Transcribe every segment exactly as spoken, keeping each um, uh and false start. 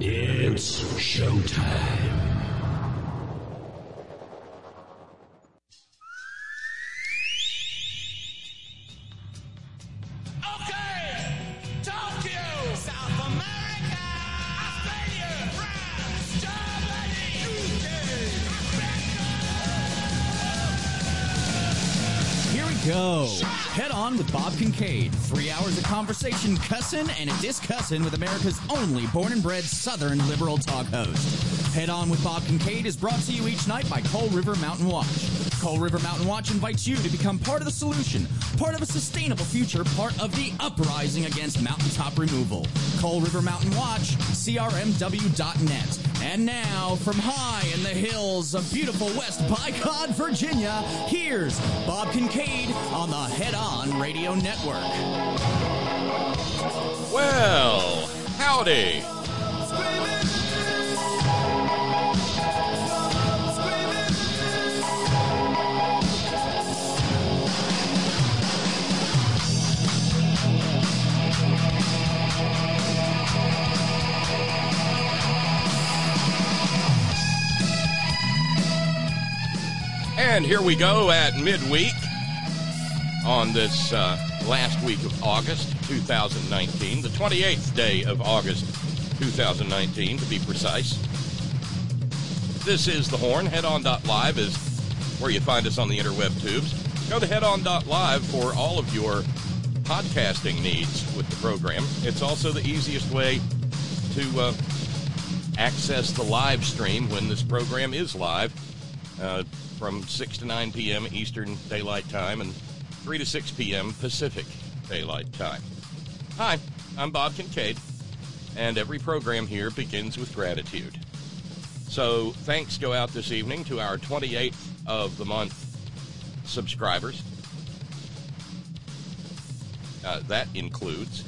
It's showtime. Go. Head on with Bob Kincaid. Three hours of conversation, cussin' and a discussin' with America's only born and bred Southern liberal talk host. Head on with Bob Kincaid is brought to you each night by Coal River Mountain Watch. Coal River Mountain Watch invites you to become part of the solution, part of a sustainable future, part of the uprising against mountaintop removal. Coal River Mountain Watch, C R M W dot net. And now, from high in the hills of beautiful West Bicod, Virginia, here's Bob Kincaid on the Head On Radio Network. Well, howdy. And here we go at midweek on this uh, last week of August two thousand nineteen, the twenty-eighth day of August two thousand nineteen, to be precise. This is The Horn. head on dot live is where you find us on the interweb tubes. Go to head on dot live for all of your podcasting needs with the program. It's also the easiest way to uh, access the live stream when this program is live. Uh, from six to nine p.m. Eastern Daylight Time and three to six p.m. Pacific Daylight Time. Hi, I'm Bob Kincaid, and every program here begins with gratitude. So thanks go out this evening to our twenty-eighth of the month subscribers. Uh, that includes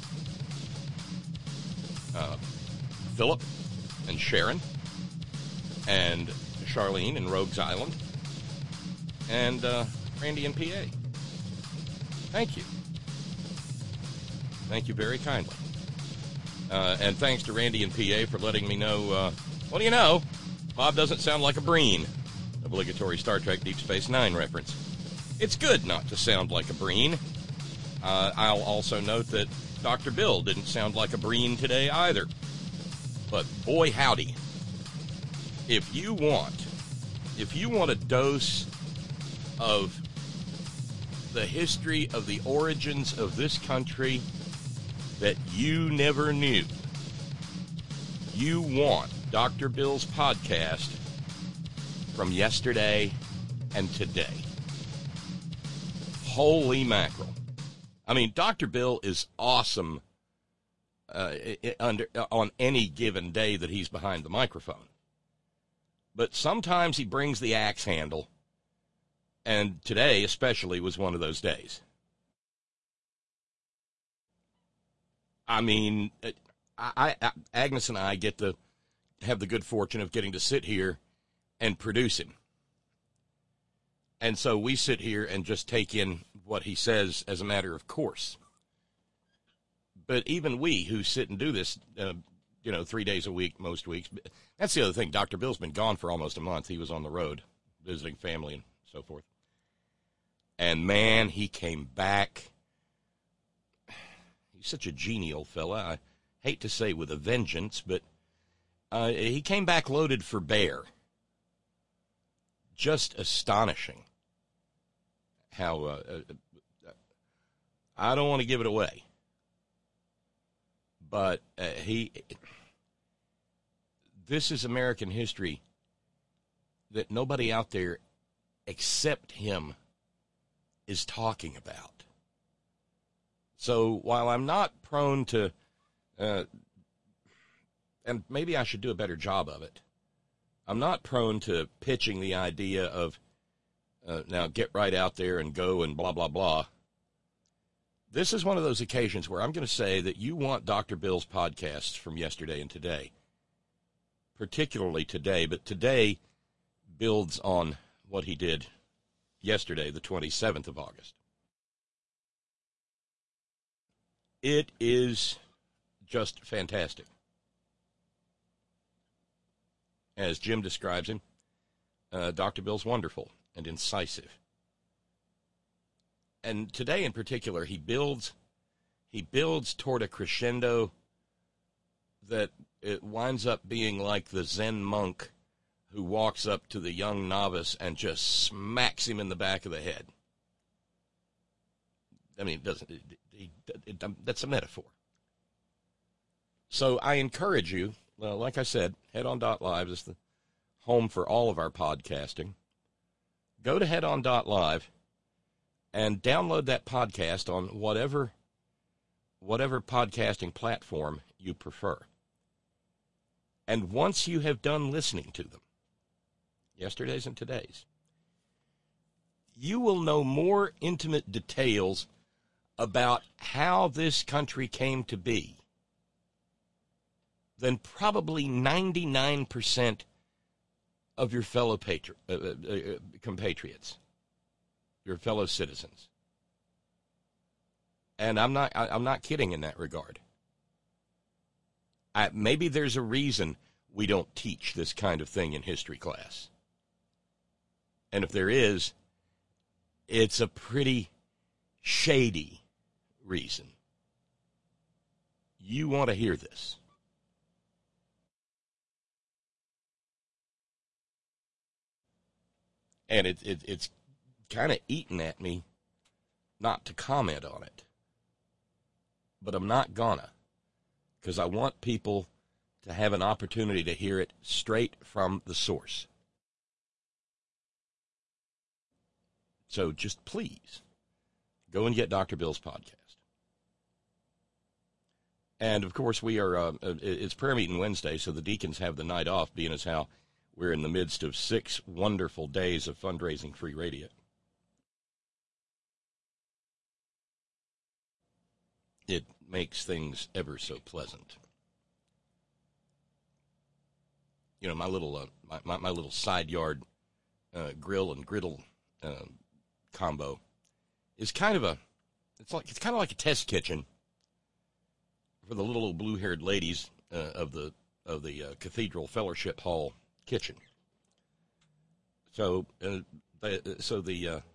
uh, Philip and Sharon and Charlene in Rogues Island, and uh, Randy in P A. Thank you. Thank you very kindly. Uh, and thanks to Randy in P A for letting me know, uh, what do you know? Bob doesn't sound like a Breen. Obligatory Star Trek Deep Space Nine reference. It's good not to sound like a Breen. Uh, I'll also note that Doctor Bill didn't sound like a Breen today either. But boy howdy, if you want, if you want a dose of the history of the origins of this country that you never knew, you want Doctor Bill's podcast from yesterday and today. Holy mackerel. I mean, Doctor Bill is awesome uh, under, on any given day that he's behind the microphone. But sometimes he brings the axe handle, and today especially was one of those days. I mean, I, I, Agnes and I get to have the good fortune of getting to sit here and produce him. And so we sit here and just take in what he says as a matter of course. But even we who sit and do this, uh, you know, three days a week, most weeks, that's the other thing. Doctor Bill's been gone for almost a month. He was on the road visiting family and so forth. And, man, he came back. He's such a genial fella. I hate to say with a vengeance, but uh, he came back loaded for bear. Just astonishing how, uh, uh, I don't want to give it away, but uh, he, this is American history that nobody out there except him is talking about. So while I'm not prone to, uh, and maybe I should do a better job of it, I'm not prone to pitching the idea of, uh, now get right out there and go and blah, blah, blah. This is one of those occasions where I'm going to say that you want Doctor Bill's podcasts from yesterday and today, particularly today, but today builds on what he did yesterday, the twenty-seventh of August. It is just fantastic. as Jim describes him, uh, Doctor Bill's wonderful and incisive. And today in particular, he builds, he builds toward a crescendo that it winds up being like the Zen monk who walks up to the young novice and just smacks him in the back of the head. I mean, it doesn't. It, it, it, it, that's a metaphor. So I encourage you, well, like I said, Head On dot live is the home for all of our podcasting. Go to Head On dot live and download that podcast on whatever whatever podcasting platform you prefer. And once you have done listening to them, yesterday's and today's, you will know more intimate details about how this country came to be than probably ninety-nine percent of your fellow patri- uh, uh, uh, compatriots, your fellow citizens. And I'm not I, I'm not kidding in that regard. I, maybe there's a reason we don't teach this kind of thing in history class. And if there is, it's a pretty shady reason. You want to hear this. And it, it, it's kind of eating at me not to comment on it. But I'm not gonna, because I want people to have an opportunity to hear it straight from the source. So just please, go and get Doctor Bill's podcast. And, of course, we are, uh, it's prayer meeting Wednesday, so the deacons have the night off, being as how we're in the midst of six wonderful days of fundraising free radio. It makes things ever so pleasant. You know, my little uh, my, my, my little side yard uh, grill and griddle uh, combo is kind of a it's like it's kind of like a test kitchen for the little blue-haired ladies uh, of the of the uh, Cathedral Fellowship Hall kitchen. So, uh, they, so the uh,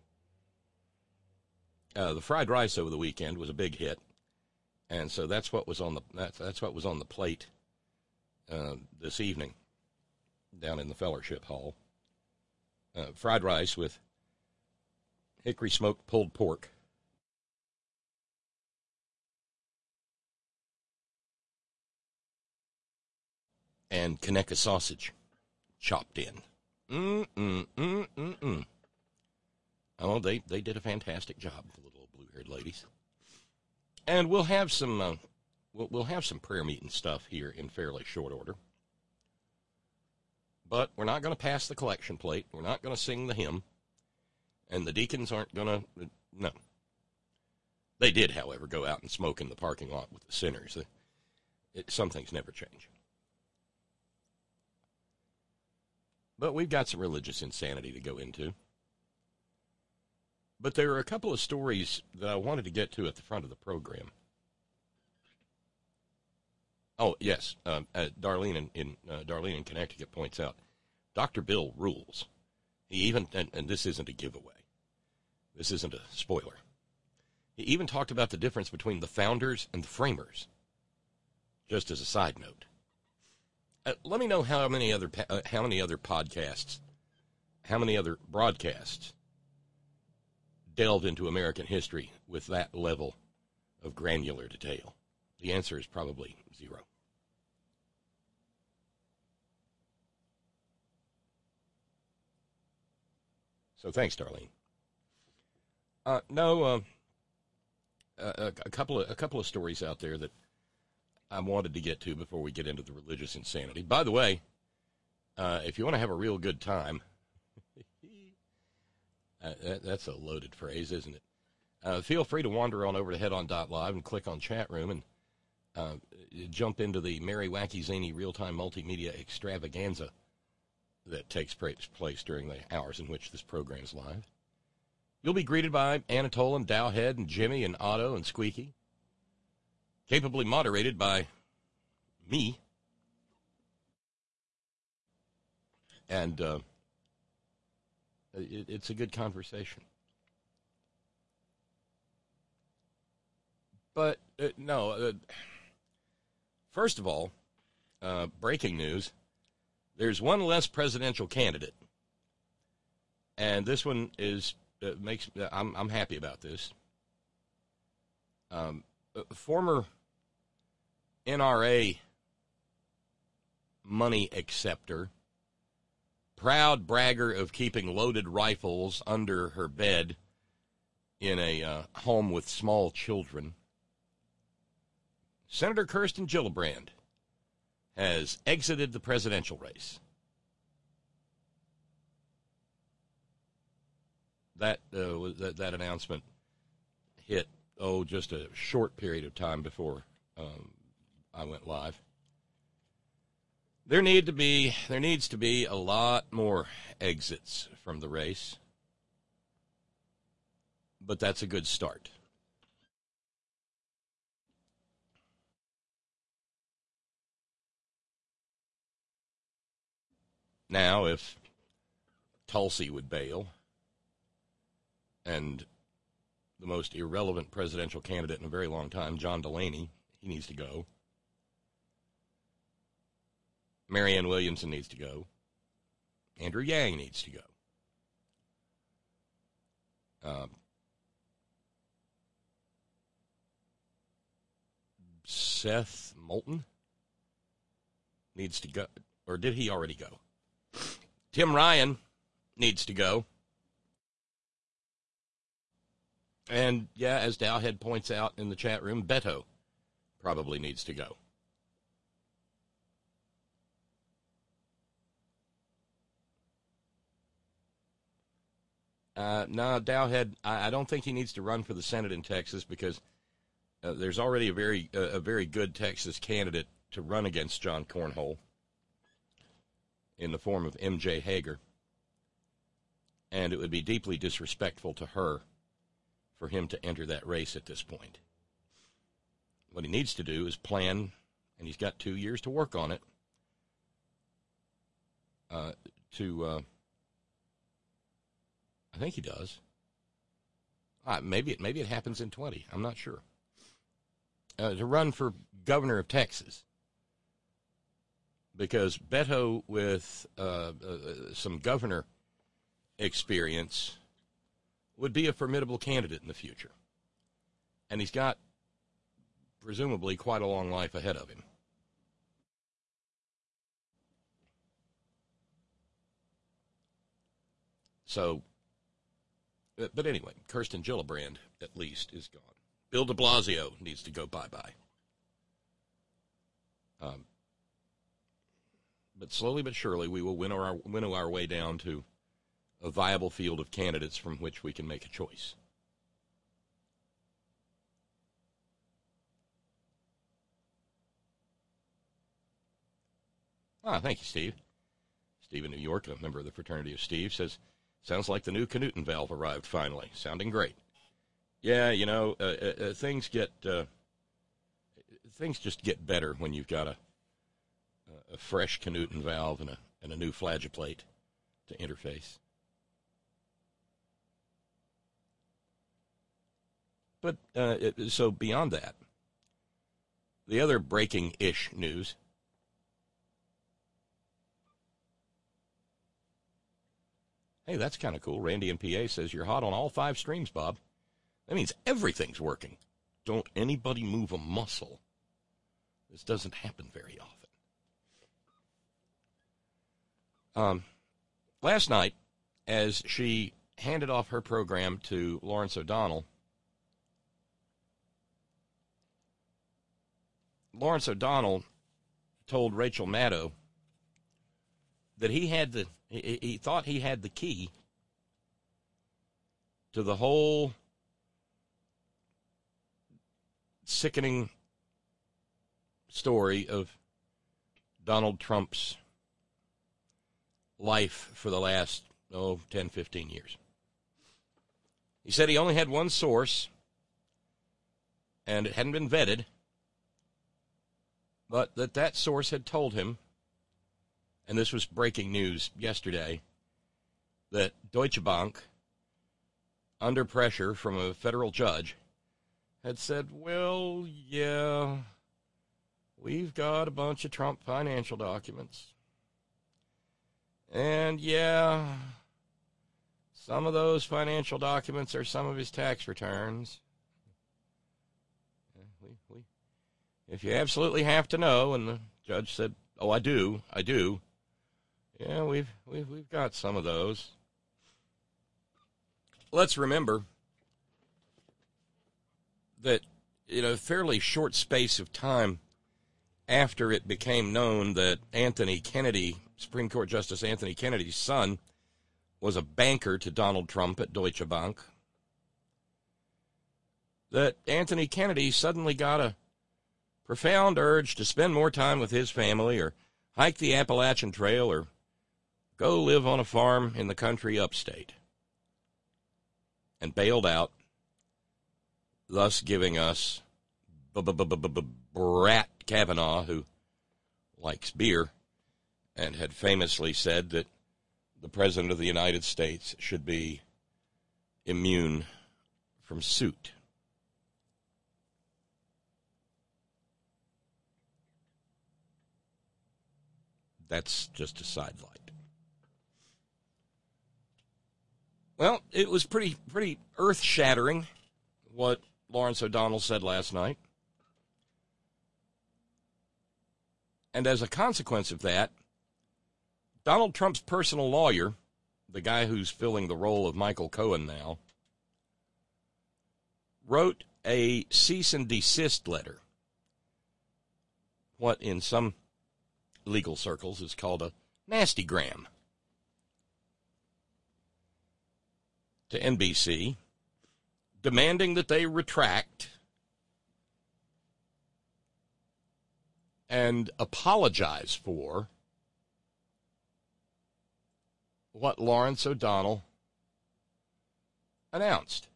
uh, the fried rice over the weekend was a big hit, and so that's what was on the that's that's what was on the plate uh, this evening down in the Fellowship Hall. Uh, fried rice with hickory smoked pulled pork. And Conecuh sausage chopped in. Mm, mm, mm, mm, mm. Oh, they, they did a fantastic job, the little blue-haired ladies. And we'll have some uh, we'll, we'll have some prayer meeting stuff here in fairly short order. But we're not going to pass the collection plate. We're not going to sing the hymn. And the deacons aren't going to, no. They did, however, go out and smoke in the parking lot with the sinners. It, it, some things never change. But we've got some religious insanity to go into. But there are a couple of stories that I wanted to get to at the front of the program. Oh, yes. Um, uh, Darlene in, in uh, Darlene in Connecticut points out, Doctor Bill rules. He even, and, and this isn't a giveaway. This isn't a spoiler. He even talked about the difference between the founders and the framers. Just as a side note. Uh, let me know how many other uh, how many other podcasts, how many other broadcasts delved into American history with that level of granular detail. The answer is probably zero. So thanks, Darlene. Uh, no, uh, a, a couple of a couple of stories out there that I wanted to get to before we get into the religious insanity. By the way, uh, if you want to have a real good time, uh, that, that's a loaded phrase, isn't it? Uh, feel free to wander on over to Head On dot live and click on chat room and uh, jump into the Merry Wacky Zany real-time multimedia extravaganza that takes place during the hours in which this program is live. You'll be greeted by Anatole and Dowhead and Jimmy and Otto and Squeaky, capably moderated by me. And uh, it, it's a good conversation. But, uh, no, uh, first of all, uh, breaking news, there's one less presidential candidate. And this one is, uh, makes, I'm, I'm happy about this. Um, former N R A money acceptor, proud bragger of keeping loaded rifles under her bed in a uh, home with small children, Senator Kirsten Gillibrand has exited the presidential race. That, uh, that, that announcement hit, oh, just a short period of time before um, I went live. There need to be there needs to be a lot more exits from the race, but that's a good start. Now, if Tulsi would bail, and the most irrelevant presidential candidate in a very long time, John Delaney, he needs to go. Marianne Williamson needs to go. Andrew Yang needs to go. Um, Seth Moulton needs to go. Or did he already go? Tim Ryan needs to go. And, yeah, as Dowhead points out in the chat room, Beto probably needs to go. Uh, no, Dowhead, I, I don't think he needs to run for the Senate in Texas because uh, there's already a very uh, a very good Texas candidate to run against John Cornhole in the form of M J Hager. And it would be deeply disrespectful to her for him to enter that race at this point. What he needs to do is plan, and he's got two years to work on it, uh, to... Uh, I think he does. Uh, maybe it maybe it happens in twenty. I'm not sure. Uh, to run for governor of Texas. Because Beto, with uh, uh, some governor experience, would be a formidable candidate in the future. And he's got, presumably, quite a long life ahead of him. So... But anyway, Kirsten Gillibrand, at least, is gone. Bill de Blasio needs to go bye-bye. Um, but slowly but surely, we will winnow our, winnow our way down to a viable field of candidates from which we can make a choice. Ah, thank you, Steve. Steve in New York, a member of the Fraternity of Steve, says... Sounds like the new Knudten valve arrived finally. Sounding great. Yeah, you know, uh, uh, things get uh, things just get better when you've got a a fresh Knudten valve and a and a new flageplate to interface. But uh, it, so beyond that, the other breaking-ish news. Hey, that's kind of cool. Randy in P A says, you're hot on all five streams, Bob. That means everything's working. Don't anybody move a muscle. This doesn't happen very often. Um, last night, as she handed off her program to Lawrence O'Donnell, Lawrence O'Donnell told Rachel Maddow that he had the he, he thought he had the key to the whole sickening story of Donald Trump's life for the last, oh, ten, fifteen years. He said he only had one source, and it hadn't been vetted, but that that source had told him, and this was breaking news yesterday, that Deutsche Bank, under pressure from a federal judge, had said, well, yeah, we've got a bunch of Trump financial documents. And, yeah, some of those financial documents are some of his tax returns. We, we, if you absolutely have to know, and the judge said, oh, I do, I do. Yeah, we've, we've, we've got some of those. Let's remember that, in a fairly short space of time after it became known that Anthony Kennedy, Supreme Court Justice Anthony Kennedy's son, was a banker to Donald Trump at Deutsche Bank, that Anthony Kennedy suddenly got a profound urge to spend more time with his family or hike the Appalachian Trail or go live on a farm in the country upstate, and bailed out, thus giving us Brett Kavanaugh, who likes beer and had famously said that the President of the United States should be immune from suit. That's just a sidelight. Well, it was pretty pretty earth-shattering what Lawrence O'Donnell said last night. And as a consequence of that, Donald Trump's personal lawyer, the guy who's filling the role of Michael Cohen now, wrote a cease and desist letter, what in some legal circles is called a nastygram, to N B C, demanding that they retract and apologize for what Lawrence O'Donnell announced.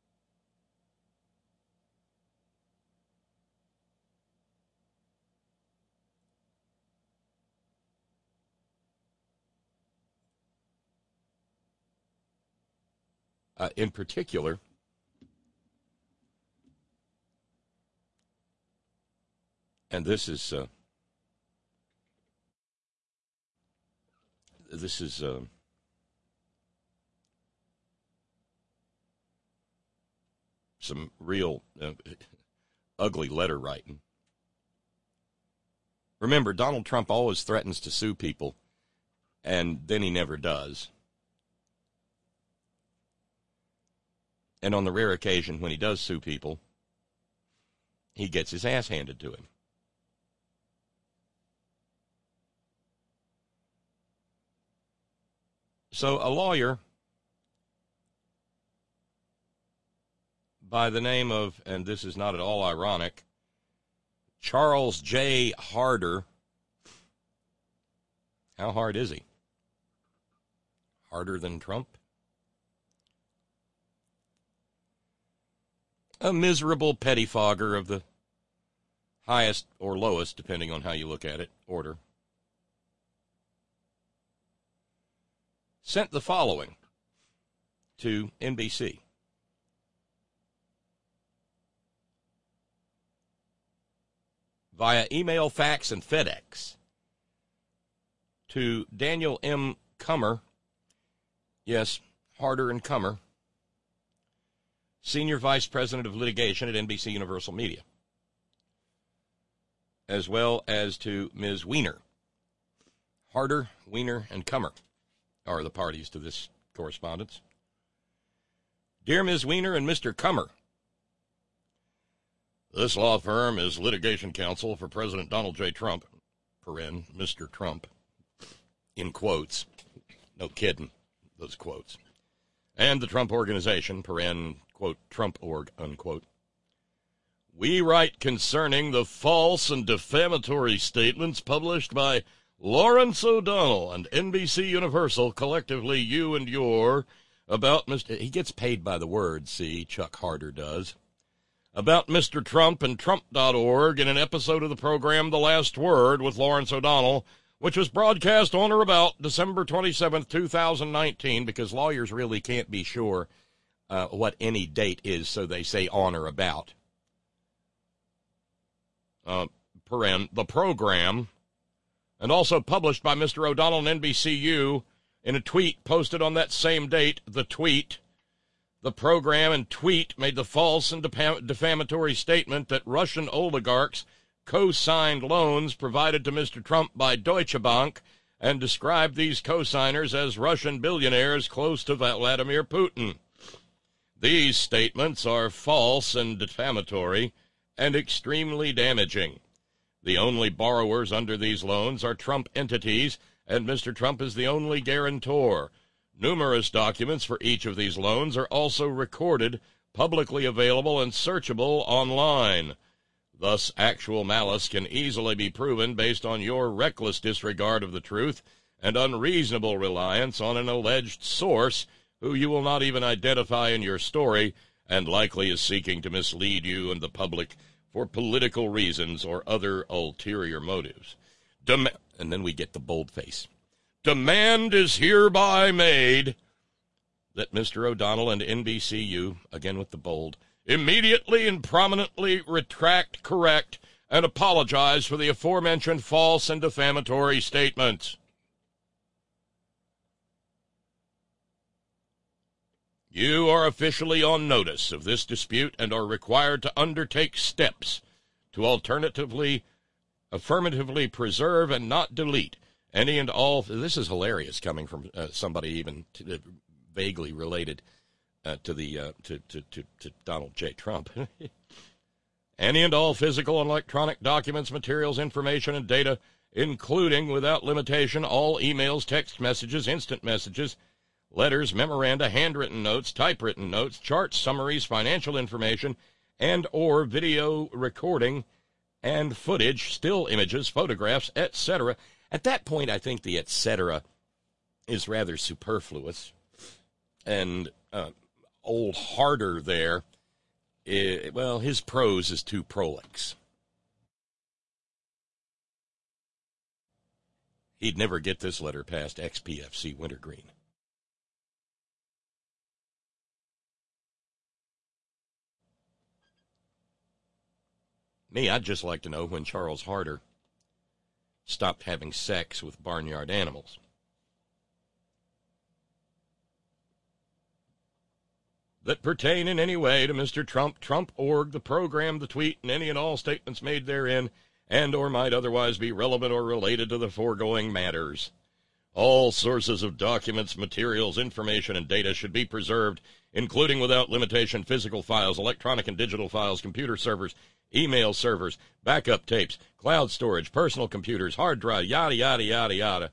Uh, in particular, and this is uh, this is uh, some real uh, ugly letter writing. Remember, Donald Trump always threatens to sue people, and then he never does. And on the rare occasion when he does sue people, he gets his ass handed to him. So a lawyer by the name of, and this is not at all ironic, Charles J. Harder. How hard is he? Harder than Trump? A miserable pettifogger of the highest or lowest, depending on how you look at it, order, sent the following to N B C. Via email, fax, and FedEx to Daniel M. Comer, yes, Harder and Comer, Senior Vice President of Litigation at N B C Universal Media, as well as to Miz Weiner. Harder, Weiner, and Comer are the parties to this correspondence. Dear Miz Weiner and Mister Comer, this law firm is litigation counsel for President Donald J. Trump, paren, Mister Trump, in quotes. No kidding, those quotes. And the Trump Organization, paren, quote, Trump org, unquote. We write concerning the false and defamatory statements published by Lawrence O'Donnell and N B C Universal, collectively you and your, about Mister He gets paid by the word, see, Chuck Harder does. About Mister Trump and Trump dot org in an episode of the program The Last Word with Lawrence O'Donnell, which was broadcast on or about December twenty-seventh, two thousand nineteen, because lawyers really can't be sure uh, what any date is, so they say on or about. Uh, paren, the program, and also published by Mister O'Donnell and N B C U in a tweet posted on that same date. The tweet, the program and tweet made the false and defam- defamatory statement that Russian oligarchs co-signed loans provided to Mister Trump by Deutsche Bank and described these co-signers as Russian billionaires close to Vladimir Putin. These statements are false and defamatory and extremely damaging. The only borrowers under these loans are Trump entities, and Mister Trump is the only guarantor. Numerous documents for each of these loans are also recorded, publicly available, and searchable online. Thus, actual malice can easily be proven based on your reckless disregard of the truth and unreasonable reliance on an alleged source who you will not even identify in your story and likely is seeking to mislead you and the public for political reasons or other ulterior motives. Dem- and then we get the boldface. Demand is hereby made that Mister O'Donnell and N B C U, again with the bold, immediately and prominently retract, correct, and apologize for the aforementioned false and defamatory statements. You are officially on notice of this dispute and are required to undertake steps to alternatively, affirmatively preserve and not delete any and all. This is hilarious coming from uh, somebody even to, uh, vaguely related uh, to the uh, to, to, to, to Donald J. Trump. Any and all physical and electronic documents, materials, information, and data, including, without limitation, all emails, text messages, instant messages, letters, memoranda, handwritten notes, typewritten notes, charts, summaries, financial information, and or video recording and footage, still images, photographs, et cetera. At that point, I think the et cetera is rather superfluous. And uh, old Harder there, eh, well, his prose is too prolix. He'd never get this letter past X P F C Wintergreen. Me, I'd just like to know when Charles Harder stopped having sex with barnyard animals. That pertain in any way to Mister Trump, Trump org, the program, the tweet, and any and all statements made therein, and or might otherwise be relevant or related to the foregoing matters. All sources of documents, materials, information, and data should be preserved, including without limitation physical files, electronic and digital files, computer servers, email servers, backup tapes, cloud storage, personal computers, hard drive, yada, yada, yada, yada.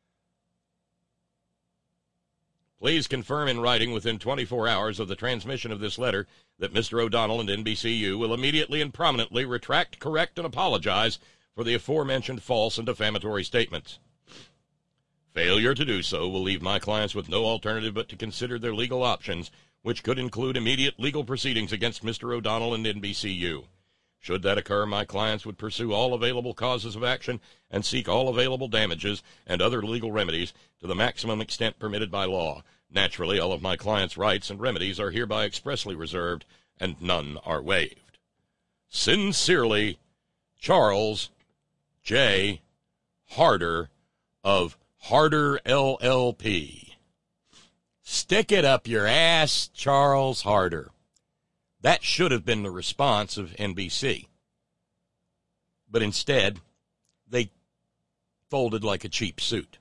Please confirm in writing within twenty-four hours of the transmission of this letter that Mister O'Donnell and N B C U will immediately and prominently retract, correct, and apologize for the aforementioned false and defamatory statements. Failure to do so will leave my clients with no alternative but to consider their legal options, which could include immediate legal proceedings against Mister O'Donnell and N B C U. Should that occur, my clients would pursue all available causes of action and seek all available damages and other legal remedies to the maximum extent permitted by law. Naturally, all of my clients' rights and remedies are hereby expressly reserved, and none are waived. Sincerely, Charles J. Harder of Harder L L P. Stick it up your ass, Charles Harder. That should have been the response of N B C. But instead, they folded like a cheap suit.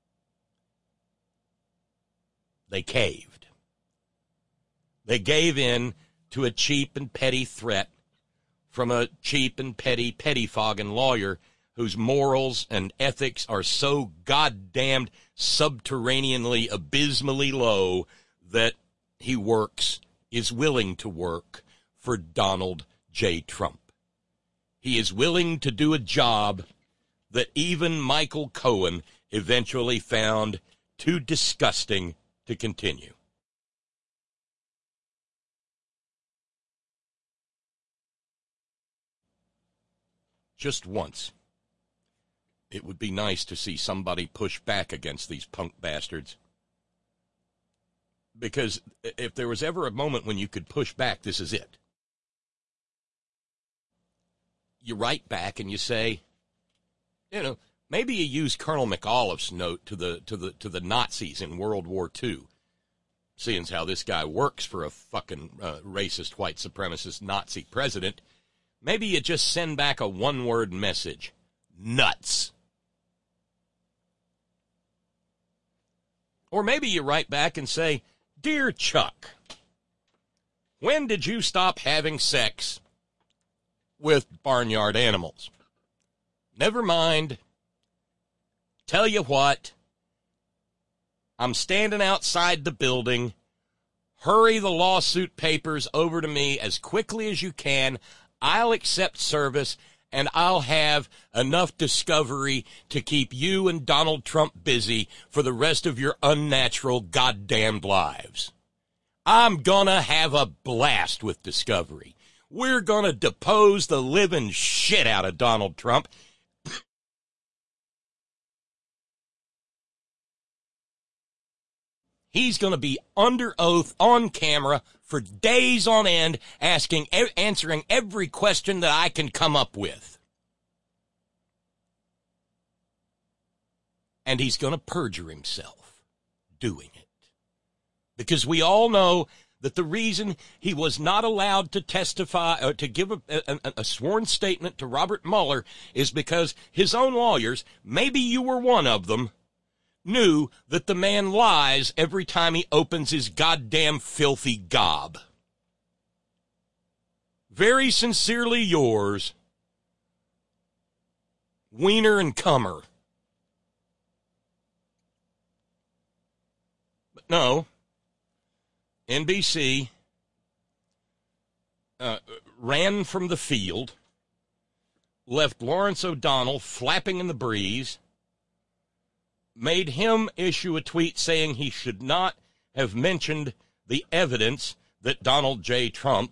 They caved. They gave in to a cheap and petty threat from a cheap and petty pettifogging lawyer whose morals and ethics are so goddamned subterraneanly, abysmally low that he works, is willing to work for Donald J. Trump. He is willing to do a job that even Michael Cohen eventually found too disgusting to continue. Just once, it would be nice to see somebody push back against these punk bastards. Because if there was ever a moment when you could push back, this is it. You write back and you say, you know, maybe you use Colonel McAuliffe's note to the to the to the Nazis in World War Two, seeing as how this guy works for a fucking uh, racist white supremacist Nazi president. Maybe you just send back a one-word message: nuts. Or maybe you write back and say, "Dear Chuck, when did you stop having sex with barnyard animals? Never mind. Tell you what, I'm standing outside the building. Hurry the lawsuit papers over to me as quickly as you can. I'll accept service, and I'll have enough discovery to keep you and Donald Trump busy for the rest of your unnatural goddamned lives. I'm gonna have a blast with Discovery. We're gonna depose the living shit out of Donald Trump. He's going to be under oath on camera for days on end, asking, answering every question that I can come up with. And he's going to perjure himself doing it. Because we all know that the reason he was not allowed to testify or to give a, a, a sworn statement to Robert Mueller is because his own lawyers, maybe you were one of them, knew that the man lies every time he opens his goddamn filthy gob. Very sincerely yours, Wiener and Cummer. But no, N B C uh, ran from the field, left Lawrence O'Donnell flapping in the breeze, made him issue a tweet saying he should not have mentioned the evidence that Donald J. Trump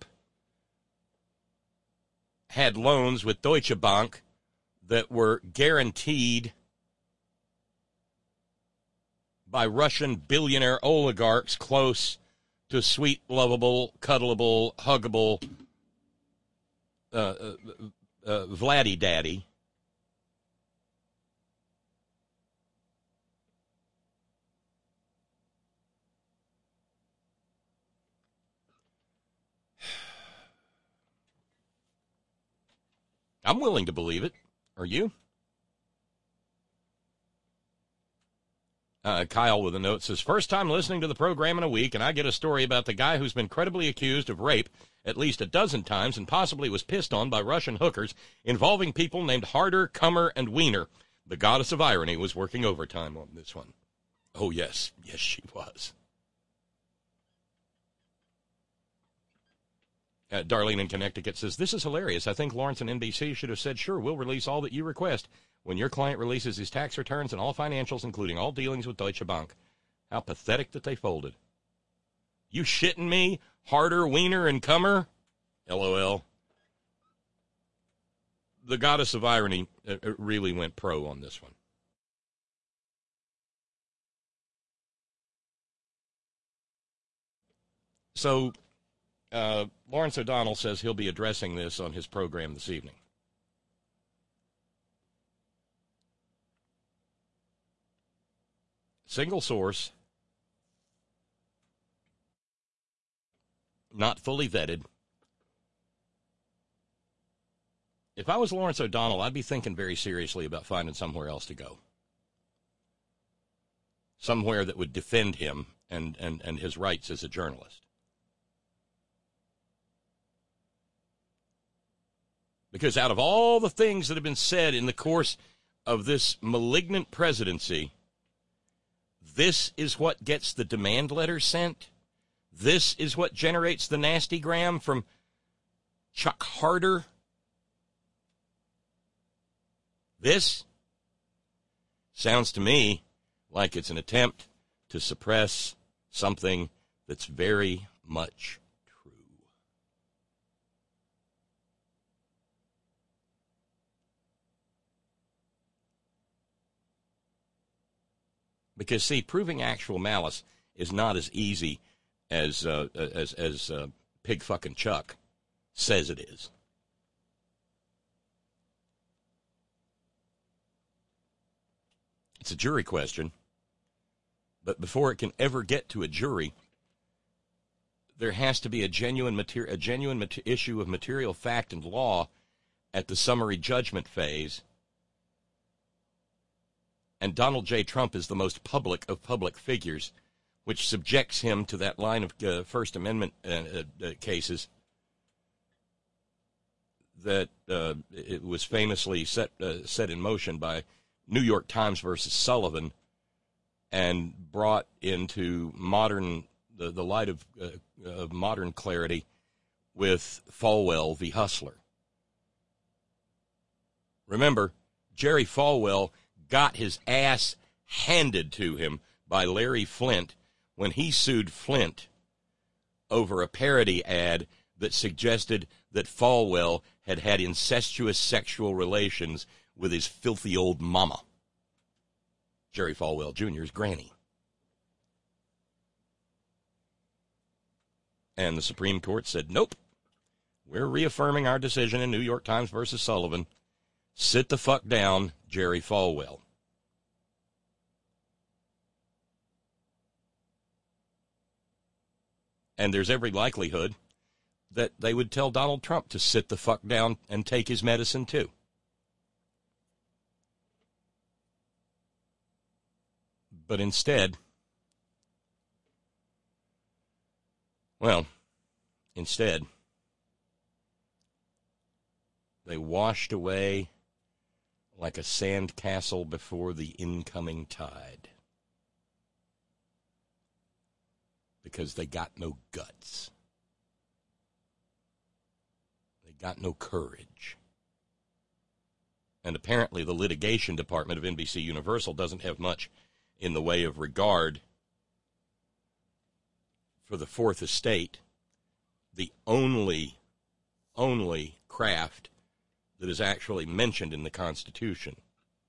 had loans with Deutsche Bank that were guaranteed by Russian billionaire oligarchs close to sweet, lovable, cuddleable, huggable uh, uh, uh, Vladdy Daddy. I'm willing to believe it. Are you? Uh, Kyle with a note says, first time listening to the program in a week, and I get a story about the guy who's been credibly accused of rape at least a dozen times and possibly was pissed on by Russian hookers involving people named Harder, Cummer, and Wiener. The goddess of irony was working overtime on this one. Oh, yes. Yes, she was. Uh, Darlene in Connecticut says, this is hilarious. I think Lawrence and N B C should have said, sure, we'll release all that you request when your client releases his tax returns and all financials, including all dealings with Deutsche Bank. How pathetic that they folded. You shitting me? Harder, Wiener, and Cummer? LOL. The goddess of irony uh, really went pro on this one. So, uh, Lawrence O'Donnell says he'll be addressing this on his program this evening. Single source, not fully vetted. If I was Lawrence O'Donnell, I'd be thinking very seriously about finding somewhere else to go. Somewhere that would defend him and, and, and his rights as a journalist. Because out of all the things that have been said in the course of this malignant presidency, this is what gets the demand letter sent. This is what generates the nasty gram from Chuck Harder. This sounds to me like it's an attempt to suppress something that's very much true. Because, see, proving actual malice is not as easy as uh, as as uh, Pig fucking Chuck says it is. It's a jury question, but before it can ever get to a jury, there has to be a genuine mater- a genuine mater- issue of material fact and law at the summary judgment phase. And Donald J. Trump is the most public of public figures, which subjects him to that line of uh, First Amendment uh, uh, cases that uh, it was famously set uh, set in motion by New York Times versus Sullivan, and brought into modern the, the light of, uh, of modern clarity with Falwell v. Hustler. Remember, Jerry Falwell got his ass handed to him by Larry Flynt when he sued Flynt over a parody ad that suggested that Falwell had had incestuous sexual relations with his filthy old mama, Jerry Falwell Junior's granny. And the Supreme Court said, nope, we're reaffirming our decision in New York Times versus Sullivan. Sit the fuck down, Jerry Falwell. And there's every likelihood that they would tell Donald Trump to sit the fuck down and take his medicine too. But instead, well, instead, they washed away like a sand castle before the incoming tide. Because they got no guts. They got no courage. And apparently the litigation department of N B C Universal doesn't have much in the way of regard for the Fourth Estate, the only, only craft that is actually mentioned in the Constitution.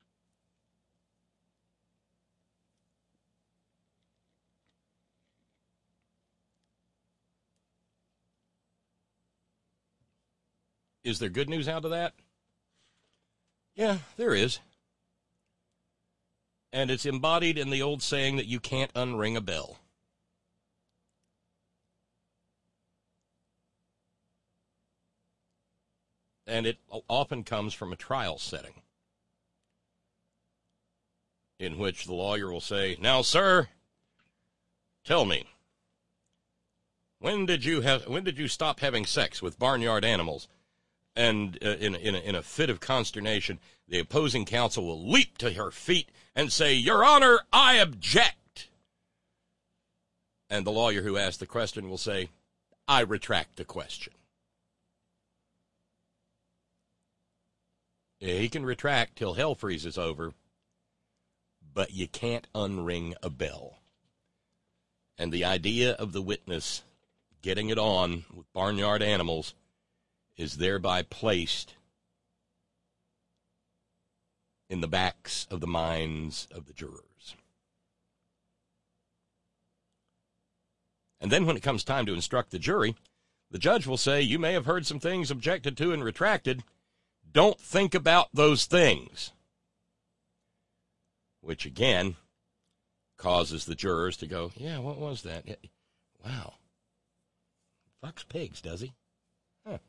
Is there good news out of that? Yeah, there is. And it's embodied in the old saying that you can't unring a bell. And it often comes from a trial setting in which the lawyer will say, now, sir, tell me, when did you have, when did you stop having sex with barnyard animals? And uh, in, in, a, in a fit of consternation, the opposing counsel will leap to her feet and say, Your Honor, I object. And the lawyer who asked the question will say, I retract the question. He can retract till hell freezes over, but you can't unring a bell. And the idea of the witness getting it on with barnyard animals is thereby placed in the backs of the minds of the jurors. And then when it comes time to instruct the jury, the judge will say, you may have heard some things objected to and retracted. Don't think about those things. Which, again, causes the jurors to go, yeah, what was that? Wow. Fucks pigs, does he? Huh.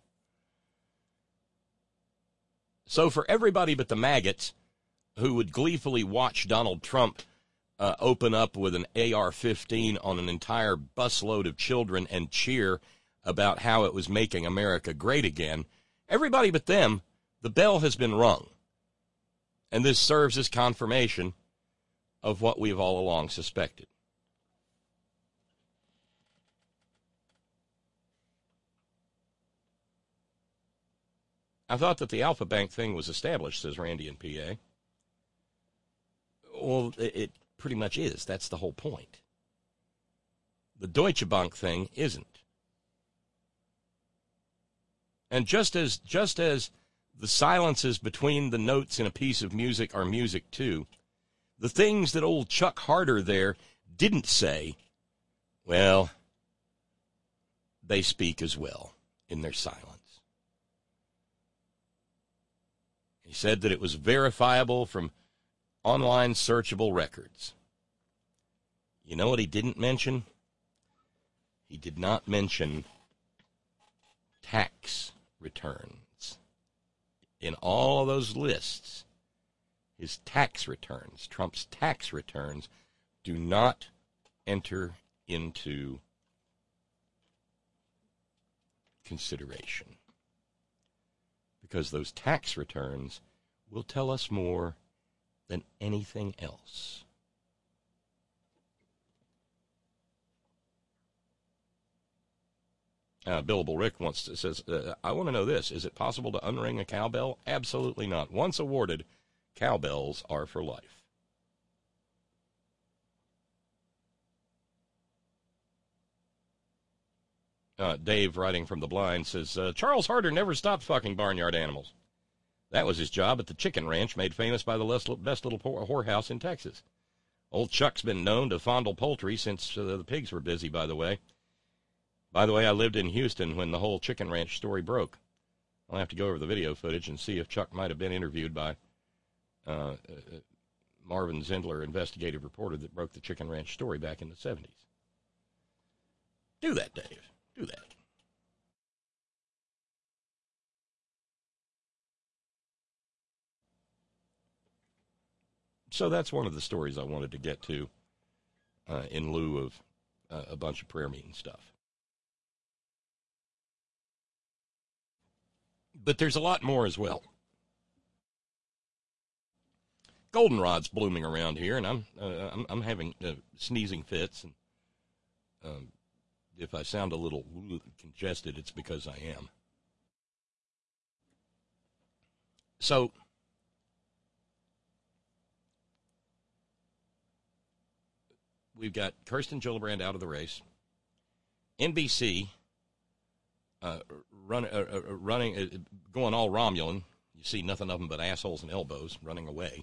So for everybody but the maggots who would gleefully watch Donald Trump uh, open up with an A R fifteen on an entire busload of children and cheer about how it was making America great again, everybody but them, the bell has been rung. And this serves as confirmation of what we've all along suspected. I thought that the Alpha Bank thing was established, says Randy in P A. Well, it, it pretty much is. That's the whole point. The Deutsche Bank thing isn't. And just as just as the silences between the notes in a piece of music are music too, The things that old Chuck Harder there didn't say, well, they speak as well in their silence. He said that it was verifiable from online searchable records. You know what he didn't mention? He did not mention tax returns. In all of those lists, his tax returns, Trump's tax returns, do not enter into consideration. Because those tax returns will tell us more than anything else. Uh, Billable Rick wants to, says, uh, I want to know this. Is it possible to unring a cowbell? Absolutely not. Once awarded, cowbells are for life. Uh, Dave, writing from the blind, says, uh, Charles Harder never stopped fucking barnyard animals. That was his job at the chicken ranch made famous by the best little whorehouse in Texas. Old Chuck's been known to fondle poultry since uh, the pigs were busy, by the way. By the way, I lived in Houston when the whole chicken ranch story broke. I'll have to go over the video footage and see if Chuck might have been interviewed by uh, uh, Marvin Zindler, investigative reporter that broke the chicken ranch story back in the seventies. Do that, Dave. Do that. So that's one of the stories I wanted to get to uh, in lieu of uh, a bunch of prayer meeting stuff. But there's a lot more as well. Goldenrod's blooming around here, and I'm uh, I'm, I'm having uh, sneezing fits. And um, if I sound a little congested, it's because I am. So we've got Kirsten Gillibrand out of the race. N B C uh, run, uh, uh, running, uh, going all Romulan. You see nothing of them but assholes and elbows running away.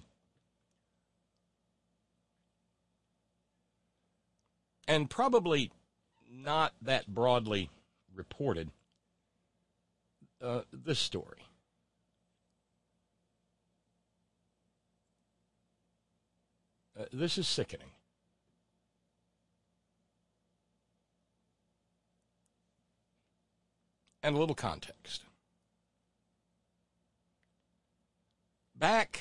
And probably not that broadly reported, uh, this story. Uh, this is sickening. And a little context. Back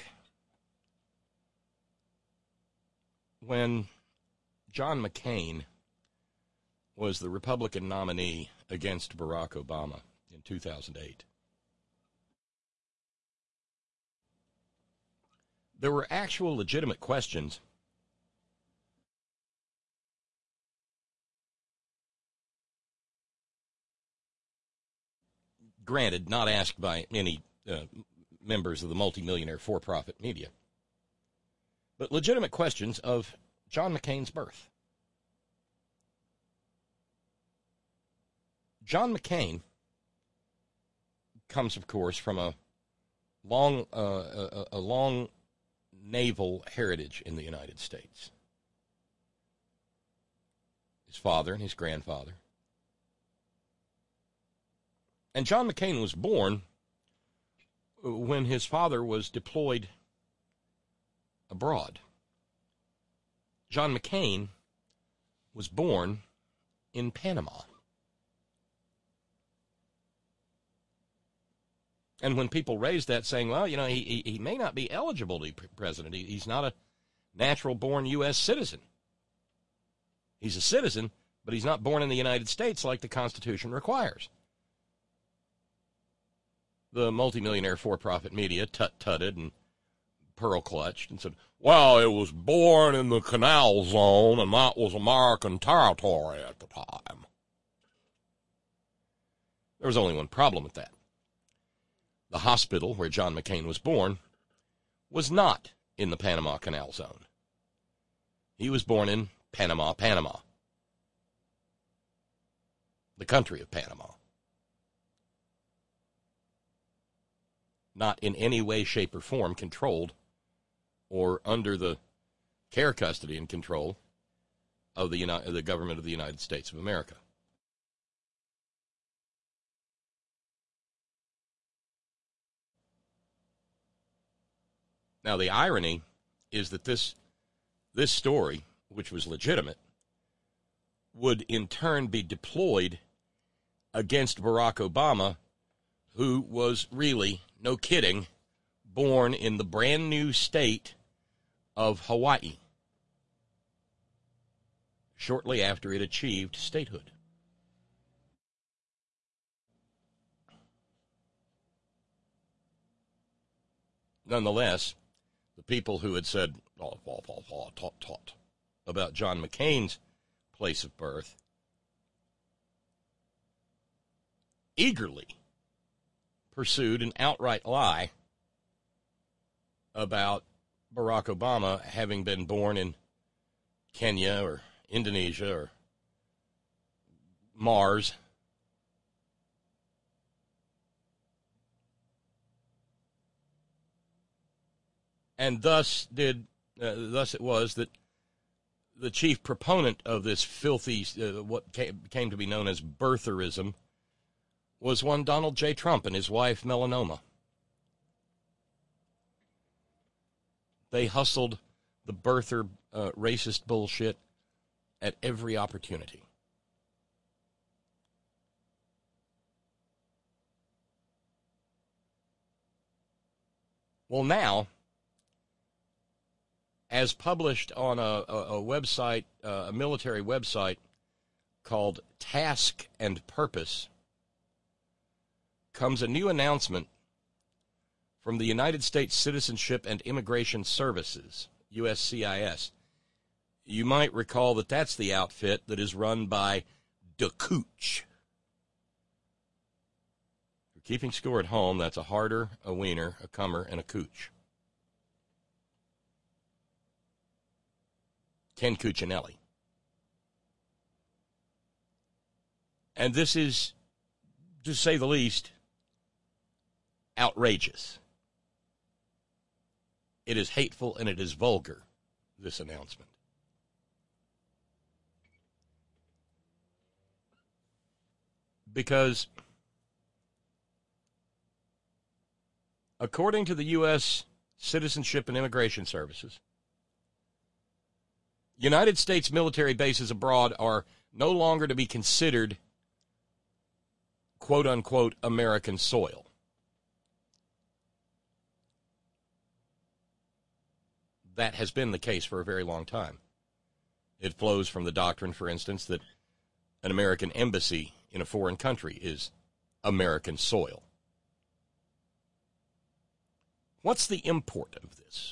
when John McCain was the Republican nominee against Barack Obama in two thousand eight, there were actual legitimate questions granted, not asked by any uh, members of the multimillionaire for-profit media, but legitimate questions of John McCain's birth. John McCain comes, of course, from a long, uh, a, a long naval heritage in the United States. His father and his grandfather. And John McCain was born when his father was deployed abroad. John McCain was born in Panama. And when people raised that, saying, well, you know, he, he, he may not be eligible to be president. He, he's not a natural-born U S citizen. He's a citizen, but he's not born in the United States like the Constitution requires. The multimillionaire for-profit media tut-tutted and pearl-clutched and said, well, it was born in the Canal Zone, and that was American territory at the time. There was only one problem with that. The hospital where John McCain was born was not in the Panama Canal Zone. He was born in Panama, Panama, the country of Panama. Not in any way, shape, or form controlled or under the care, custody, and control of the, Uni- the government of the United States of America. Now, the irony is that this this story, which was legitimate, would in turn be deployed against Barack Obama, who was really, no kidding, born in the brand new state of Hawaii shortly after it achieved statehood. Nonetheless, the people who had said oh, oh, oh, oh, tot, tot, about John McCain's place of birth eagerly pursued an outright lie about Barack Obama having been born in Kenya or Indonesia or Mars. And thus did, uh, thus it was that the chief proponent of this filthy, uh, what came, came to be known as birtherism, was one Donald J. Trump and his wife Melanoma. They hustled the birther uh, racist bullshit at every opportunity. Well, now, as published on a, a, a website, uh, a military website called Task and Purpose, comes a new announcement from the United States Citizenship and Immigration Services, U S C I S. You might recall that that's the outfit that is run by the Cooch. If you're keeping score at home, that's a harder, a wiener, a comer, and a cooch. Ken Cuccinelli. And this is, to say the least, outrageous. It is hateful and it is vulgar, this announcement. Because, according to the U S Citizenship and Immigration Services, United States military bases abroad are no longer to be considered, quote-unquote, American soil. That has been the case for a very long time. It flows from the doctrine, for instance, that an American embassy in a foreign country is American soil. What's the import of this?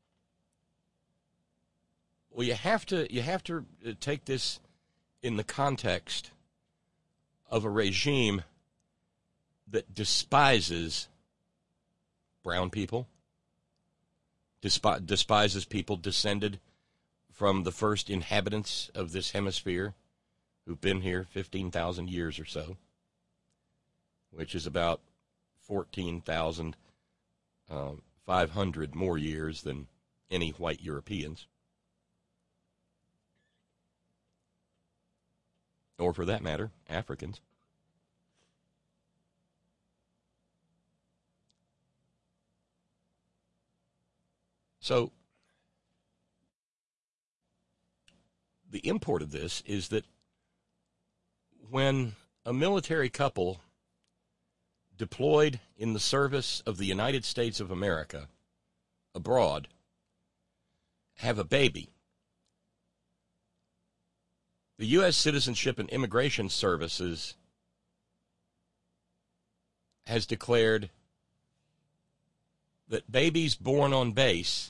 Well, you have to you have to take this in the context of a regime that despises brown people, desp- despises people descended from the first inhabitants of this hemisphere who've been here fifteen thousand years or so, which is about fourteen thousand five hundred more years than any white Europeans. Or, for that matter, Africans. So, the import of this is that when a military couple deployed in the service of the United States of America abroad have a baby, the U S Citizenship and Immigration Services has declared that babies born on base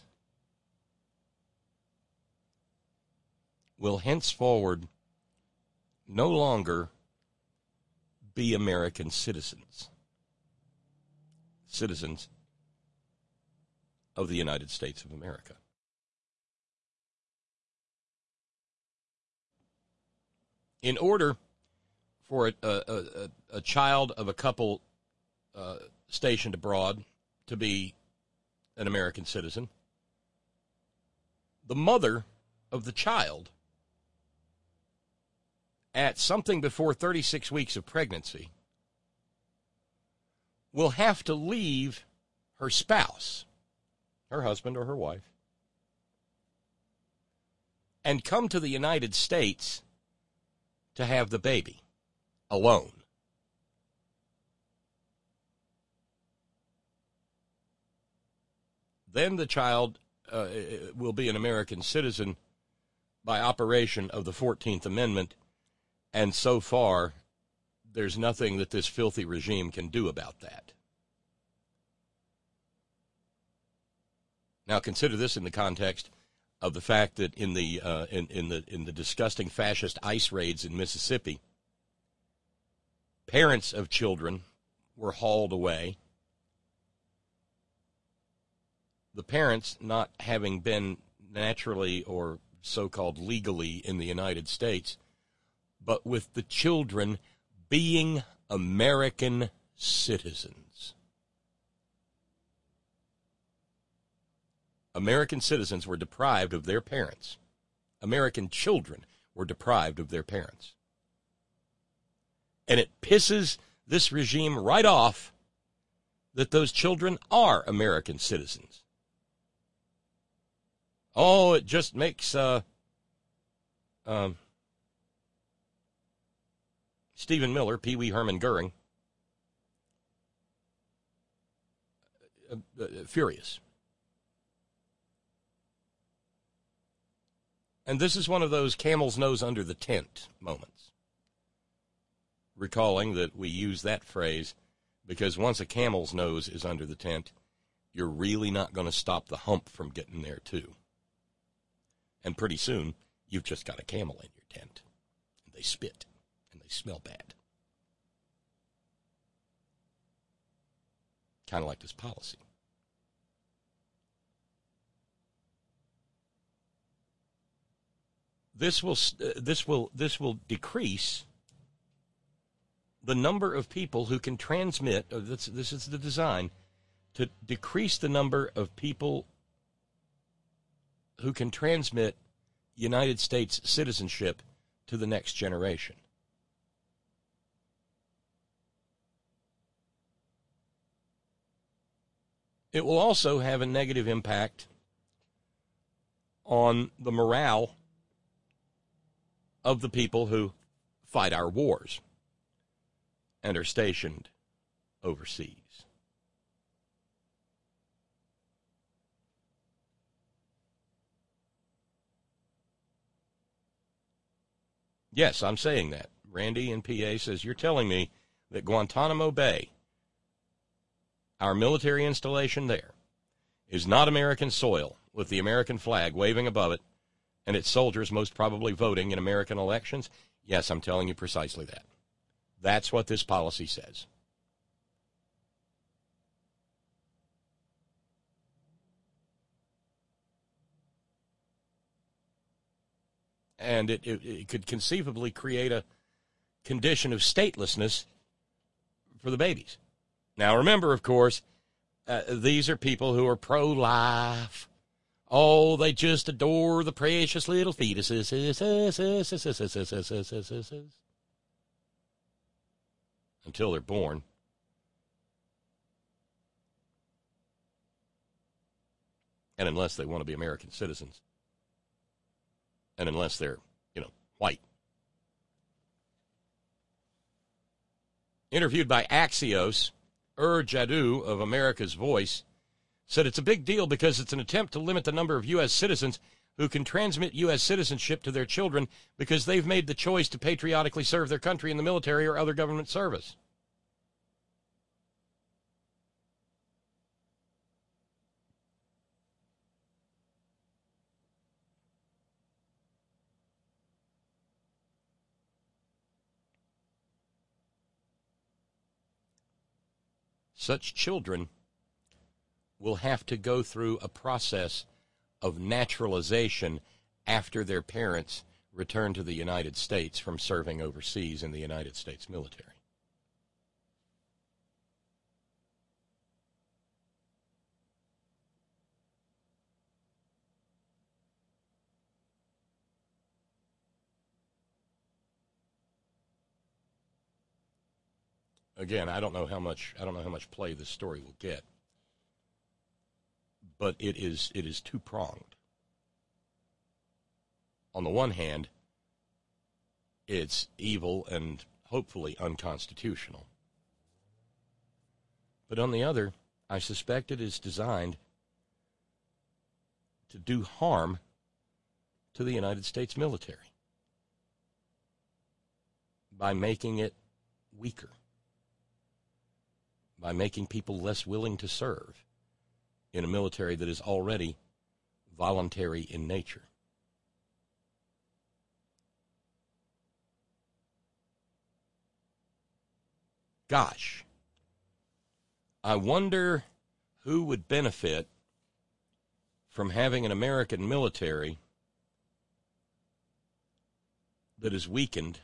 will henceforward no longer be American citizens, citizens of the United States of America. In order for a, a, a, a child of a couple uh, stationed abroad to be an American citizen, the mother of the child, at something before thirty-six weeks of pregnancy, will have to leave her spouse, her husband or her wife, and come to the United States to have the baby alone. Then the child uh, will be an American citizen by operation of the fourteenth Amendment, and so far, there's nothing that this filthy regime can do about that. Now, consider this in the context of the fact that in the uh, in, in the in the disgusting fascist ICE raids in Mississippi, parents of children were hauled away. The parents, not having been naturally or so-called legally in the United States, but with the children being American citizens. American citizens were deprived of their parents. American children were deprived of their parents. And it pisses this regime right off that those children are American citizens. Oh, it just makes uh, um, Stephen Miller, Pee Wee Herman Goering, uh, uh, furious. And this is one of those camel's nose under the tent moments. Recalling that we use that phrase because once a camel's nose is under the tent, you're really not going to stop the hump from getting there, too. And pretty soon, you've just got a camel in your tent. And they spit, and they smell bad. Kind of like this policy. This will uh, this will this will decrease the number of people who can transmit. Uh, this this is the design to decrease the number of people who can transmit United States citizenship to the next generation. It will also have a negative impact on the morale of the people who fight our wars and are stationed overseas. Yes, I'm saying that. Randy in P A says, you're telling me that Guantanamo Bay, our military installation there, is not American soil with the American flag waving above it and its soldiers most probably voting in American elections? Yes, I'm telling you precisely that. That's what this policy says. And it, it, it could conceivably create a condition of statelessness for the babies. Now, remember, of course, uh, these are people who are pro-life. Oh, they just adore the precious little fetuses. Until they're born. And unless they want to be American citizens. And unless they're, you know, white. Interviewed by Axios, Ur Jadoo of America's Voice said it's a big deal because it's an attempt to limit the number of U S citizens who can transmit U S citizenship to their children because they've made the choice to patriotically serve their country in the military or other government service. Such children will have to go through a process of naturalization after their parents return to the United States from serving overseas in the United States military. again, I don't know how much I don't know how much play this story will get, but it is it is two pronged. On the one hand, it's evil and hopefully unconstitutional. But on the other, I suspect it is designed to do harm to the United States military by making it weaker, by making people less willing to serve in a military that is already voluntary in nature. Gosh, I wonder who would benefit from having an American military that is weakened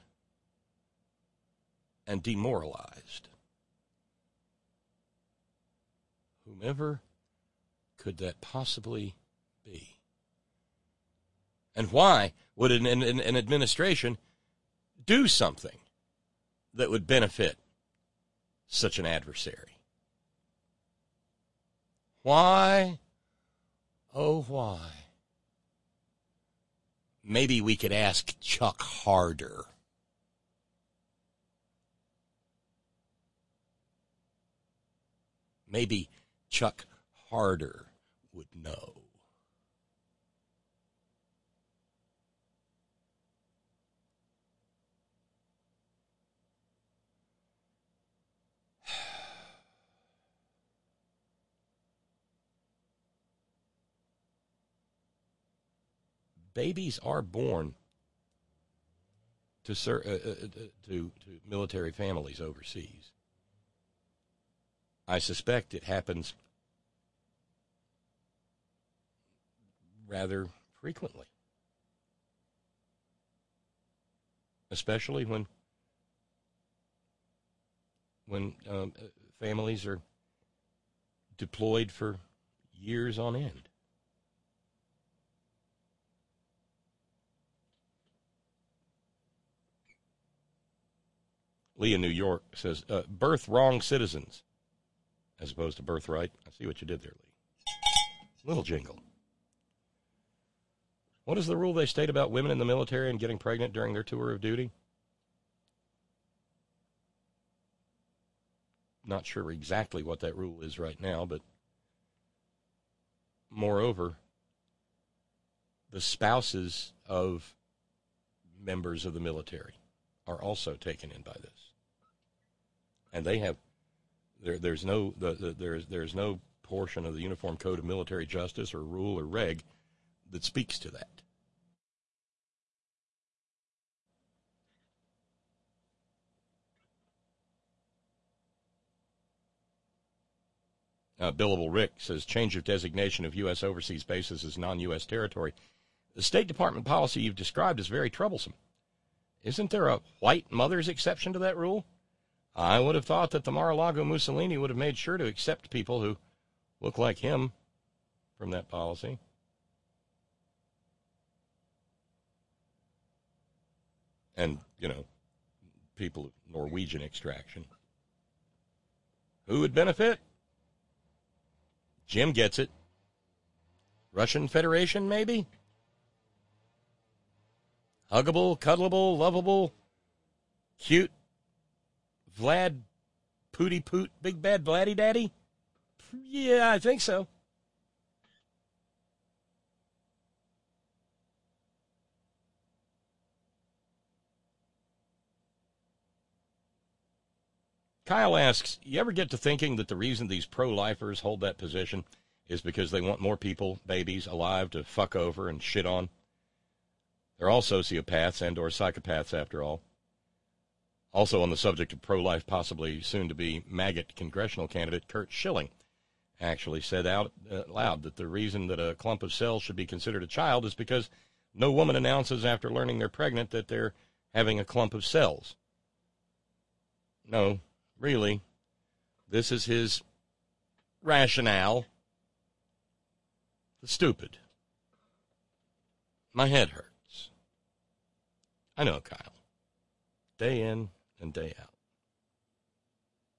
and demoralized. Whomever could that possibly be? And why would an, an, an administration do something that would benefit such an adversary? Why? Oh, why? Maybe we could ask Chuck Harder. Maybe Chuck Harder would know. Babies are born to, ser- uh, uh, to to military families overseas. I suspect it happens rather frequently, especially when when um, families are deployed for years on end. Lee in New York says, uh, birth wrong citizens, as opposed to birthright. I see what you did there, Lee. Little jingle. What is the rule they state about women in the military and getting pregnant during their tour of duty? Not sure exactly what that rule is right now, but moreover, the spouses of members of the military are also taken in by this. And they have, there, there's no, the, the, there's, there's no portion of the Uniform Code of Military Justice or rule or reg that speaks to that. Uh, Billable Rick says, change of designation of U S overseas bases as non-U S territory. The State Department policy you've described is very troublesome. Isn't there a white mother's exception to that rule? I would have thought that the Mar-a-Lago Mussolini would have made sure to accept people who look like him from that policy. And, you know, people of Norwegian extraction. Who would benefit? Jim gets it. Russian Federation, maybe? Huggable, cuddleable, lovable, cute, Vlad, Pooty Poot, Big Bad Vladdy Daddy? Yeah, I think so. Kyle asks, you ever get to thinking that the reason these pro-lifers hold that position is because they want more people, babies, alive to fuck over and shit on? They're all sociopaths and or psychopaths, after all. Also on the subject of pro-life, possibly soon-to-be maggot congressional candidate Kurt Schilling actually said out uh, loud that the reason that a clump of cells should be considered a child is because no woman announces after learning they're pregnant that they're having a clump of cells. No, really, this is his rationale. It's stupid. My head hurts. I know, Kyle. Day in and day out.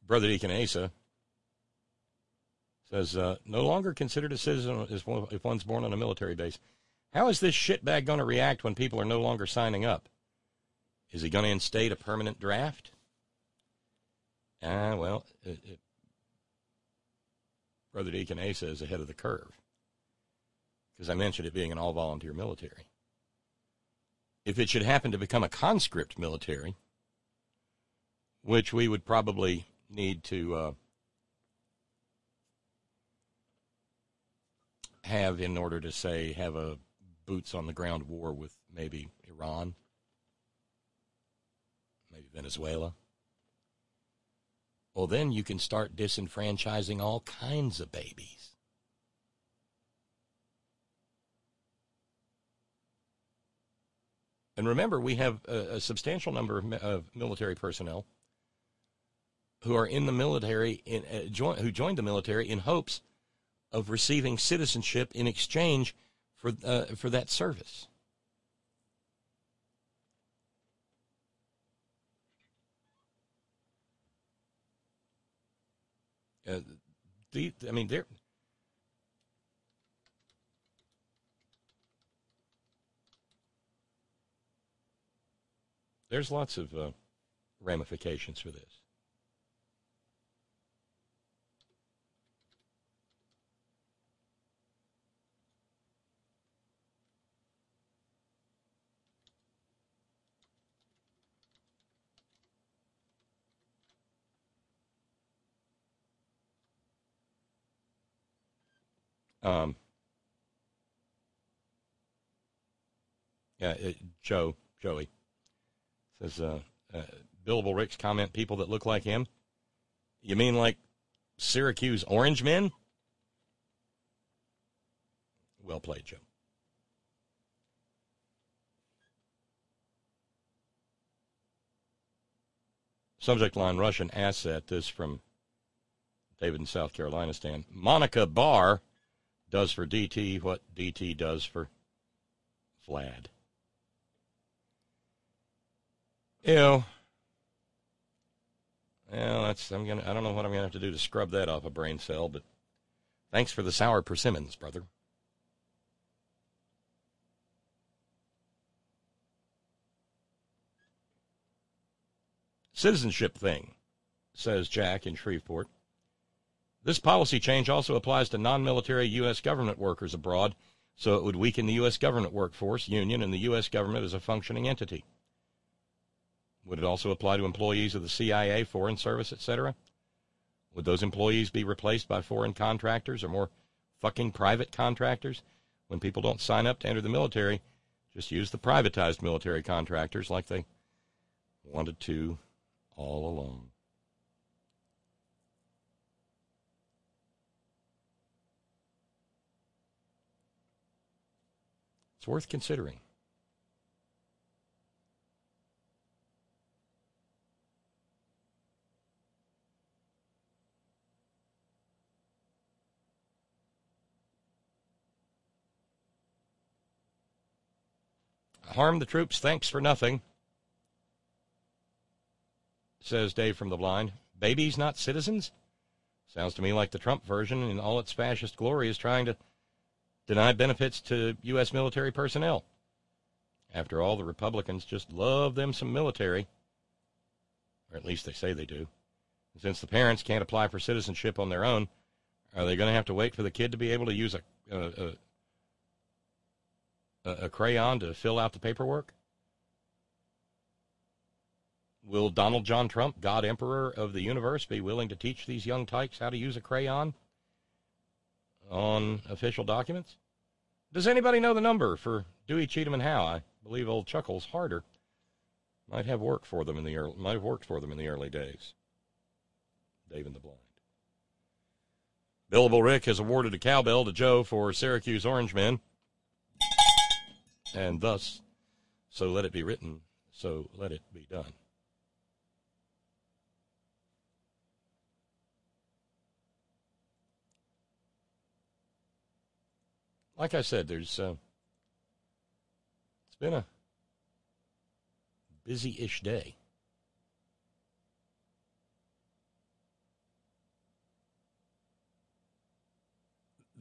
Brother Deacon Asa says, uh, no longer considered a citizen if one's born on a military base. How is this shitbag going to react when people are no longer signing up? Is he going to instate a permanent draft? Ah, uh, well, it, it, Brother Deacon Asa is ahead of the curve, because I mentioned it being an all-volunteer military. If it should happen to become a conscript military, which we would probably need to uh, have in order to, say, have a boots-on-the-ground war with maybe Iran, maybe Venezuela, well, then you can start disenfranchising all kinds of babies. And remember, we have a, a substantial number of, of military personnel who are in the military, in, uh, join, who joined the military in hopes of receiving citizenship in exchange for uh, for that service. Uh, the, I mean, there. There's lots of uh, ramifications for this. Um, yeah, it, Joe, Joey says, uh, uh, Billable Rick's comment, people that look like him. You mean like Syracuse Orange Men? Well played, Joe. Subject line, Russian asset. This from David in South Carolina stand. Monica Barr does for D T what D T does for Vlad. Ew. Well, that's I'm gonna I don't know what I'm gonna have to do to scrub that off a brain cell, but thanks for the sour persimmons, brother. Citizenship thing, says Jack in Shreveport. This policy change also applies to non-military U S government workers abroad, so it would weaken the U S government workforce, union, and the U S government as a functioning entity. Would it also apply to employees of the C I A, Foreign Service, et cetera? Would those employees be replaced by foreign contractors or more fucking private contractors? When people don't sign up to enter the military, just use the privatized military contractors like they wanted to all along. It's worth considering. Harm the troops, thanks for nothing, says Dave from the Blind. Babies, not citizens? Sounds to me like the Trump version in all its fascist glory is trying to deny benefits to U S military personnel. After all, the Republicans just love them some military, or at least they say they do. And since the parents can't apply for citizenship on their own, are they going to have to wait for the kid to be able to use a, a, a, a crayon to fill out the paperwork? Will Donald John Trump, God Emperor of the universe, be willing to teach these young tykes how to use a crayon on official documents? Does anybody know the number for Dewey, Cheatham, and Howe? I believe old Chuckles Harder might have worked for them in the early, might have worked for them in the early days. Dave in the Blind. Billable Rick has awarded a cowbell to Joe for Syracuse Orange Men, and thus, so let it be written, so let it be done. Like I said, there's uh, it's been a busy-ish day.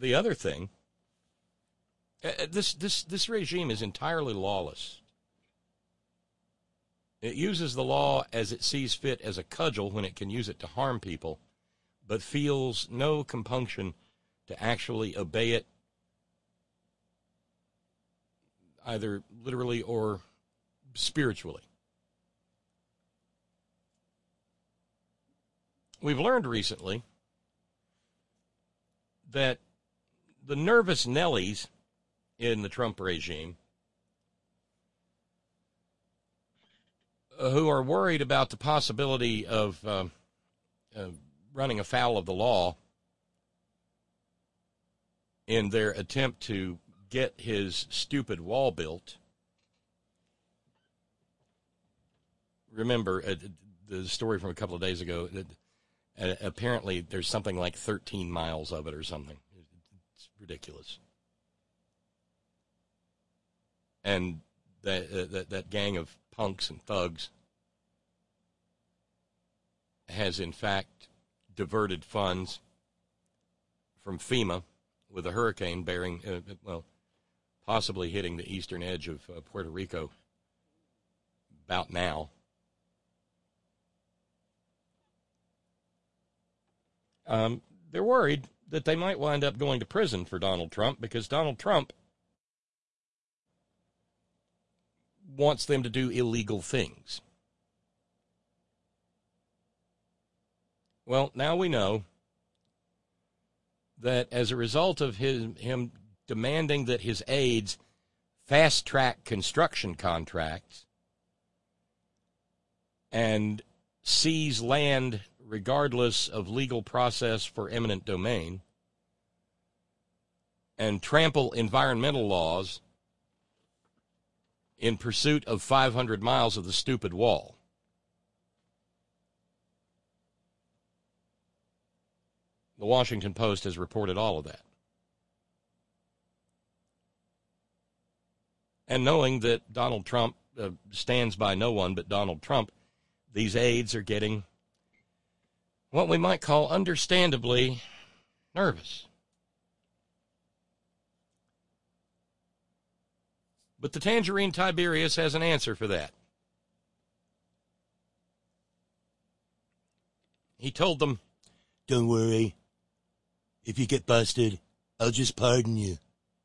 the other thing, uh, this, this, this regime is entirely lawless. It uses the law as it sees fit as a cudgel when it can use it to harm people, but feels no compunction to actually obey it, either literally or spiritually. We've learned recently that the nervous Nellies in the Trump regime, uh, who are worried about the possibility of uh, uh, running afoul of the law in their attempt to get his stupid wall built. Remember uh, the story from a couple of days ago that uh, apparently there's something like thirteen miles of it or something. It's ridiculous. And that, uh, that, that gang of punks and thugs has in fact diverted funds from FEMA with a hurricane bearing, uh, well, possibly hitting the eastern edge of uh, Puerto Rico about now. Um, they're worried that they might wind up going to prison for Donald Trump because Donald Trump wants them to do illegal things. Well, now we know that as a result of his, him demanding that his aides fast-track construction contracts and seize land regardless of legal process for eminent domain and trample environmental laws in pursuit of five hundred miles of the stupid wall. The Washington Post has reported all of that. And knowing that Donald Trump uh, stands by no one but Donald Trump, these aides are getting what we might call understandably nervous. But the Tangerine Tiberius has an answer for that. He told them, "Don't worry. If you get busted, I'll just pardon you."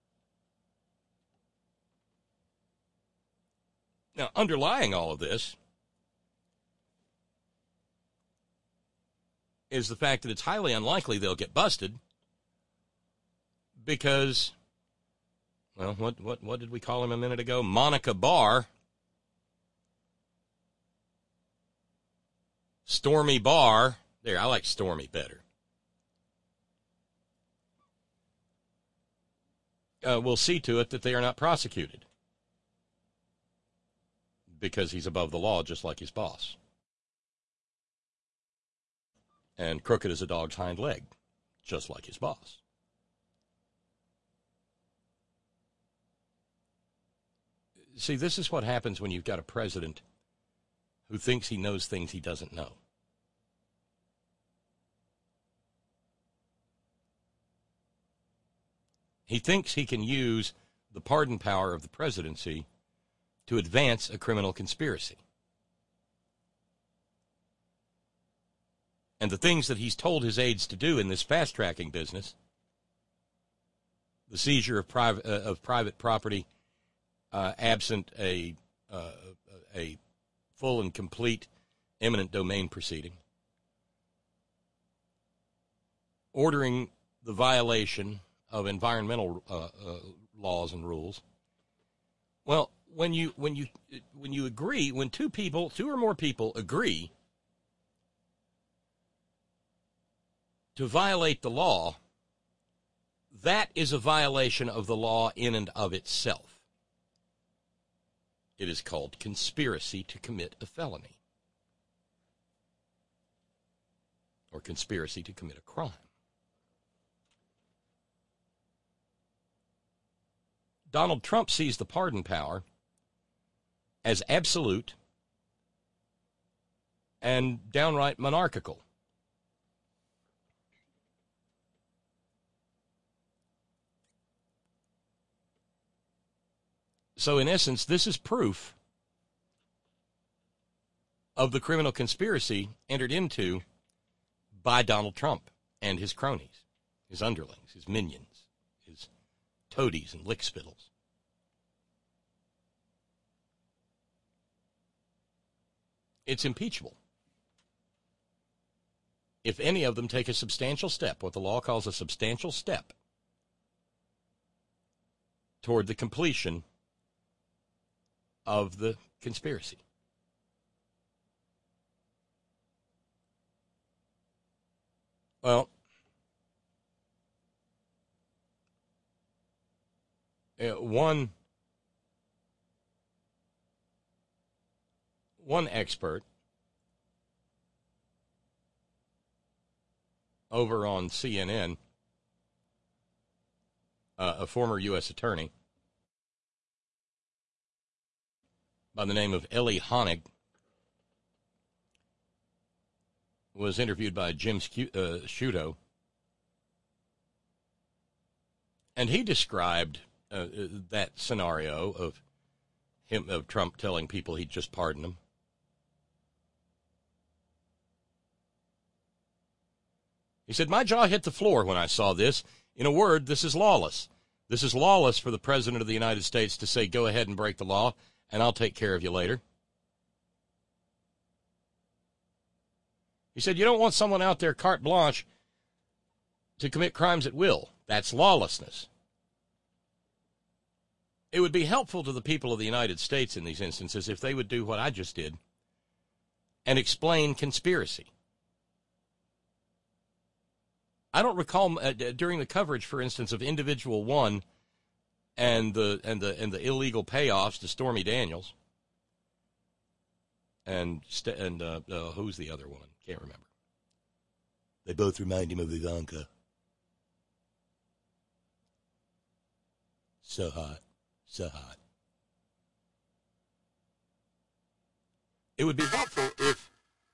Now, underlying all of this is the fact that it's highly unlikely they'll get busted because, well, what what what did we call him a minute ago? Monica Barr, Stormy Barr. There, I like Stormy better. Uh, we'll see to it that they are not prosecuted because he's above the law, just like his boss. And crooked as a dog's hind leg, just like his boss. See, this is what happens when you've got a president who thinks he knows things he doesn't know. He thinks he can use the pardon power of the presidency to advance a criminal conspiracy. And the things that he's told his aides to do in this fast-tracking business, the seizure of private uh, of private property uh, absent a uh, a full and complete eminent domain proceeding, ordering the violation of environmental uh, uh, laws and rules. Well, when you when you when you agree, when two people, two or more people agree to violate the law, that is a violation of the law in and of itself. It is called conspiracy to commit a felony, or conspiracy to commit a crime. Donald Trump sees the pardon power as absolute and downright monarchical. So, in essence, this is proof of the criminal conspiracy entered into by Donald Trump and his cronies, his underlings, his minions, his toadies and lickspittles. It's impeachable. If any of them take a substantial step, what the law calls a substantial step, toward the completion of the conspiracy. Well, uh, one one expert over on C N N, uh, a former U S attorney by the name of Ellie Honig, was interviewed by Jim uh, Sciutto, and he described uh, that scenario of him of Trump telling people he'd just pardoned them. He said, "My jaw hit the floor when I saw this. In a word, this is lawless. This is lawless for the President of the United States to say, go ahead and break the law, and I'll take care of you later." He said, "You don't want someone out there carte blanche to commit crimes at will. That's lawlessness." It would be helpful to the people of the United States in these instances if they would do what I just did and explain conspiracy. I don't recall uh, during the coverage, for instance, of Individual One and the and the and the illegal payoffs to Stormy Daniels and and uh, uh, who's the other one? Can't remember. They both remind him of Ivanka. So hot, so hot. It would be helpful if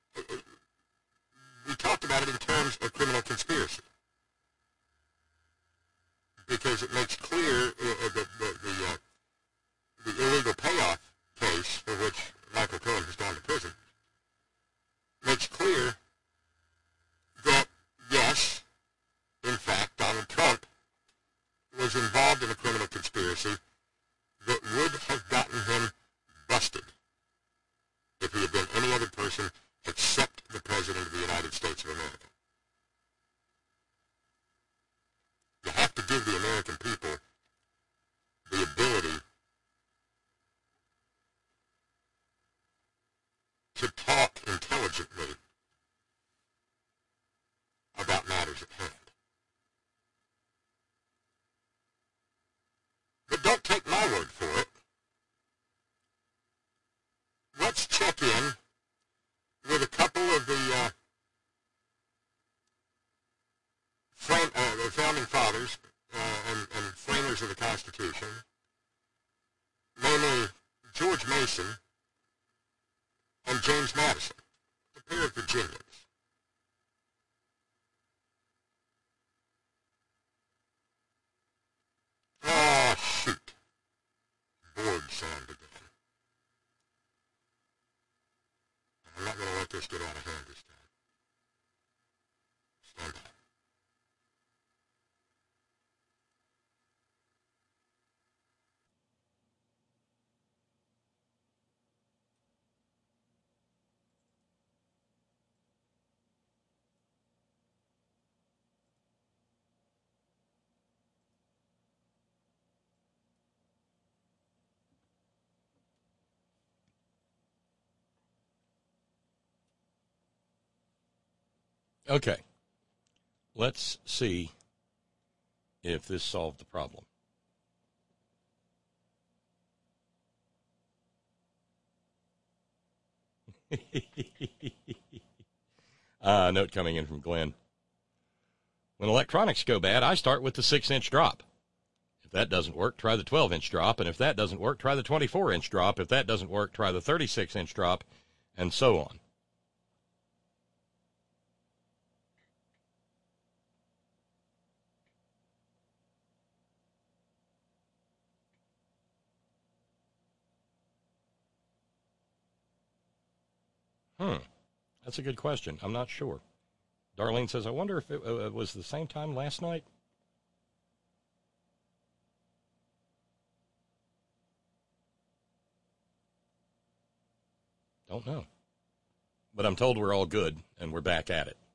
we talked about it in terms of criminal conspiracy, because it makes clear uh, the the the, uh, the illegal payoff case for which Michael Cohen has gone to prison makes clear that yes, in fact, Donald Trump was involved in a criminal conspiracy that would have gotten him busted if he had been any other person except the President of the United States of America. You have to give the American people the ability to talk intelligently about matters at hand. But don't take my word for it. Let's check in with a couple of the, uh, frame, uh, the founding fathers uh, and, and framers of the Constitution, namely George Mason and James Madison, a pair of Virginians. Ah, shoot. Board sound again. I'm not going to let this get out of hand this time. Stand by. Okay, let's see if this solved the problem. uh, note coming in from Glenn. When electronics go bad, I start with the six-inch drop. If that doesn't work, try the twelve-inch drop. And if that doesn't work, try the twenty-four-inch drop. If that doesn't work, try the thirty-six-inch drop, and so on. Hmm. That's a good question. I'm not sure. Darlene says, I wonder if it uh, was the same time last night. Don't know. But I'm told we're all good, and we're back at it.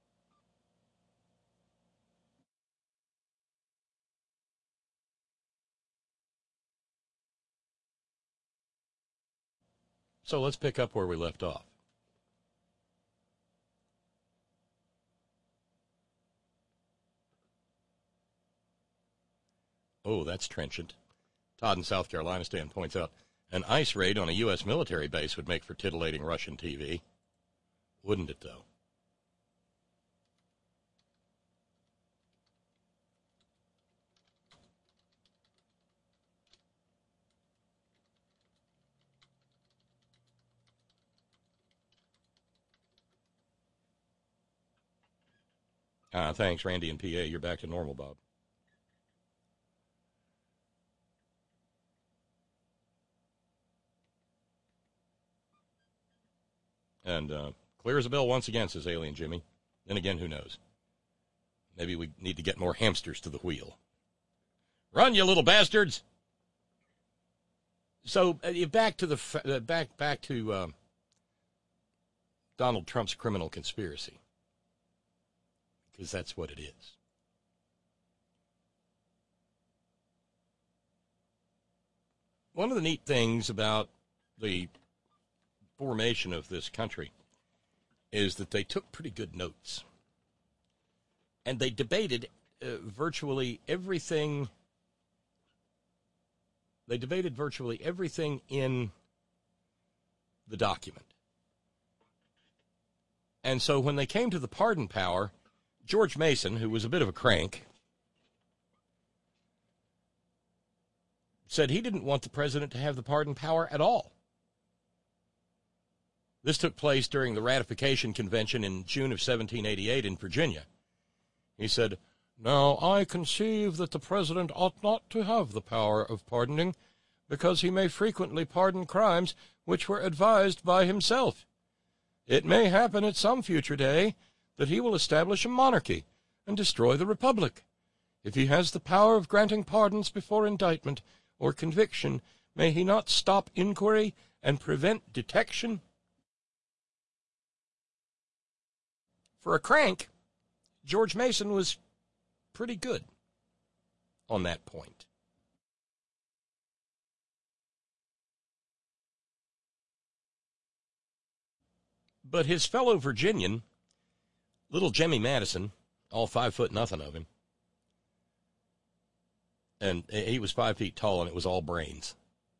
So let's pick up where we left off. Oh, that's trenchant. Todd in South Carolina Stan points out, an ICE raid on a U S military base would make for titillating Russian T V. Wouldn't it, though? Ah, thanks, Randy and P A. You're back to normal, Bob. And uh, clear as a bell once again, says Alien Jimmy. Then again, who knows? Maybe we need to get more hamsters to the wheel. Run, you little bastards! So uh, back to the uh, back back to uh, Donald Trump's criminal conspiracy, because that's what it is. One of the neat things about the formation of this country is that they took pretty good notes. And they debated uh, virtually everything. They debated virtually everything in the document. And so when they came to the pardon power, George Mason, who was a bit of a crank, said he didn't want the president to have the pardon power at all. This took place during the ratification convention in June of seventeen eighty-eight in Virginia. He said, "Now I conceive that the president ought not to have the power of pardoning, because he may frequently pardon crimes which were advised by himself. It may happen at some future day that he will establish a monarchy and destroy the republic. If he has the power of granting pardons before indictment or conviction, may he not stop inquiry and prevent detection?" For a crank, George Mason was pretty good on that point. But his fellow Virginian, little Jimmy Madison, all five foot nothing of him, and he was five feet tall, and it was all brains.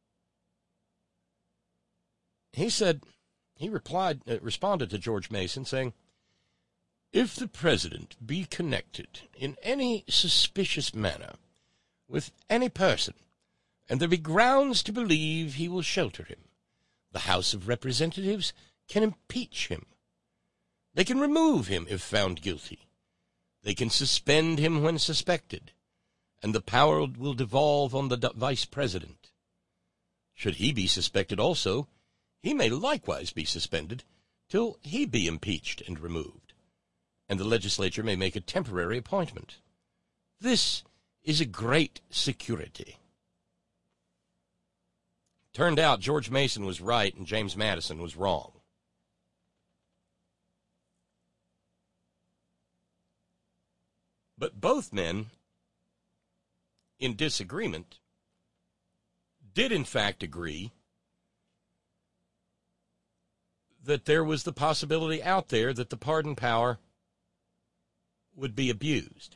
He said, he replied, uh, responded to George Mason, saying, "If the president be connected in any suspicious manner with any person, and there be grounds to believe he will shelter him, the House of Representatives can impeach him. They can remove him if found guilty. They can suspend him when suspected, and the power will devolve on the vice president. Should he be suspected also, he may likewise be suspended till he be impeached and removed, and the legislature may make a temporary appointment. This is a great security." Turned out George Mason was right and James Madison was wrong. But both men, in disagreement, did in fact agree that there was the possibility out there that the pardon power would be abused.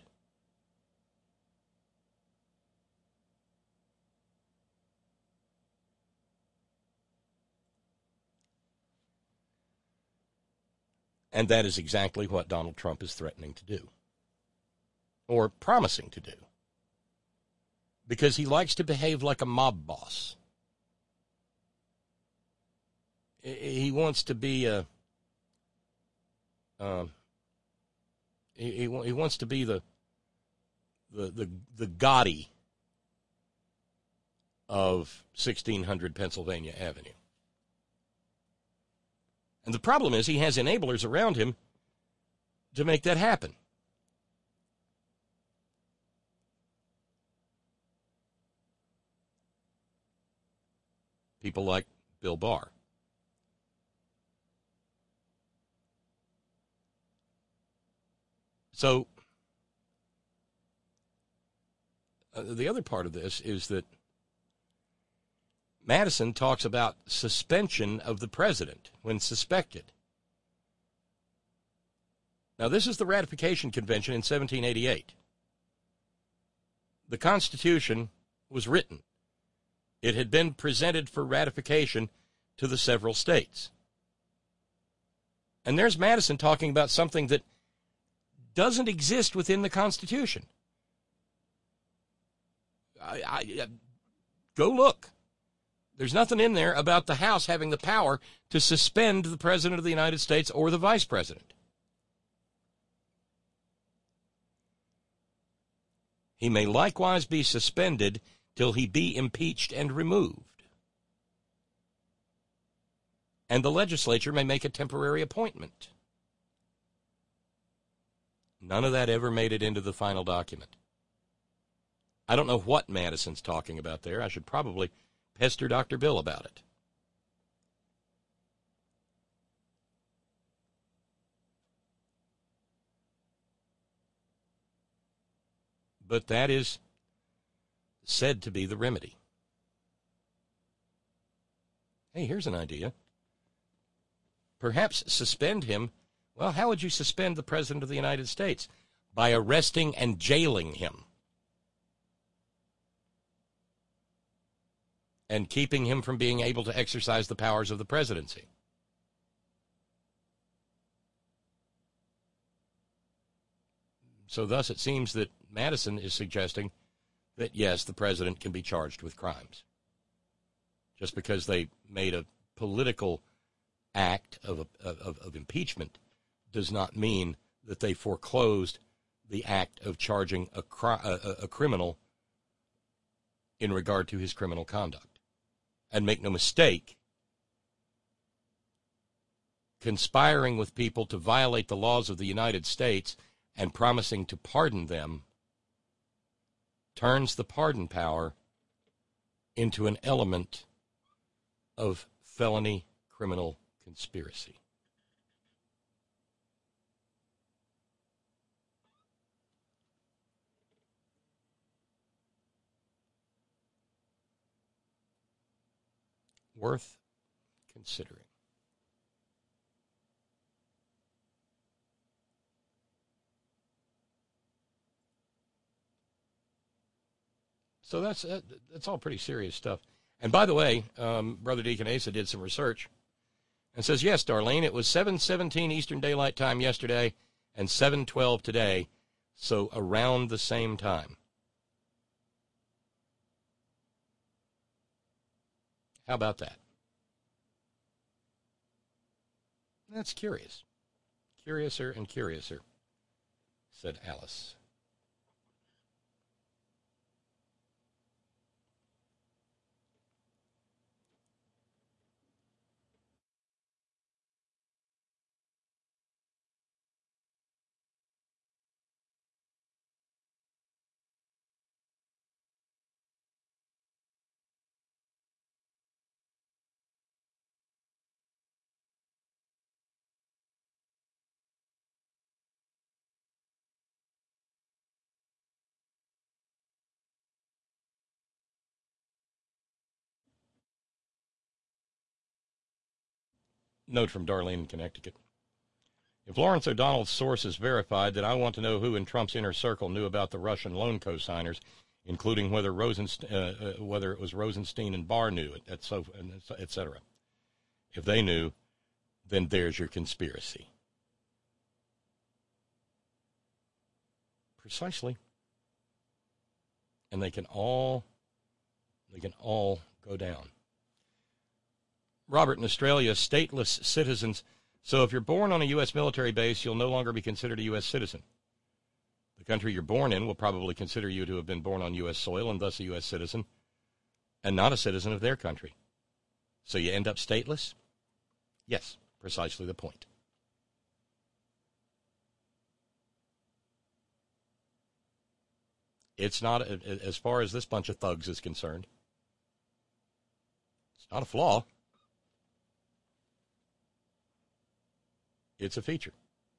And that is exactly what Donald Trump is threatening to do, or promising to do, because he likes to behave like a mob boss. He wants to be a, uh, he, he he wants to be the the the the Gotti of sixteen hundred Pennsylvania Avenue. And the problem is he has enablers around him to make that happen. People like Bill Barr. So, uh, the other part of this is that Madison talks about suspension of the president when suspected. Now, this is the Ratification Convention in seventeen eighty-eight. The Constitution was written. It had been presented for ratification to the several states. And there's Madison talking about something that doesn't exist within the Constitution. I, I, go look. There's nothing in there about the House having the power to suspend the President of the United States or the Vice President. He may likewise be suspended till he be impeached and removed. And the legislature may make a temporary appointment. None of that ever made it into the final document. I don't know what Madison's talking about there. I should probably pester Doctor Bill about it. But that is said to be the remedy. Hey, here's an idea. Perhaps suspend him. Well, how would you suspend the President of the United States? By arresting and jailing him. And keeping him from being able to exercise the powers of the presidency. So thus it seems that Madison is suggesting that, yes, the president can be charged with crimes. Just because they made a political act of, of, of impeachment does not mean that they foreclosed the act of charging a, a, a criminal in regard to his criminal conduct. And make no mistake, conspiring with people to violate the laws of the United States and promising to pardon them turns the pardon power into an element of felony criminal conspiracy. Worth considering. So that's uh, that's all pretty serious stuff. And by the way, um, Brother Deacon Asa did some research and says, yes, Darlene, it was seven seventeen Eastern Daylight Time yesterday and seven twelve today, so around the same time. How about that? That's curious. Curiouser and curiouser, said Alice. Note from Darlene in Connecticut. If Lawrence O'Donnell's source is verified, then I want to know who in Trump's inner circle knew about the Russian loan co-signers, including whether Rosenst- uh, uh, whether it was Rosenstein and Barr knew it, et so, et cetera. If they knew, then there's your conspiracy. Precisely. And they can all, they can all go down. Robert in Australia, stateless citizens. So if you're born on a U S military base, you'll no longer be considered a U S citizen. The country you're born in will probably consider you to have been born on U S soil and thus a U S citizen, and not a citizen of their country. So you end up stateless? Yes, precisely the point. It's not, as far as this bunch of thugs is concerned, it's not a flaw. It's a feature.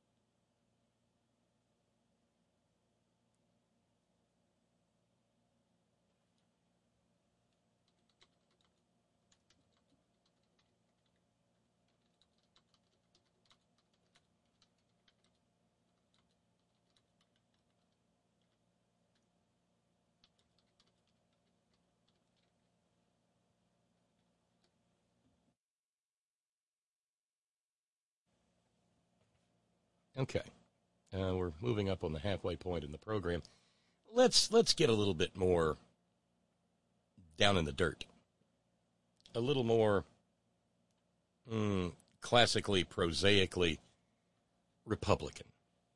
Okay, uh, we're moving up on the halfway point in the program. Let's let's get a little bit more down in the dirt, a little more mm, classically, prosaically Republican,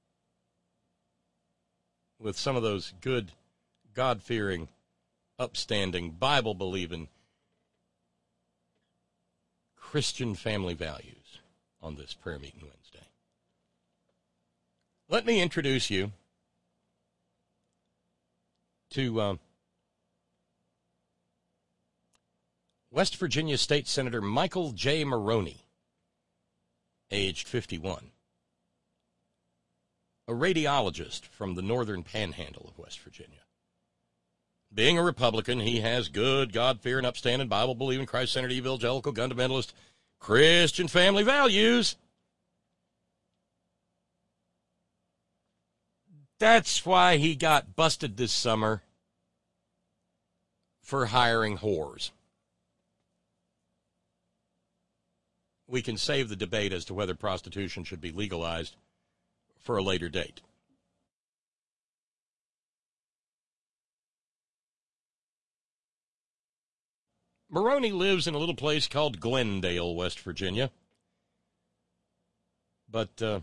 with some of those good, God-fearing, upstanding, Bible-believing Christian family values on this prayer meeting Wednesday. Let me introduce you to um, West Virginia State Senator Michael J. Maroney, aged fifty-one, a radiologist from the northern panhandle of West Virginia. Being a Republican, he has good, God-fearing, upstanding, Bible-believing, Christ-centered, evangelical, fundamentalist, Christian family values. That's why he got busted this summer for hiring whores. We can save the debate as to whether prostitution should be legalized for a later date. Maroney lives in a little place called Glendale, West Virginia. But uh,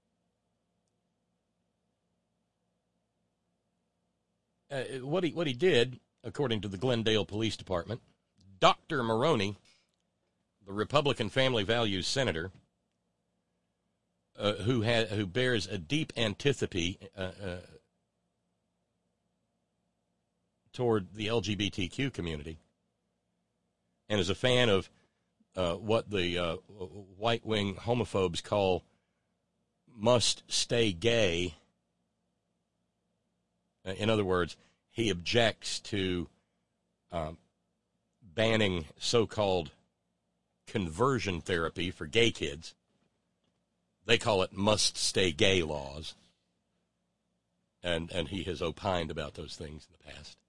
uh, what he what he did, according to the Glendale Police Department, Doctor Maroney, the Republican Family Values Senator, uh, who ha- who bears a deep antipathy uh, uh, toward the L G B T Q community, and is a fan of uh, what the uh, white-wing homophobes call must stay gay. Uh, in other words, he objects to um, banning so-called conversion therapy for gay kids. They call it must stay gay laws. And, and he has opined about those things in the past.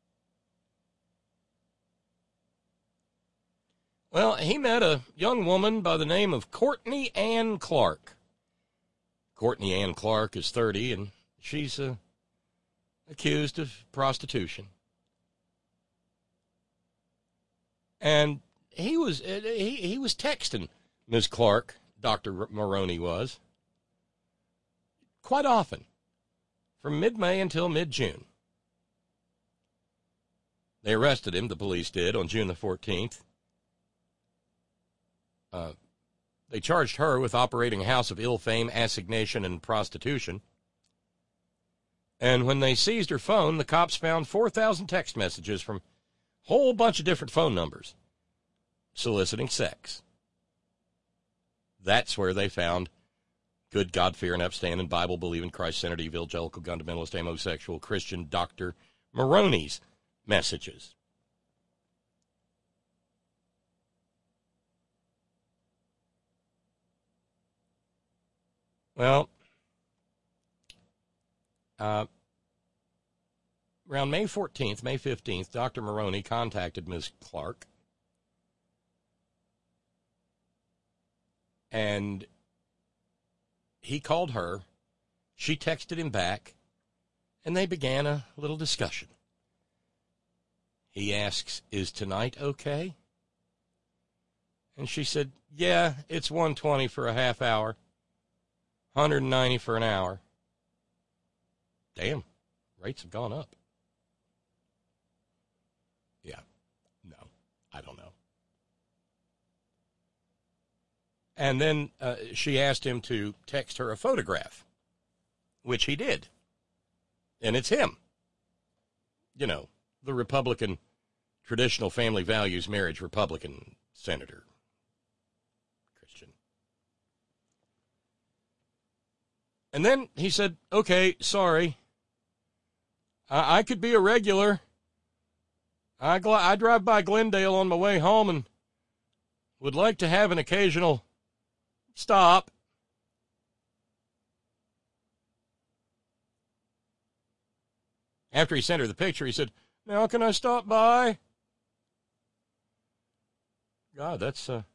Well, he met a young woman by the name of Courtney Ann Clark. Courtney Ann Clark is thirty, and she's uh, accused of prostitution. And he was uh, he, he was texting Miz Clark, Doctor Maroney was, quite often, from mid-May until mid-June. They arrested him, the police did, on June the fourteenth. Uh, they charged her with operating a house of ill fame, assignation, and prostitution. And when they seized her phone, the cops found four thousand text messages from a whole bunch of different phone numbers soliciting sex. That's where they found good, God-fearing, upstanding, Bible-believing, Christ-centered, evangelical, fundamentalist, homosexual, Christian Doctor Maroney's messages. Well, uh, around May fourteenth, May fifteenth, Doctor Maroney contacted Miz Clark, and he called her. She texted him back, and they began a little discussion. He asks, "Is tonight okay?" And she said, "Yeah, it's one twenty for a half hour. one hundred ninety for an hour." Damn, rates have gone up. Yeah, no, I don't know. And then uh, she asked him to text her a photograph, which he did. And it's him. You know, the Republican, traditional family values marriage Republican senator, Christian. And then he said, okay, sorry. I, I could be a regular. I, gl- I drive by Glendale on my way home and would like to have an occasional stop. After he sent her the picture, he said, now can I stop by? God, that's uh,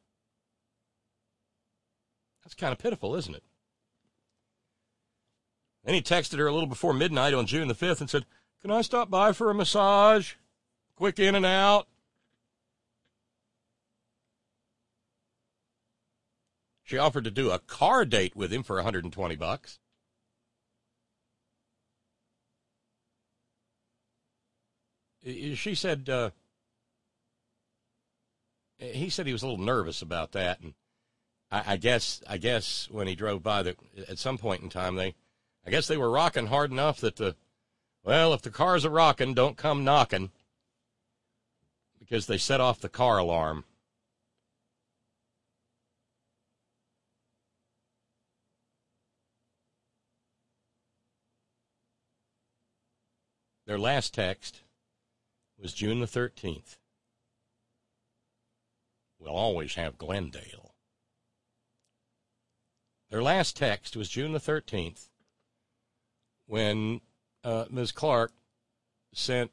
that's kind of pitiful, isn't it? Then he texted her a little before midnight on June the fifth and said, can I stop by for a massage? Quick in and out. She offered to do a car date with him for one hundred twenty bucks. She said, uh, he said he was a little nervous about that. And I, I guess, I guess when he drove by the, at some point in time, they, I guess they were rocking hard enough that the, well, if the cars are rocking, don't come knocking, because they set off the car alarm. Their last text was June the thirteenth. We'll always have Glendale. Their last text was June the thirteenth, when uh, Miz Clark sent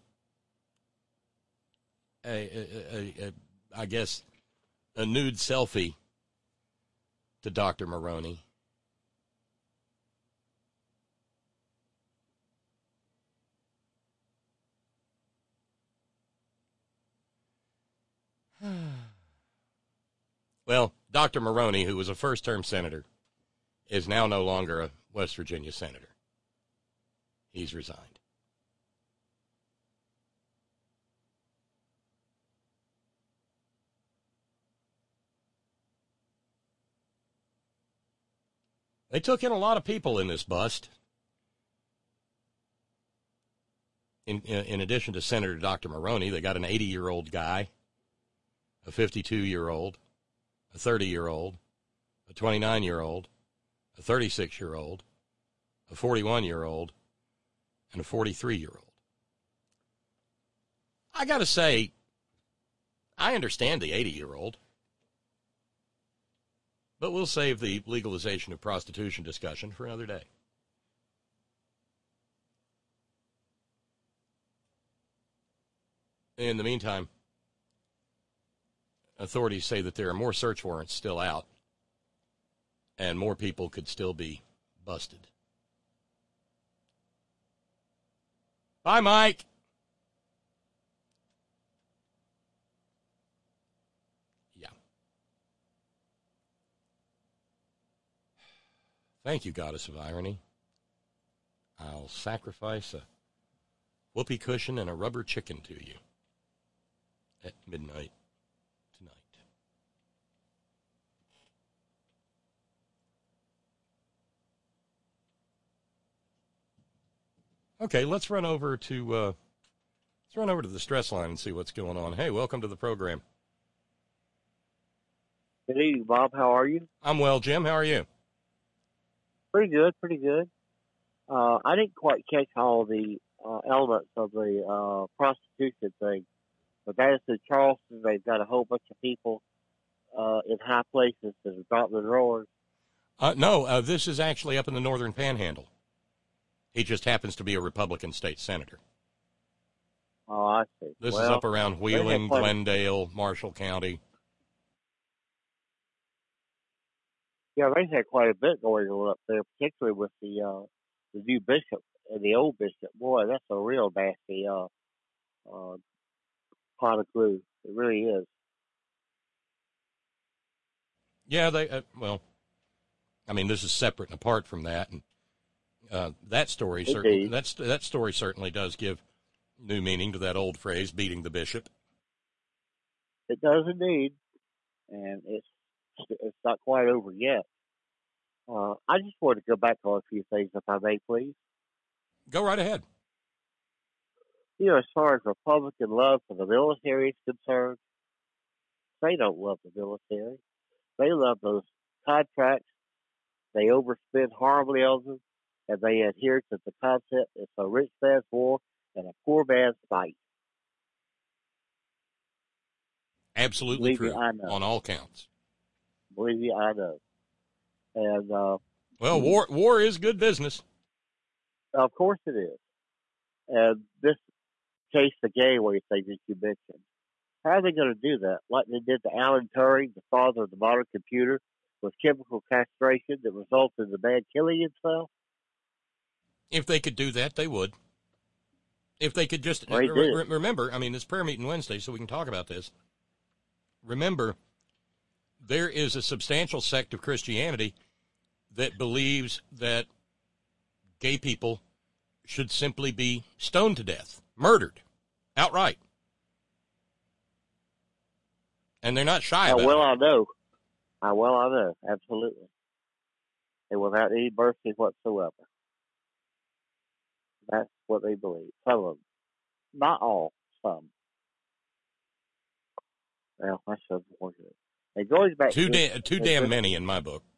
a, a, a, a, I guess, a nude selfie to Doctor Maroney. Well, Doctor Maroney, who was a first-term senator, is now no longer a West Virginia senator. He's resigned. They took in a lot of people in this bust. In, in, in addition to Senator Doctor Maroney, they got an eighty-year-old guy, a fifty-two-year-old, a thirty-year-old, a twenty-nine-year-old, a thirty-six-year-old, a forty-one-year-old, and a forty-three-year-old. I got to say, I understand the eighty-year-old, but we'll save the legalization of prostitution discussion for another day. In the meantime, authorities say that there are more search warrants still out, and more people could still be busted. Bye, Mike. Yeah. Thank you, Goddess of Irony. I'll sacrifice a whoopee cushion and a rubber chicken to you at midnight tonight. Okay, let's run over to uh, let's run over to the stress line and see what's going on. Hey, welcome to the program. Good evening, Bob. How are you? I'm well, Jim. How are you? Pretty good, pretty good. Uh, I didn't quite catch all the uh, elements of the uh, prostitution thing, but that is in Charleston. They've got a whole bunch of people uh, in high places that have dropped the drawers. Uh, no, uh, this is actually up in the northern panhandle. He just happens to be a Republican state senator. Oh, I see. This well, is up around Wheeling, plenty- Glendale, Marshall County. Yeah, they had quite a bit going on up there, particularly with the uh, the new bishop and the old bishop. Boy, that's a real nasty uh, uh, pot of glue. It really is. Yeah, they, uh, well, I mean, this is separate and apart from that. And uh, that story, certainly, that's, that story certainly does give new meaning to that old phrase, beating the bishop. It does indeed. And it's it's not quite over yet. Uh, I just want to go back on a few things, if I may, please. Go right ahead. You know, as far as Republican love for the military is concerned, they don't love the military. They love those contracts. They overspend horribly on them, and they adhere to the concept it's a rich man's war and a poor man's fight. Absolutely Believe me, true I know. on all counts. Believe me, I know. And uh, Well, war war is good business. of course it is. And this case, the gateway thing that you mentioned, how are they going to do that? Like they did to Alan Turing, the father of the modern computer, with chemical castration that resulted in the man killing himself? If they could do that, they would. If they could just Well, he re- did. re- remember, I mean, it's prayer meeting Wednesday, so we can talk about this. Remember, there is a substantial sect of Christianity that believes that gay people should simply be stoned to death, murdered, outright. And they're not shy Oh, about well, it. I know. I well, I know. Absolutely. And without any mercy whatsoever. That's what they believe. Some of them. Not all. Some. Well, that's unfortunate. It goes back Too, to... da- too it- damn it- many in my book.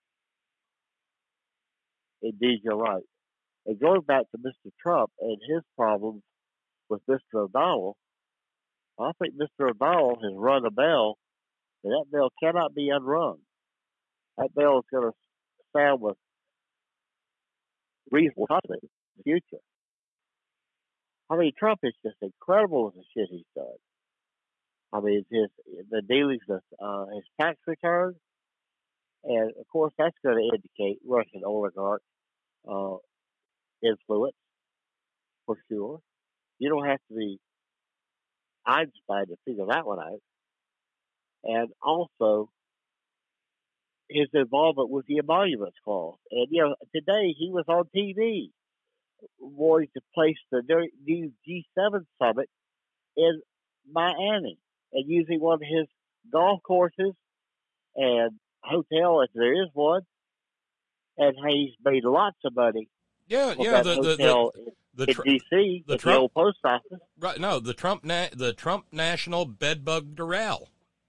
Indeed, you're right. It goes back to Mister Trump and his problems with Mister O'Donnell. I think Mister O'Donnell has run a bell, and that bell cannot be unrung. That bell is going to sound with reasonable confidence in the future. I mean, Trump is just incredible with the shit he's done. I mean, his the dealings with uh, his tax return, and of course that's going to indicate Russian oligarch uh, influence for sure. You don't have to be Einstein to figure that one out. And also his involvement with the emoluments clause. And you know, today he was on T V wanting to place the new G seven summit in Miami and using one of his golf courses and hotel, if there is one, and he's made lots of money. Yeah, on yeah. that The the hotel the, the, in tr- D C the at Trump- the old post office. right. No, the Trump na- the Trump National Bedbug Doral.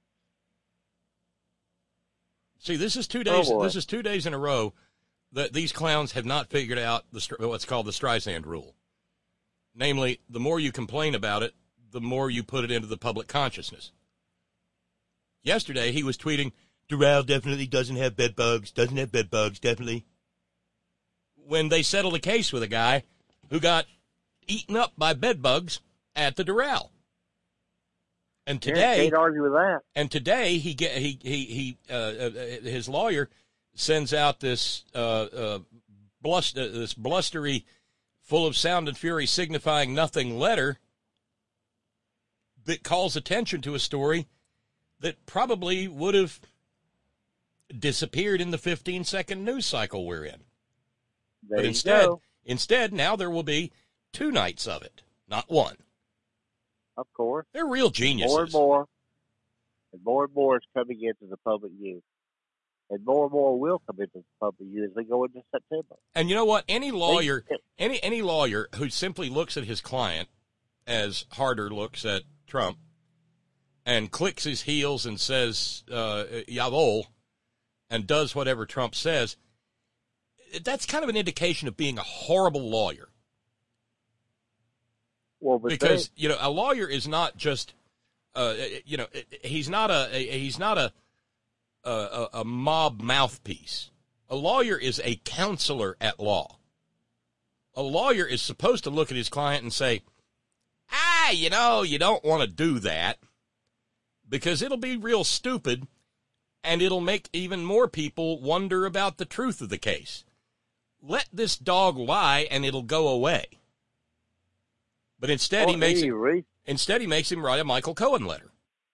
See, this is two days. Oh, boy. this is two days in a row that these clowns have not figured out the what's called the Streisand rule. Namely, the more you complain about it, the more you put it into the public consciousness. Yesterday, he was tweeting, Doral definitely doesn't have bed bugs, doesn't have bed bugs, definitely. When they settled a case with a guy who got eaten up by bed bugs at the Doral. And Yeah, today, can't argue with that. and today he get he he he uh, uh, his lawyer sends out this uh, uh, bluster, this blustery, full of sound and fury, signifying nothing letter that calls attention to a story that probably would have disappeared in the fifteen second news cycle we're in. There But you instead, go. instead now there will be two nights of it, not one. Of course. They're real geniuses. More and more, and more and more is coming into the public view. And more and more will come into the public view as they go into September. And you know what? Any lawyer, They- any any lawyer who simply looks at his client as Harder looks at Trump and clicks his heels and says uh, "Jawohl" and does whatever Trump says, that's kind of an indication of being a horrible lawyer. Well, but Because they, you know, a lawyer is not just, uh, you know, he's not a, a he's not a, a a mob mouthpiece. A lawyer is a counselor at law. A lawyer is supposed to look at his client and say, ah, you know, you don't want to do that because it'll be real stupid and it'll make even more people wonder about the truth of the case. Let this dog lie and it'll go away. But instead, well, he makes any it, re- instead he makes him write a Michael Cohen letter.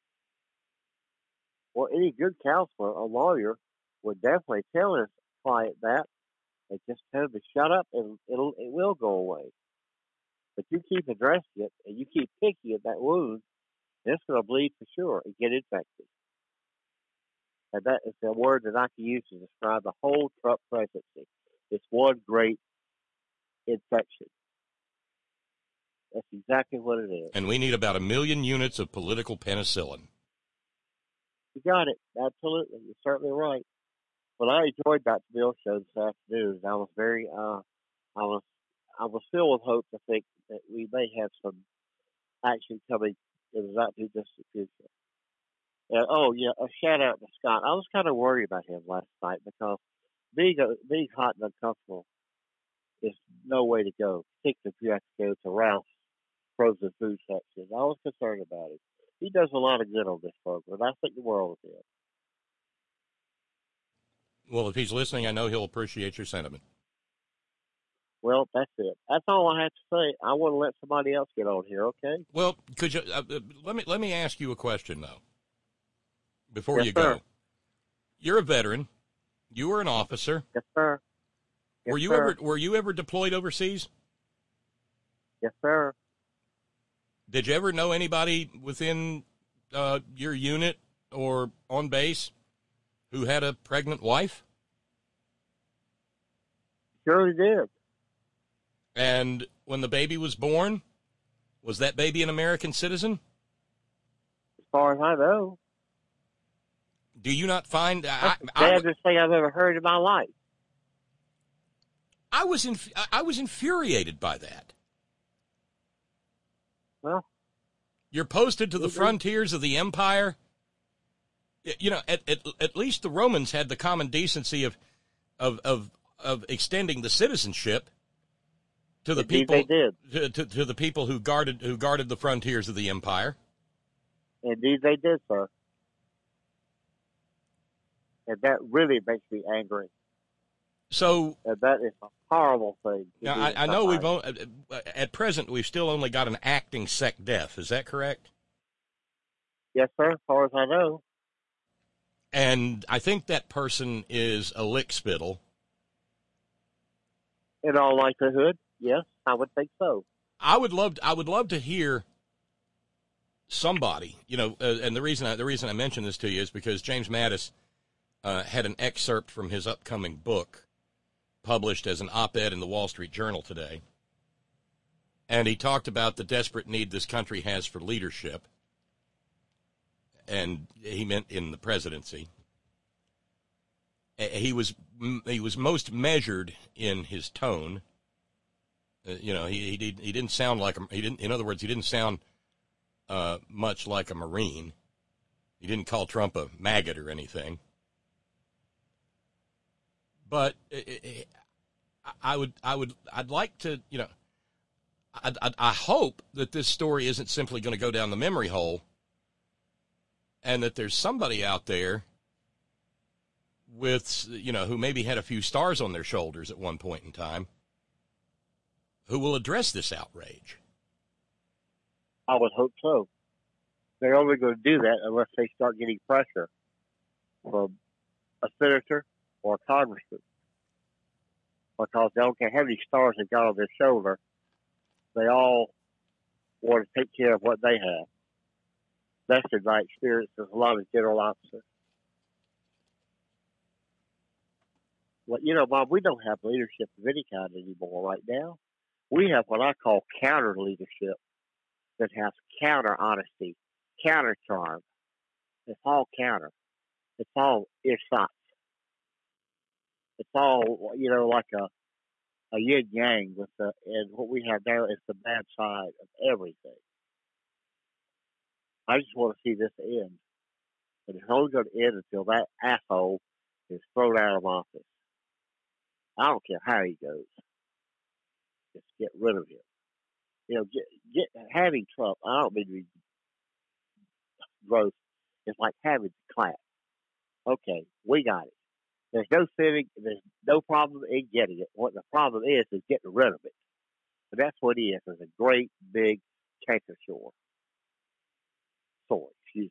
well, any good counselor, a lawyer, would definitely tell his client that and just tell him to shut up and it'll it will go away. But you keep addressing it and you keep picking at that wound, and it's going to bleed for sure and get infected. And that is a word that I can use to describe the whole Trump presidency. It's one great infection. That's exactly what it is. And we need about a million units of political penicillin. You got it. Absolutely. You're certainly right. Well, I enjoyed that Bill show this afternoon. I was very, uh, I was, I was filled with hope to think that we may have some action coming in the not too distant future. And, oh yeah, a shout out to Scott. I was kind of worried about him last night because being a, being hot and uncomfortable is no way to go. Particularly if you have to go to Ralph's frozen food section. I was concerned about him. He does a lot of good on this program. I think the world of him. Well, if he's listening, I know he'll appreciate your sentiment. Well, that's it. That's all I have to say. I want to let somebody else get on here, okay? Well, could you uh, uh, let me let me ask you a question though. Before yes, you sir. go, you're a veteran. You were an officer. Yes, sir. Yes, were you sir. ever were you ever deployed overseas? Yes, sir. Did you ever know anybody within uh, your unit or on base who had a pregnant wife? Surely did. And when the baby was born, was that baby an American citizen? As far as I know. Do you not find... That's I, the I, saddest thing I've ever heard in my life. I was inf- I was infuriated by that. Well, you're posted to the mm-hmm. frontiers of the empire. You know, at, at at least the Romans had the common decency of of of, of extending the citizenship to the Indeed people they did. To, to, to the people who guarded who guarded the frontiers of the empire. Indeed they did, sir. And that really makes me angry. So and that is a horrible thing. Now, I, I know we've only, at present we've still only got an acting sec def. Is that correct? Yes, sir. As far as I know. And I think that person is a lick spittle. In all likelihood, yes, I would think so. I would love. To, I would love to hear somebody. You know, uh, and the reason I, the reason I mention this to you is because James Mattis uh, had an excerpt from his upcoming book published as an op-ed in the Wall Street Journal today. And he talked about the desperate need this country has for leadership. And he meant in the presidency. He was he was most measured in his tone. Uh, you know, he he, did, he didn't sound like a, he didn't. In other words, he didn't sound uh, much like a Marine. He didn't call Trump a maggot or anything. But I would, I would, I'd like to, you know, I, I, I hope that this story isn't simply going to go down the memory hole, and that there's somebody out there with, you know, who maybe had a few stars on their shoulders at one point in time, who will address this outrage. I would hope so. They're only going to do that unless they start getting pressure from a senator or a congressman, because they don't care how many stars they've got on their shoulder. They all want to take care of what they have. That's in my experience with a lot of general officers. Well, you know, Bob, we don't have leadership of any kind anymore right now. We have what I call counter leadership that has counter honesty, counter charm. It's all counter. It's all earshot. It's all, you know, like a a yin yang with the, and what we have now is the bad side of everything. I just want to see this end, but it's only going to end until that asshole is thrown out of office. I don't care how he goes. Just get rid of him. You know, get get having Trump. I don't mean to be gross. It's like having the clap. Okay, we got it. There's no sitting, there's no problem in getting it. What the problem is, is getting rid of it. And that's what he is, is a great, big canker sore. Sore, excuse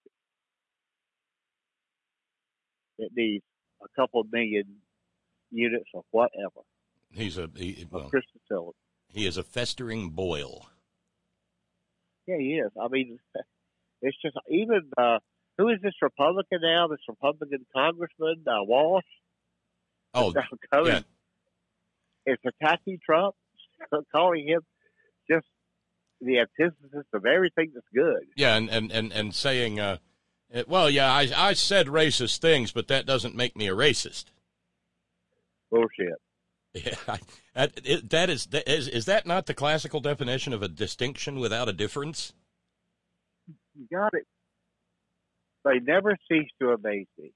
me. It needs a couple million units or whatever. He's a, he, well, Christmas he is a festering boil. Yeah, he is. I mean, it's just, even uh, who is this Republican now? This Republican Congressman uh, Walsh. Oh, Now coming, yeah. It's attacking Trump, calling him just the antithesis of everything that's good. Yeah, and, and, and, and saying, uh, well, yeah, I, I said racist things, but that doesn't make me a racist. Bullshit. Yeah, I, that, it, that is, that is, is that not the classical definition of a distinction without a difference? You got it. They never cease to amaze me.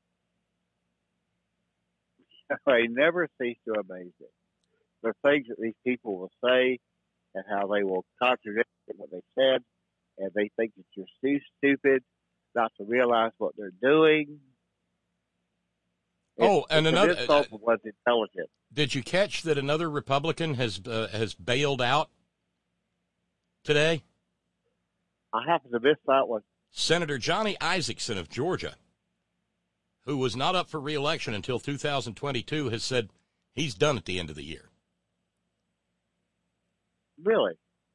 They never cease to amaze me. The things that these people will say and how they will contradict what they said, and they think that you're too stupid not to realize what they're doing. Oh, It's, and it's another. an insult for one's intelligent. Did you catch that another Republican has uh, has bailed out today? I happen to miss that one. Senator Johnny Isakson of Georgia, who was not up for re-election until two thousand twenty-two, has said he's done at the end of the year. Really?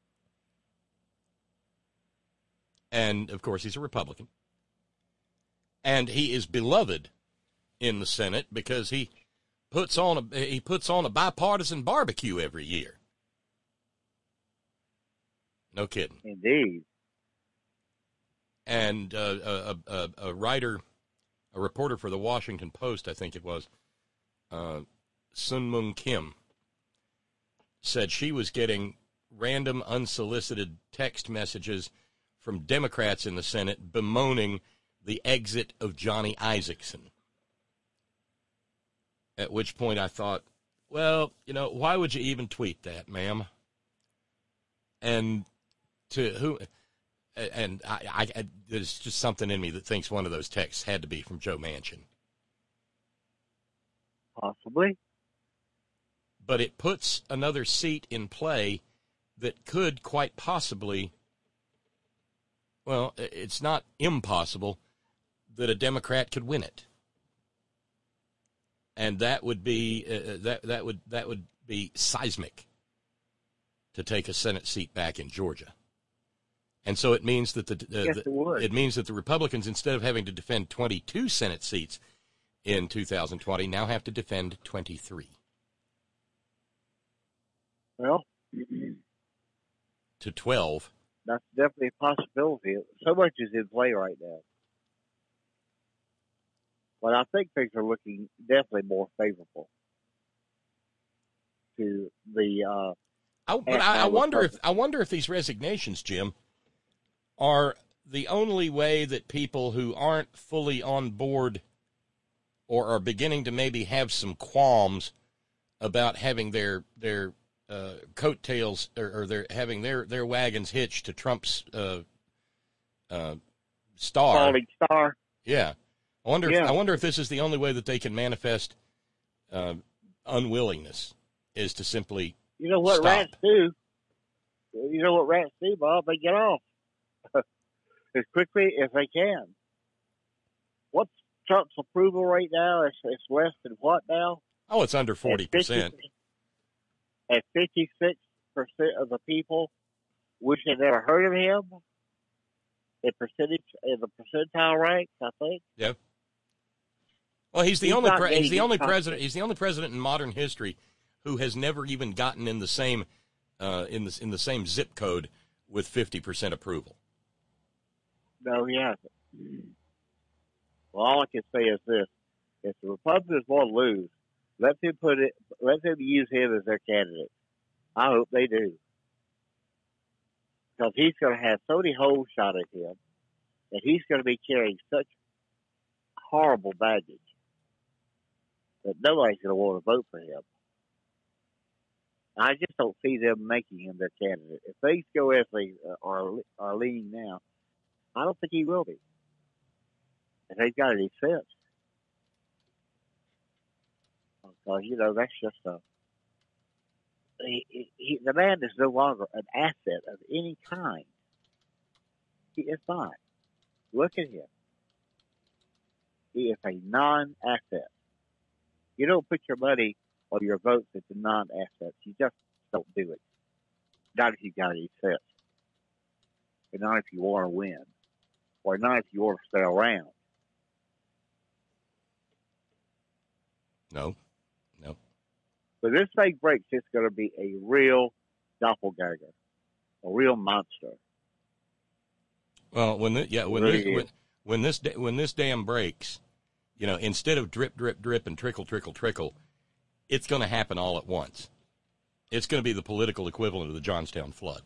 And, of course, he's a Republican. And he is beloved in the Senate because he puts on a he puts on a bipartisan barbecue every year. No kidding. Indeed. And uh, a, a, a writer, a reporter for the Washington Post, I think it was, uh, Sun Moon Kim, said she was getting random unsolicited text messages from Democrats in the Senate bemoaning the exit of Johnny Isakson. At which point I thought, well, you know, why would you even tweet that, ma'am? And to who... And I, I, I, there's just something in me that thinks one of those texts had to be from Joe Manchin. Possibly. But it puts another seat in play that could quite possibly, well, it's not impossible that a Democrat could win it. And that would be uh, that that would that would be seismic to take a Senate seat back in Georgia. And so it means that the, uh, yes, the it, would. it means that the Republicans, instead of having to defend twenty-two Senate seats in two thousand twenty, now have to defend twenty-three. Well, to twelve. That's definitely a possibility. So much is in play right now. But I think things are looking definitely more favorable to the. Uh, I, but I, I wonder if I wonder if these resignations, Jim, are the only way that people who aren't fully on board or are beginning to maybe have some qualms about having their their uh, coattails or, or their having their, their wagons hitched to Trump's uh, uh, star. Falling star. Yeah, I wonder. Yeah. If, I wonder if this is the only way that they can manifest uh, unwillingness is to simply. You know what stop. rats do? You know what rats do, Bob? They get off as quickly as they can. What's Trump's approval rate now? It's, it's less than what now? Oh, it's under forty percent. At fifty-six percent of the people wish they'd never heard of him. In percentage, in the percentile ranks, I think. Yeah. Well, he's the He's only not pre- he's the getting only his president. He's the only president in modern history who has never even gotten in the same uh, in the in the same zip code with fifty percent approval. No, he hasn't. Well, all I can say is this: if the Republicans want to lose, let them put it. Let them use him as their candidate. I hope they do, because he's going to have so many holes shot at him, and he's going to be carrying such horrible baggage that nobody's going to want to vote for him. I just don't see them making him their candidate. If things go as they are are leaning now, I don't think he will be. And they've got any sense. Because, you know, that's just a... He, he, the man is no longer an asset of any kind. He is not. Look at him. He is a non-asset. You don't put your money or your votes into non-assets. You just don't do it. Not if you got any sense. And not if you want to win. or not, you ought to stay around. No, no. But this thing breaks, it's going to be a real doppelganger, a real monster. Well, when the, yeah, when really this, when, when this when this dam breaks, you know, instead of drip, drip, drip, and trickle, trickle, trickle, it's going to happen all at once. It's going to be the political equivalent of the Johnstown flood.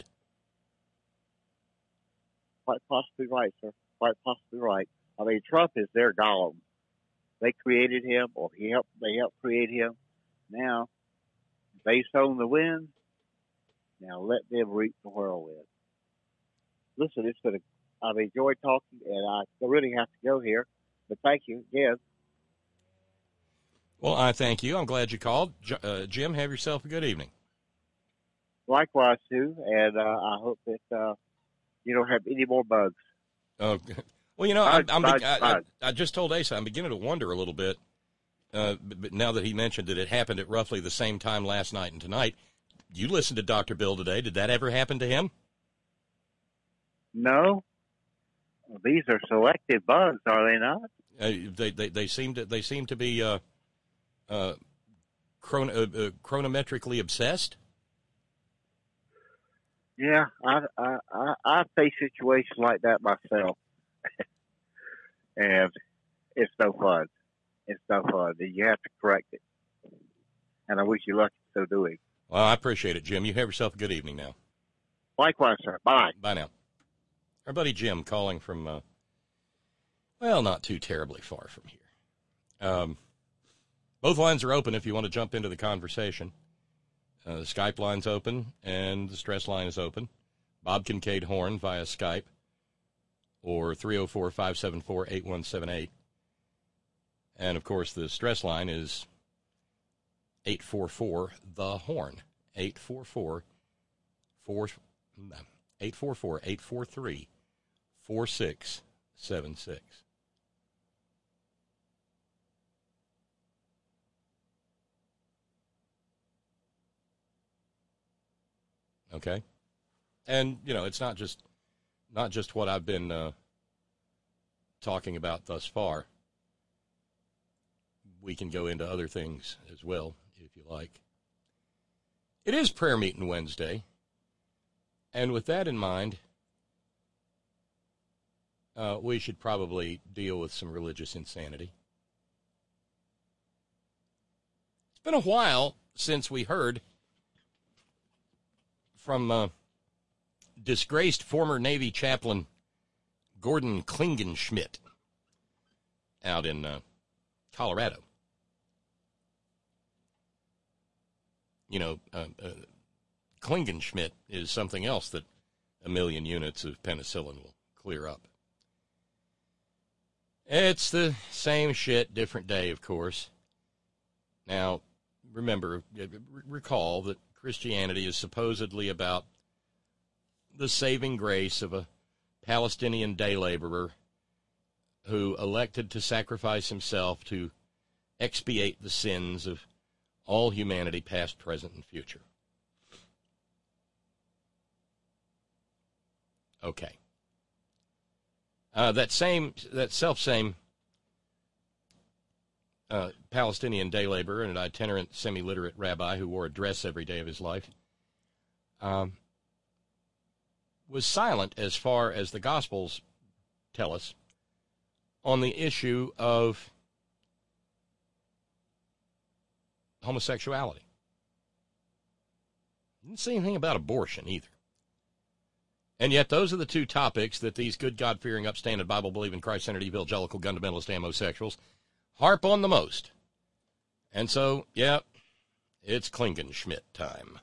Quite possibly right, sir. Quite possibly right. I mean, Trump is their Gollum. They created him, or he helped. They helped create him. Now, they sown the wind. Now let them reap the whirlwind. Listen, it's been a, I've enjoyed talking, and I really have to go here. But thank you again. Well, I thank you. I'm glad you called. Uh, Jim, have yourself a good evening. Likewise, too, and uh, I hope that uh, you don't have any more bugs. Oh, well, you know, I'm, I'm, Bud, I, Bud. I, I just told Asa I'm beginning to wonder a little bit, uh, but, but now that he mentioned that it happened at roughly the same time last night and tonight. You listened to Doctor Bill today. Did that ever happen to him? No. Well, these are selected bugs, are they not? Uh, they, they they seem to they seem to be uh, uh, chron- uh, uh, chronometrically obsessed. Yeah, I I I, I face situations like that myself, and it's no fun. It's no fun. You have to correct it, and I wish you luck in so doing. Well, I appreciate it, Jim. You have yourself a good evening now. Likewise, sir. Bye. Bye now. Our buddy Jim calling from, uh, well, not too terribly far from here. Um, both lines are open if you want to jump into the conversation. Uh, the Skype line's open, and the stress line is open. Bob Kincaid Horn via Skype, or three oh four, five seven four, eight one seven eight. And, of course, the stress line is eight four four, the horn, eight four four, eight four four, eight four three, four six seven six. Okay? And, you know, it's not just not just what I've been uh, talking about thus far. We can go into other things as well, if you like. It is Prayer Meeting Wednesday, and with that in mind, uh, we should probably deal with some religious insanity. It's been a while since we heard from uh, disgraced former Navy chaplain Gordon Klingenschmitt out in uh, Colorado. You know, uh, uh, Klingenschmitt is something else that a million units of penicillin will clear up. It's the same shit, different day, of course. Now, remember, recall that Christianity is supposedly about the saving grace of a Palestinian day laborer who elected to sacrifice himself to expiate the sins of all humanity, past, present, and future. Okay. Uh, that same, that self-same uh, Palestinian day laborer and an itinerant semi-literate rabbi who wore a dress every day of his life um, was silent, as far as the Gospels tell us, on the issue of homosexuality. Didn't say anything about abortion either. And yet those are the two topics that these good God-fearing, upstanding, Bible-believing, Christ-centered, evangelical, fundamentalist homosexuals harp on the most. And so, yeah, it's Klingenschmitt time.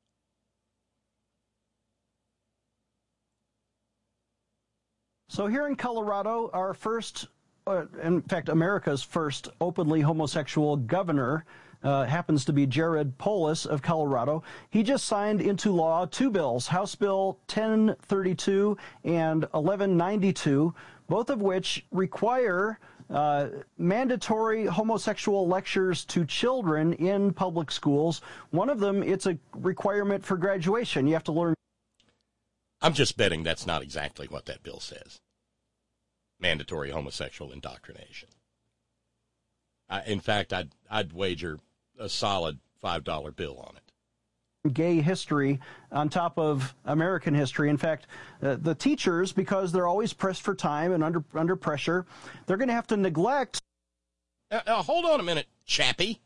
So here in Colorado, our first, uh, in fact, America's first openly homosexual governor Uh, happens to be Jared Polis of Colorado. He just signed into law two bills, House Bill ten thirty-two and eleven ninety-two, both of which require uh, mandatory homosexual lectures to children in public schools. One of them, it's a requirement for graduation. You have to learn. I'm just betting that's not exactly what that bill says. mandatory homosexual indoctrination. I, in fact, I'd I'd wager a solid five dollar bill on it. Gay history on top of American history. In fact, uh, the teachers, because they're always pressed for time and under under pressure, they're going to have to neglect. Uh, uh, hold on a minute, Chappie.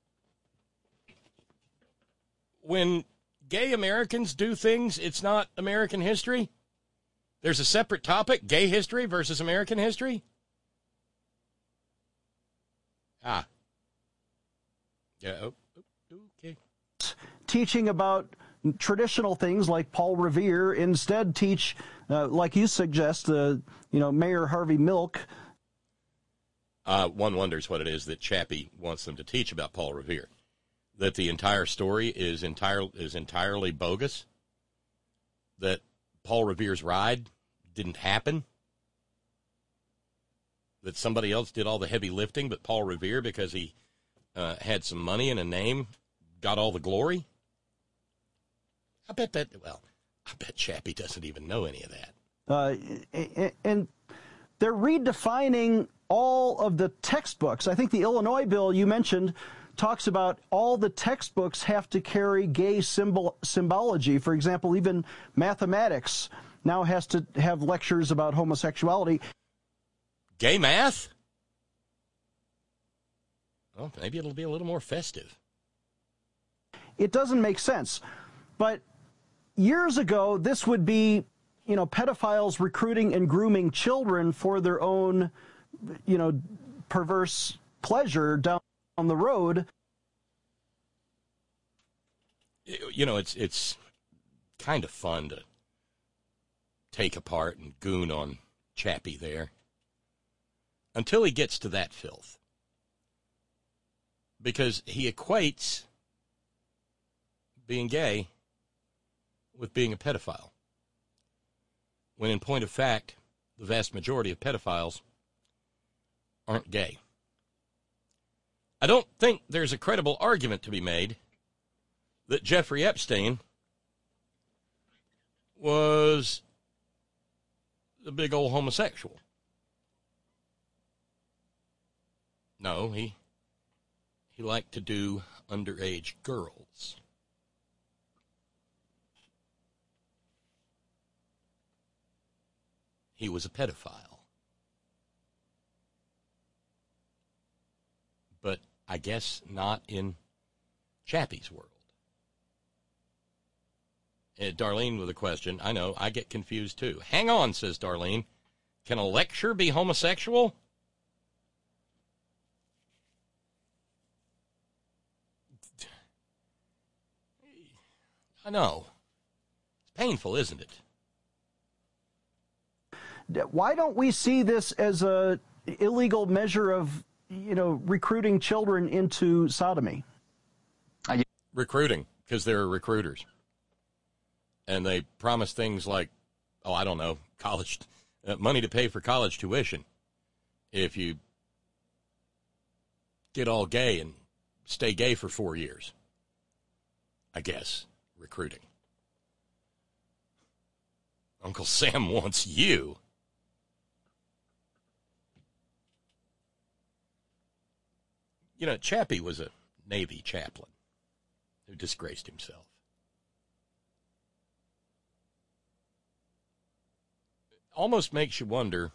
When gay Americans do things, it's not American history? There's a separate topic, gay history versus American history? Ah. Yeah, oh, oh, okay. Teaching about traditional things like Paul Revere, instead teach, uh, like you suggest, uh, you know, Mayor Harvey Milk. Uh, one wonders what it is that Chappie wants them to teach about Paul Revere. That the entire story is entire is entirely bogus. That Paul Revere's ride didn't happen. That somebody else did all the heavy lifting, but Paul Revere, because he uh, had some money and a name, got all the glory. I bet that, well, I bet Chappie doesn't even know any of that. Uh, and they're redefining all of the textbooks. I think the Illinois bill you mentioned talks about all the textbooks have to carry gay symbol symbology. For example, even mathematics now has to have lectures about homosexuality. Gay math? Well, maybe it'll be a little more festive. It doesn't make sense. But years ago, this would be, you know, pedophiles recruiting and grooming children for their own, you know, perverse pleasure down the road. You know, it's it's kind of fun to take apart and goon on Chappie there until he gets to that filth. Because he equates being gay with being a pedophile. When in point of fact, the vast majority of pedophiles aren't gay. I don't think there's a credible argument to be made that Jeffrey Epstein was the big old homosexual. No, he he liked to do underage girls. He was a pedophile. But I guess not in Chappie's world. Uh, Darlene with a question. I know, I get confused too. Hang on, says Darlene. Can a lecture be homosexual? I know. It's painful, isn't it? Why don't we see this as a illegal measure of, you know, recruiting children into sodomy? Recruiting, because they're recruiters. And they promise things like, oh, I don't know, college, uh, money to pay for college tuition if you get all gay and stay gay for four years. I guess, recruiting. Uncle Sam wants you. You know, Chappie was a Navy chaplain who disgraced himself. Almost makes you wonder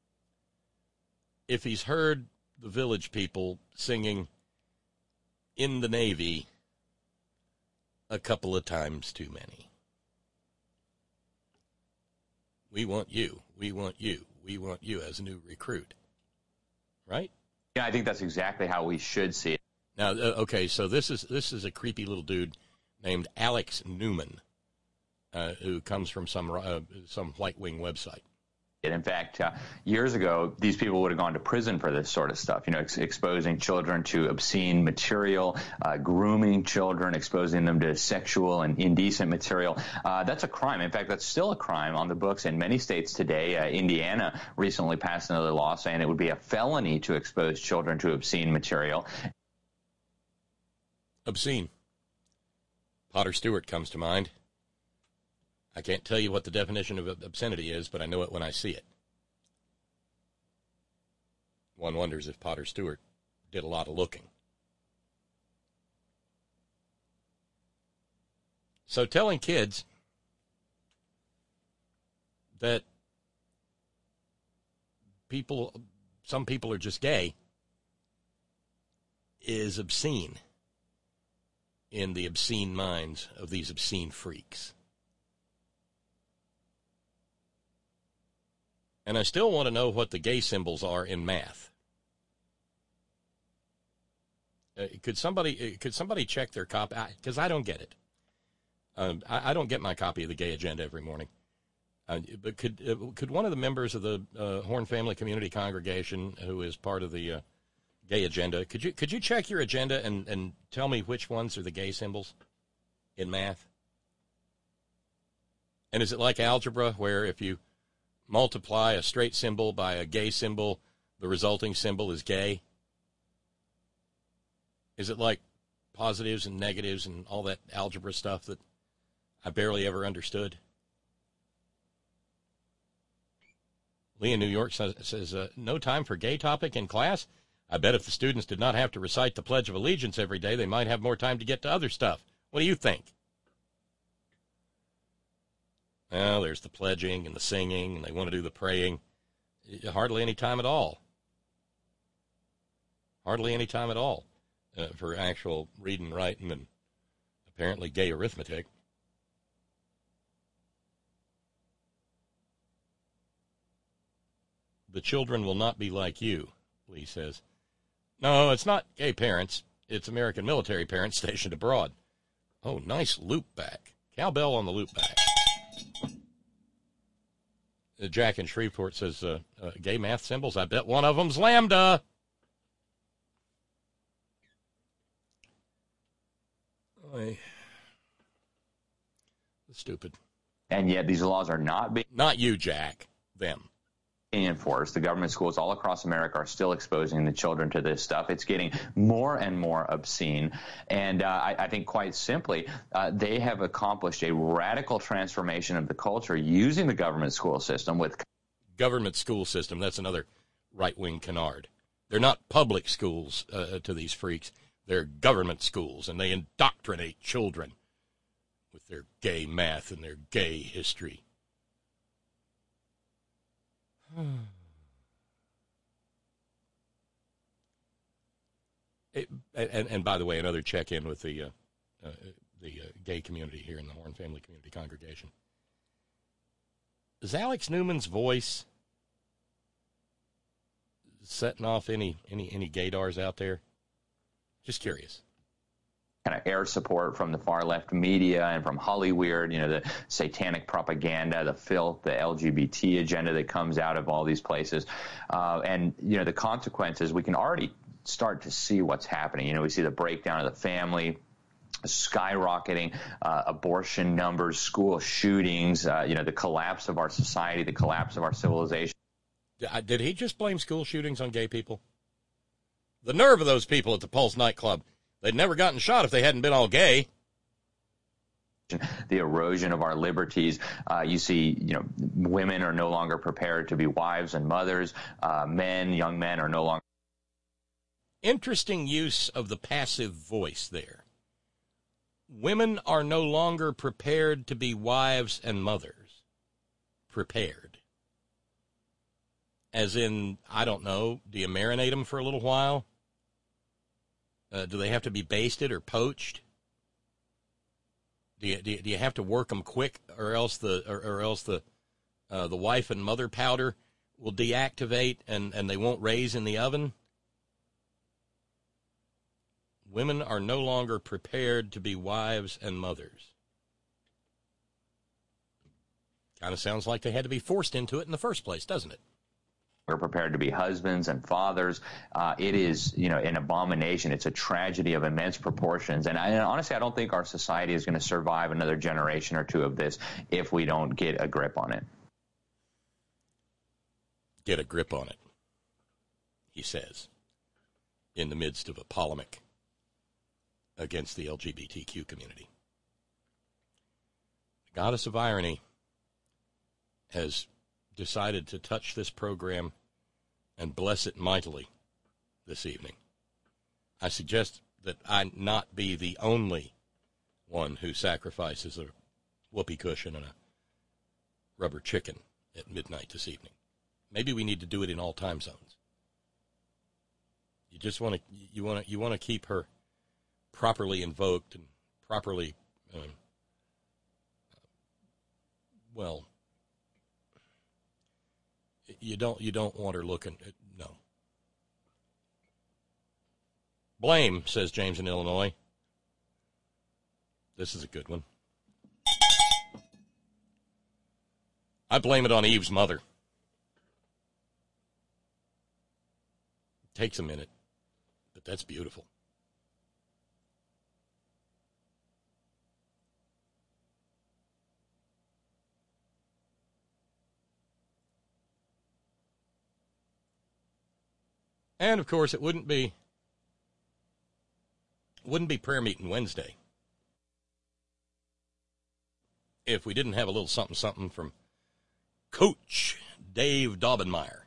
if he's heard the Village People singing in the Navy a couple of times too many. We want you. We want you. We want you as a new recruit. Right? Yeah, I think that's exactly how we should see it. Now, uh, okay, so this is this is a creepy little dude named Alex Newman, uh, who comes from some uh, some right-wing website. In fact, uh, years ago, these people would have gone to prison for this sort of stuff, you know, ex- exposing children to obscene material, uh, grooming children, exposing them to sexual and indecent material. Uh, that's a crime. In fact, that's still a crime on the books in many states today. Uh, Indiana recently passed another law saying it would be a felony to expose children to obscene material. Obscene. Potter Stewart comes to mind. I can't tell you what the definition of obscenity is, but I know it when I see it. one wonders if Potter Stewart did a lot of looking. So telling kids that people, some people are just gay, is obscene in the obscene minds of these obscene freaks. And I still want to know what the gay symbols are in math. Uh, could somebody could somebody check their copy? Because I, I don't get it. Um, I, I don't get my copy of the Gay Agenda every morning. Uh, but could uh, could one of the members of the uh, Horn Family Community Congregation, who is part of the uh, Gay Agenda, could you could you check your agenda and, and tell me which ones are the gay symbols in math? And is it like algebra, where if you multiply a straight symbol by a gay symbol, the resulting symbol is gay? Is it like positives and negatives and all that algebra stuff that I barely ever understood? Lee in New York says, says uh, no time for gay topic in class? I bet if the students did not have to recite the Pledge of Allegiance every day, they might have more time to get to other stuff. What do you think? Well, there's the pledging and the singing, and they want to do the praying. Hardly any time at all. Hardly any time at all uh, for actual reading, writing, and apparently gay arithmetic. The children will not be like you, Lee says. No, it's not gay parents. It's American military parents stationed abroad. Oh, nice loop back. Cowbell on the loop back. Uh, Jack in Shreveport says, uh, uh, gay math symbols, I bet one of them's lambda. Oy. Stupid. And yet these laws are not being... Not you, Jack. Them. Enforced. The government schools all across America are still exposing the children to this stuff. It's getting more and more obscene. And uh, I, I think quite simply, uh, they have accomplished a radical transformation of the culture using the government school system with... Government school system, that's another right-wing canard. They're not public schools uh, to these freaks. They're government schools, and they indoctrinate children with their gay math and their gay history. It, and, and by the way, another check-in with the uh, uh, the uh, gay community here in the Horn Family Community Congregation. Is Alex Newman's voice setting off any any any gaydars out there? Just curious. Kind of air support from the far left media and from Hollyweird, you know, the satanic propaganda, the filth, the L G B T agenda that comes out of all these places. Uh, and, you know, the consequences, we can already start to see what's happening. You know, we see the breakdown of the family, skyrocketing uh, abortion numbers, school shootings, uh, you know, the collapse of our society, the collapse of our civilization. Did he just blame school shootings on gay people? The nerve of those people at the Pulse nightclub. They'd never gotten shot if they hadn't been all gay. The erosion of our liberties. Uh, you see, you know, women are no longer prepared to be wives and mothers. Uh, men, young men are no longer. Interesting use of the passive voice there. Women are no longer prepared to be wives and mothers. Prepared. As in, I don't know, do you marinate them for a little while? Uh, do they have to be basted or poached? Do you, do you, do you have to work them quick, or else the or, or else the uh, the wife and mother powder will deactivate and, and they won't raise in the oven? Women are no longer prepared to be wives and mothers. Kind of sounds like they had to be forced into it in the first place, doesn't it? We're prepared to be husbands and fathers. Uh, it is, you know, an abomination. It's a tragedy of immense proportions. And, I, and honestly, I don't think our society is going to survive another generation or two of this if we don't get a grip on it. Get a grip on it, he says, in the midst of a polemic against the L G B T Q community. The goddess of irony has decided to touch this program and bless it mightily this evening. I suggest that I not be the only one who sacrifices a whoopee cushion and a rubber chicken at midnight this evening. Maybe we need to do it in all time zones. You just want to you want to you want to keep her properly invoked and properly uh, well. You don't you don't want her looking at, no. Blame, says James in Illinois. This is a good one. I blame it on Eve's mother. It takes a minute, but that's beautiful. And, of course, it wouldn't be wouldn't be prayer meeting Wednesday if we didn't have a little something-something from Coach Dave Daubenmire.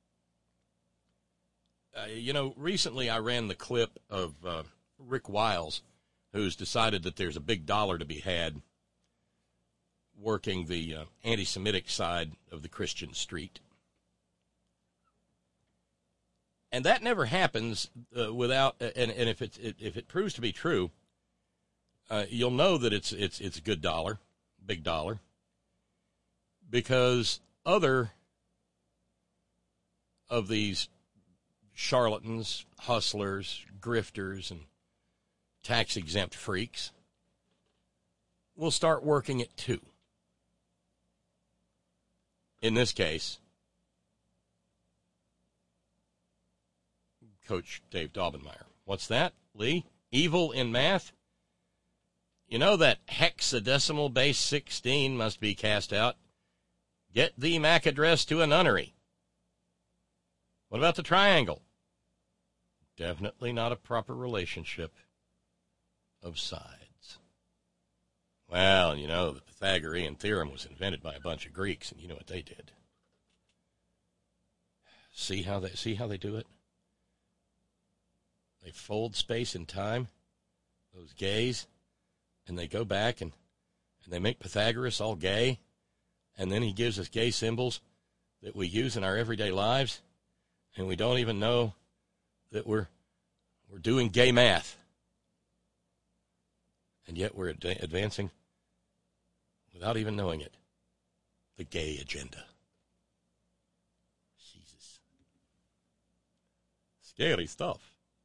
Uh, you know, recently I ran the clip of uh, Rick Wiles, who's decided that there's a big dollar to be had working the uh, anti-Semitic side of the Christian street. And that never happens uh, without, and, and if it if it proves to be true, uh, you'll know that it's it's it's a good dollar, big dollar, because other of these charlatans, hustlers, grifters, and tax-exempt freaks will start working it too. In this case, Coach Dave Daubenmire. What's that, Lee? Evil in math? You know that hexadecimal base sixteen must be cast out. Get the M A C address to a nunnery. What about the triangle? Definitely not a proper relationship of sides. Well, you know, the Pythagorean theorem was invented by a bunch of Greeks, and you know what they did. See how they see how they do it? They fold space and time, those gays, and they go back and, and they make Pythagoras all gay, and then he gives us gay symbols that we use in our everyday lives, and we don't even know that we're we're doing gay math. And yet we're ad- advancing, without even knowing it, the gay agenda. Jesus. Scary stuff.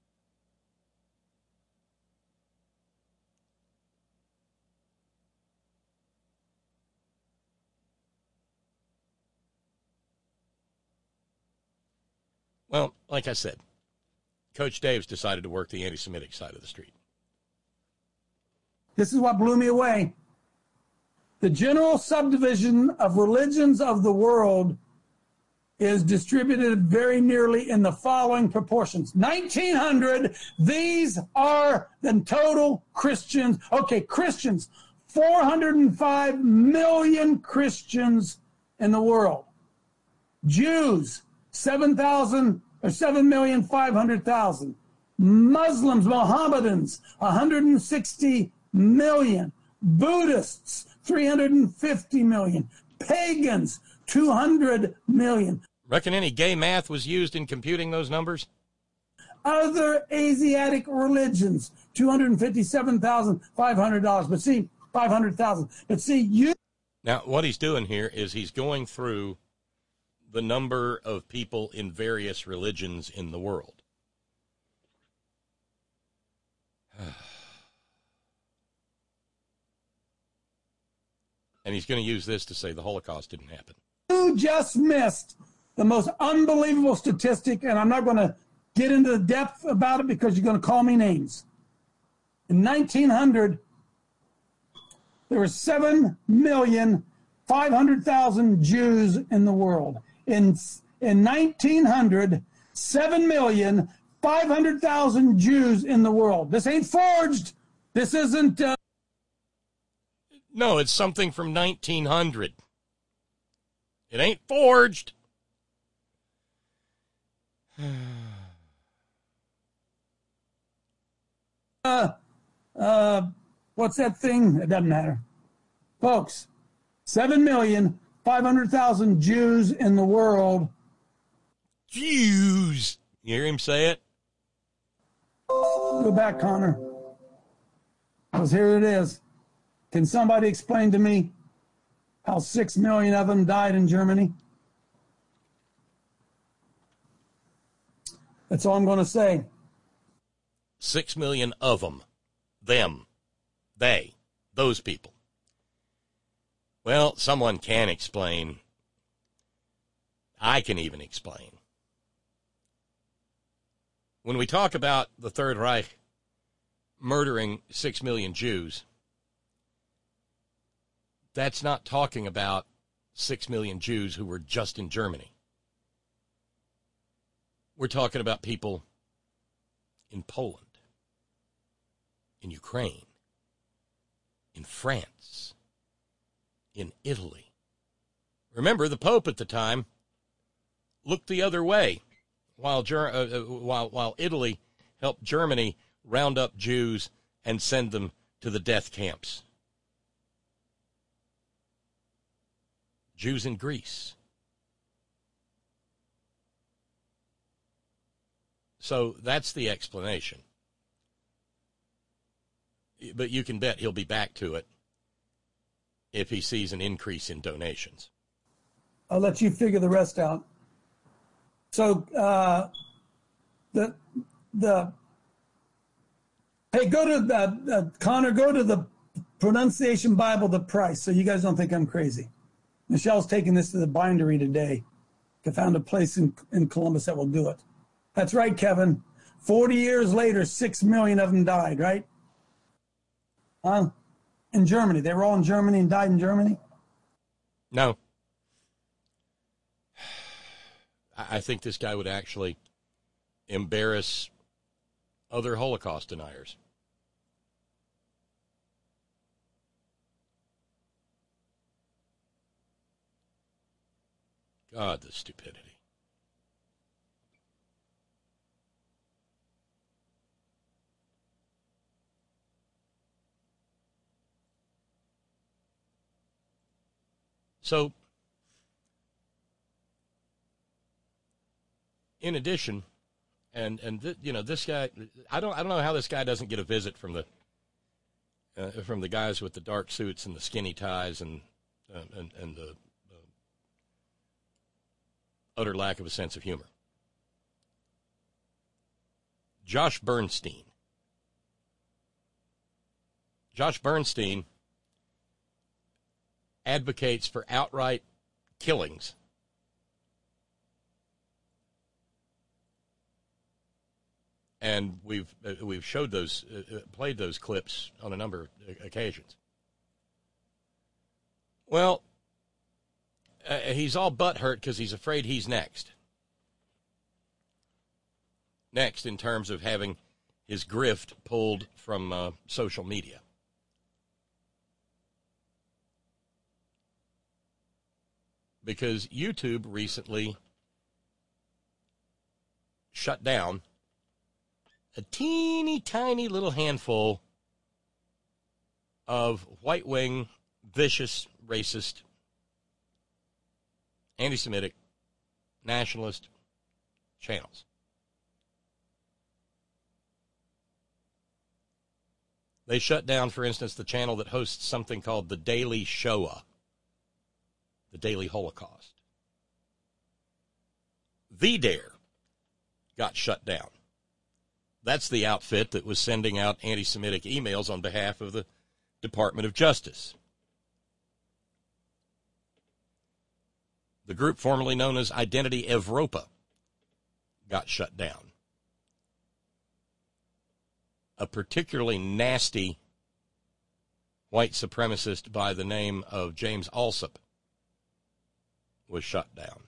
Well, like I said, Coach Dave's decided to work the anti-Semitic side of the street. This is what blew me away. The general subdivision of religions of the world is distributed very nearly in the following proportions. nineteen hundred, these are the total Christians. Okay, Christians, four hundred five million Christians in the world. Jews, seven thousand or seven million five hundred thousand. Muslims, Mohammedans, one hundred sixty million. Buddhists, three hundred fifty million. Pagans, two hundred million. Reckon any gay math was used in computing those numbers? Other Asiatic religions, two hundred fifty-seven thousand five hundred dollars. But see, five hundred thousand. But see, you. Now, what he's doing here is he's going through the number of people in various religions in the world. And he's going to use this to say the Holocaust didn't happen. You just missed the most unbelievable statistic, and I'm not going to get into the depth about it because you're going to call me names. In nineteen hundred, there were seven million five hundred thousand Jews in the world. In, in nineteen hundred, seven million five hundred thousand Jews in the world. This ain't forged. This isn't... Uh... No, it's something from nineteen hundred. It ain't forged. uh, uh, what's that thing? It doesn't matter. Folks, seven million five hundred thousand Jews in the world. Jews. You hear him say it? Go back, Connor. Because here it is. Can somebody explain to me how six million of them died in Germany? That's all I'm going to say. Six million of them. Them. They. Those people. Well, someone can explain. I can even explain. When we talk about the Third Reich murdering six million Jews, that's not talking about six million Jews who were just in Germany. We're talking about people in Poland, in Ukraine, in France, in Italy. Remember, the Pope at the time looked the other way while Ger- uh, uh, while while Italy helped Germany round up Jews and send them to the death camps. Jews in Greece. So that's the explanation. But you can bet he'll be back to it if he sees an increase in donations. I'll let you figure the rest out. So uh, the the hey, go to the uh, Connor. Go to the Pronunciation Bible, the price, so you guys don't think I'm crazy. Michelle's taking this to the bindery today. I found a place in in Columbus that will do it. That's right, Kevin. Forty years later, six million of them died. Right? Huh? In Germany, they were all in Germany and died in Germany. No. I think this guy would actually embarrass other Holocaust deniers. God, the stupidity. So, in addition, and and th- you know, this guy, I don't I don't know how this guy doesn't get a visit from the uh, from the guys with the dark suits and the skinny ties and uh, and and the uh, utter lack of a sense of humor. Josh Bernstein. Josh Bernstein advocates for outright killings. And we've uh, we've showed those, uh, played those clips on a number of occasions. Well, uh, he's all butthurt because he's afraid he's next. Next in terms of having his grift pulled from uh, social media. Because YouTube recently shut down a teeny tiny little handful of white-wing, vicious, racist, anti-Semitic, nationalist channels. They shut down, for instance, the channel that hosts something called The Daily Shoah, The Daily Holocaust. V Dare got shut down. That's the outfit that was sending out anti-Semitic emails on behalf of the Department of Justice. The group formerly known as Identity Evropa got shut down. A particularly nasty white supremacist by the name of James Alsop was shut down.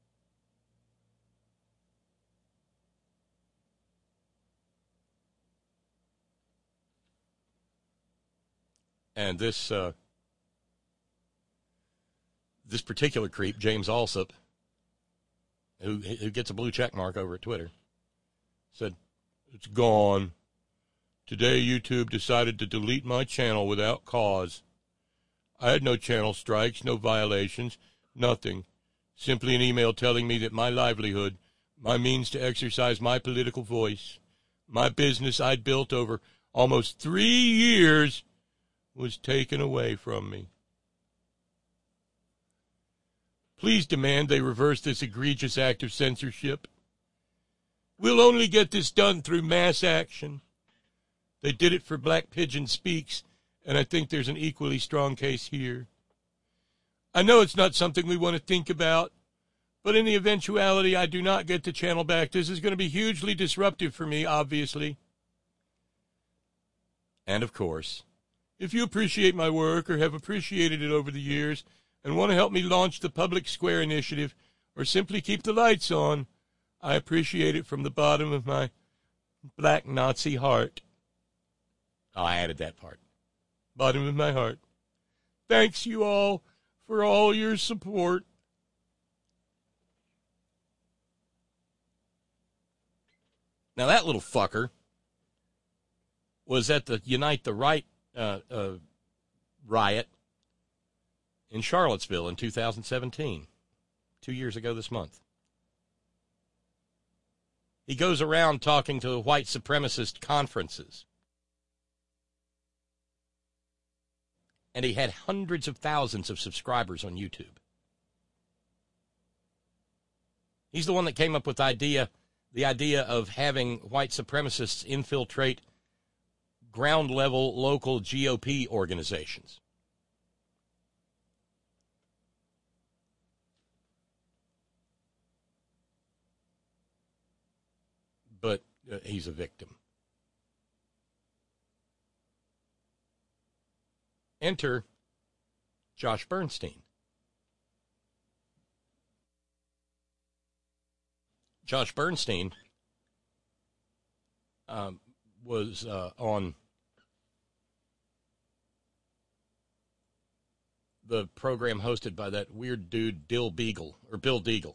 And this uh, this particular creep, James Alsop, who, who gets a blue check mark over at Twitter, said, "It's gone. Today, YouTube decided to delete my channel without cause. I had no channel strikes, no violations, nothing. Simply an email telling me that my livelihood, my means to exercise my political voice, my business I'd built over almost three years was taken away from me. Please demand they reverse this egregious act of censorship. We'll only get this done through mass action. They did it for Black Pigeon Speaks, and I think there's an equally strong case here. I know it's not something we want to think about, but in the eventuality I do not get the channel back, this is going to be hugely disruptive for me, obviously. And, of course, if you appreciate my work or have appreciated it over the years and want to help me launch the Public Square Initiative or simply keep the lights on, I appreciate it from the bottom of my black Nazi heart." Oh, I added that part. Bottom of my heart. Thanks, you all, for all your support. Now, that little fucker was at the Unite the Right uh, uh, riot in Charlottesville in two thousand seventeen, two years ago this month. He goes around talking to white supremacist conferences. And he had hundreds of thousands of subscribers on YouTube. He's the one that came up with the idea, the idea of having white supremacists infiltrate ground-level local G O P organizations. But uh, he's a victim. Enter Josh Bernstein. Josh Bernstein um, was uh, on the program hosted by that weird dude, Dill Beagle, or Bill Deagle.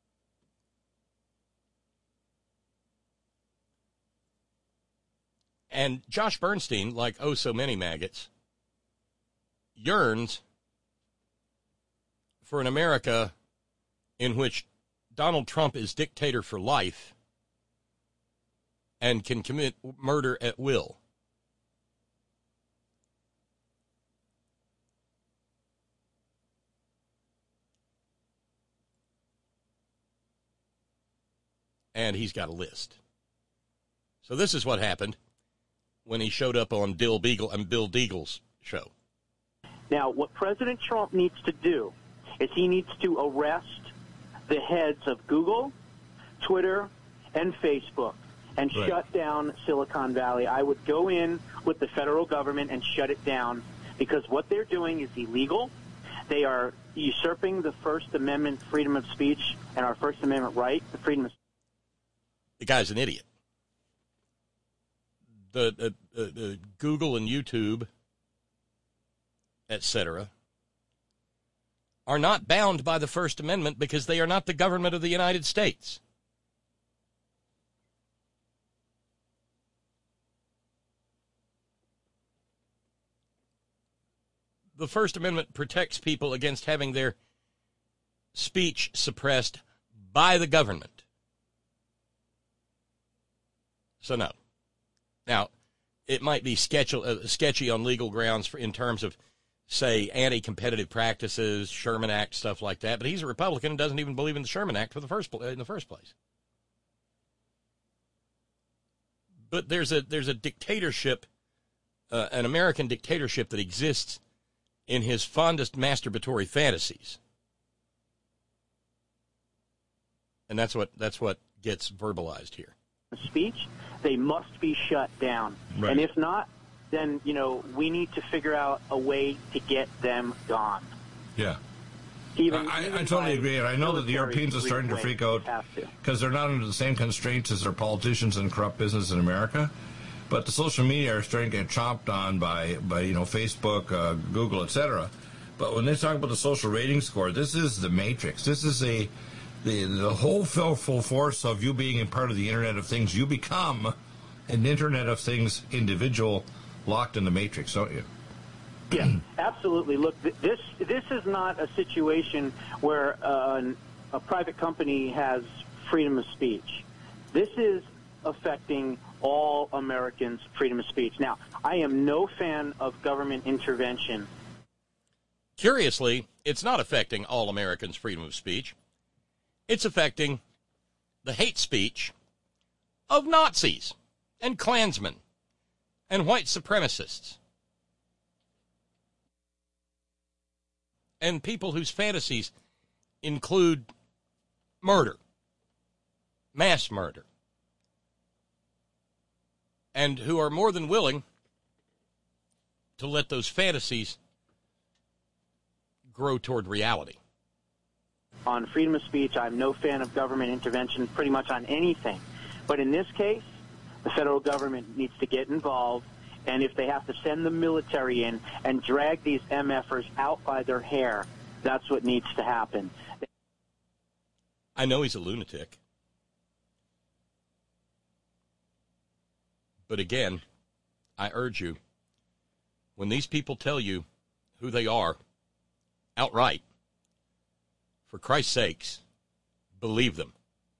And Josh Bernstein, like oh so many maggots, yearns for an America in which Donald Trump is dictator for life and can commit murder at will. And he's got a list. So this is what happened when he showed up on Dill Beagle and Bill Deagle's show. Now, what President Trump needs to do is he needs to arrest the heads of Google, Twitter, and Facebook and right. shut down Silicon Valley. I would go in with the federal government and shut it down because what they're doing is illegal. They are usurping the First Amendment freedom of speech and our First Amendment right, the freedom of speech. The guy's an idiot. The, uh, uh, uh, Google and YouTube, et cetera, are not bound by the First Amendment because they are not the government of the United States. The First Amendment protects people against having their speech suppressed by the government. So no. Now, it might be sketchy, uh, sketchy on legal grounds for, in terms of, say, anti-competitive practices, Sherman Act, stuff like that. But he's a Republican and doesn't even believe in the Sherman Act for the first in the first place. But there's a there's a dictatorship, uh, an American dictatorship that exists in his fondest masturbatory fantasies, and that's what that's what gets verbalized here. Speech, they must be shut down, right. And if not, then, you know, we need to figure out a way to get them gone. Yeah. Even, I, even I totally agree, and I know that the Europeans are starting to freak out because they're not under the same constraints as their politicians and corrupt business in America. But the social media are starting to get chomped on by, by you know, Facebook, uh, Google, et cetera. But when they talk about the social rating score, this is the matrix. This is a the the whole full force of you being a part of the Internet of Things, you become an Internet of Things individual locked in the matrix, don't you? Yeah, absolutely. Look, th- this this is not a situation where uh, an, a private company has freedom of speech. This is affecting all Americans' freedom of speech. Now, I am no fan of government intervention. Curiously, it's not affecting all Americans' freedom of speech. It's affecting the hate speech of Nazis and Klansmen and white supremacists and people whose fantasies include murder, mass murder, and who are more than willing to let those fantasies grow toward reality. On freedom of speech, I'm no fan of government intervention pretty much on anything. But in this case, the federal government needs to get involved, and if they have to send the military in and drag these MFers out by their hair, that's what needs to happen. I know he's a lunatic. But again, I urge you, when these people tell you who they are outright, for Christ's sakes, believe them.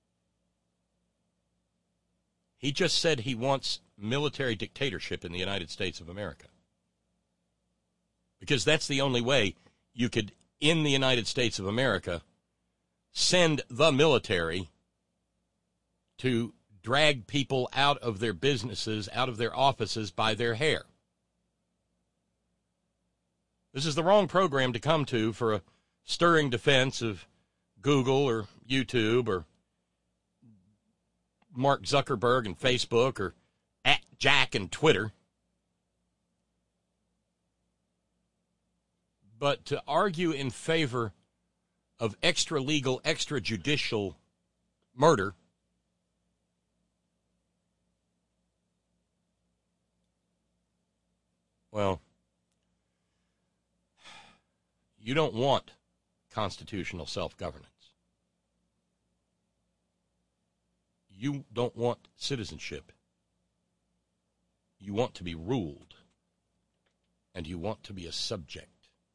He just said he wants military dictatorship in the United States of America. Because that's the only way you could, in the United States of America, send the military to drag people out of their businesses, out of their offices by their hair. This is the wrong program to come to for a stirring defense of Google or YouTube or Mark Zuckerberg and Facebook or at Jack and Twitter. But to argue in favor of extra-legal, extrajudicial murder, well, you don't want constitutional self-governance. You don't want citizenship. You want to be ruled, and you want to be a subject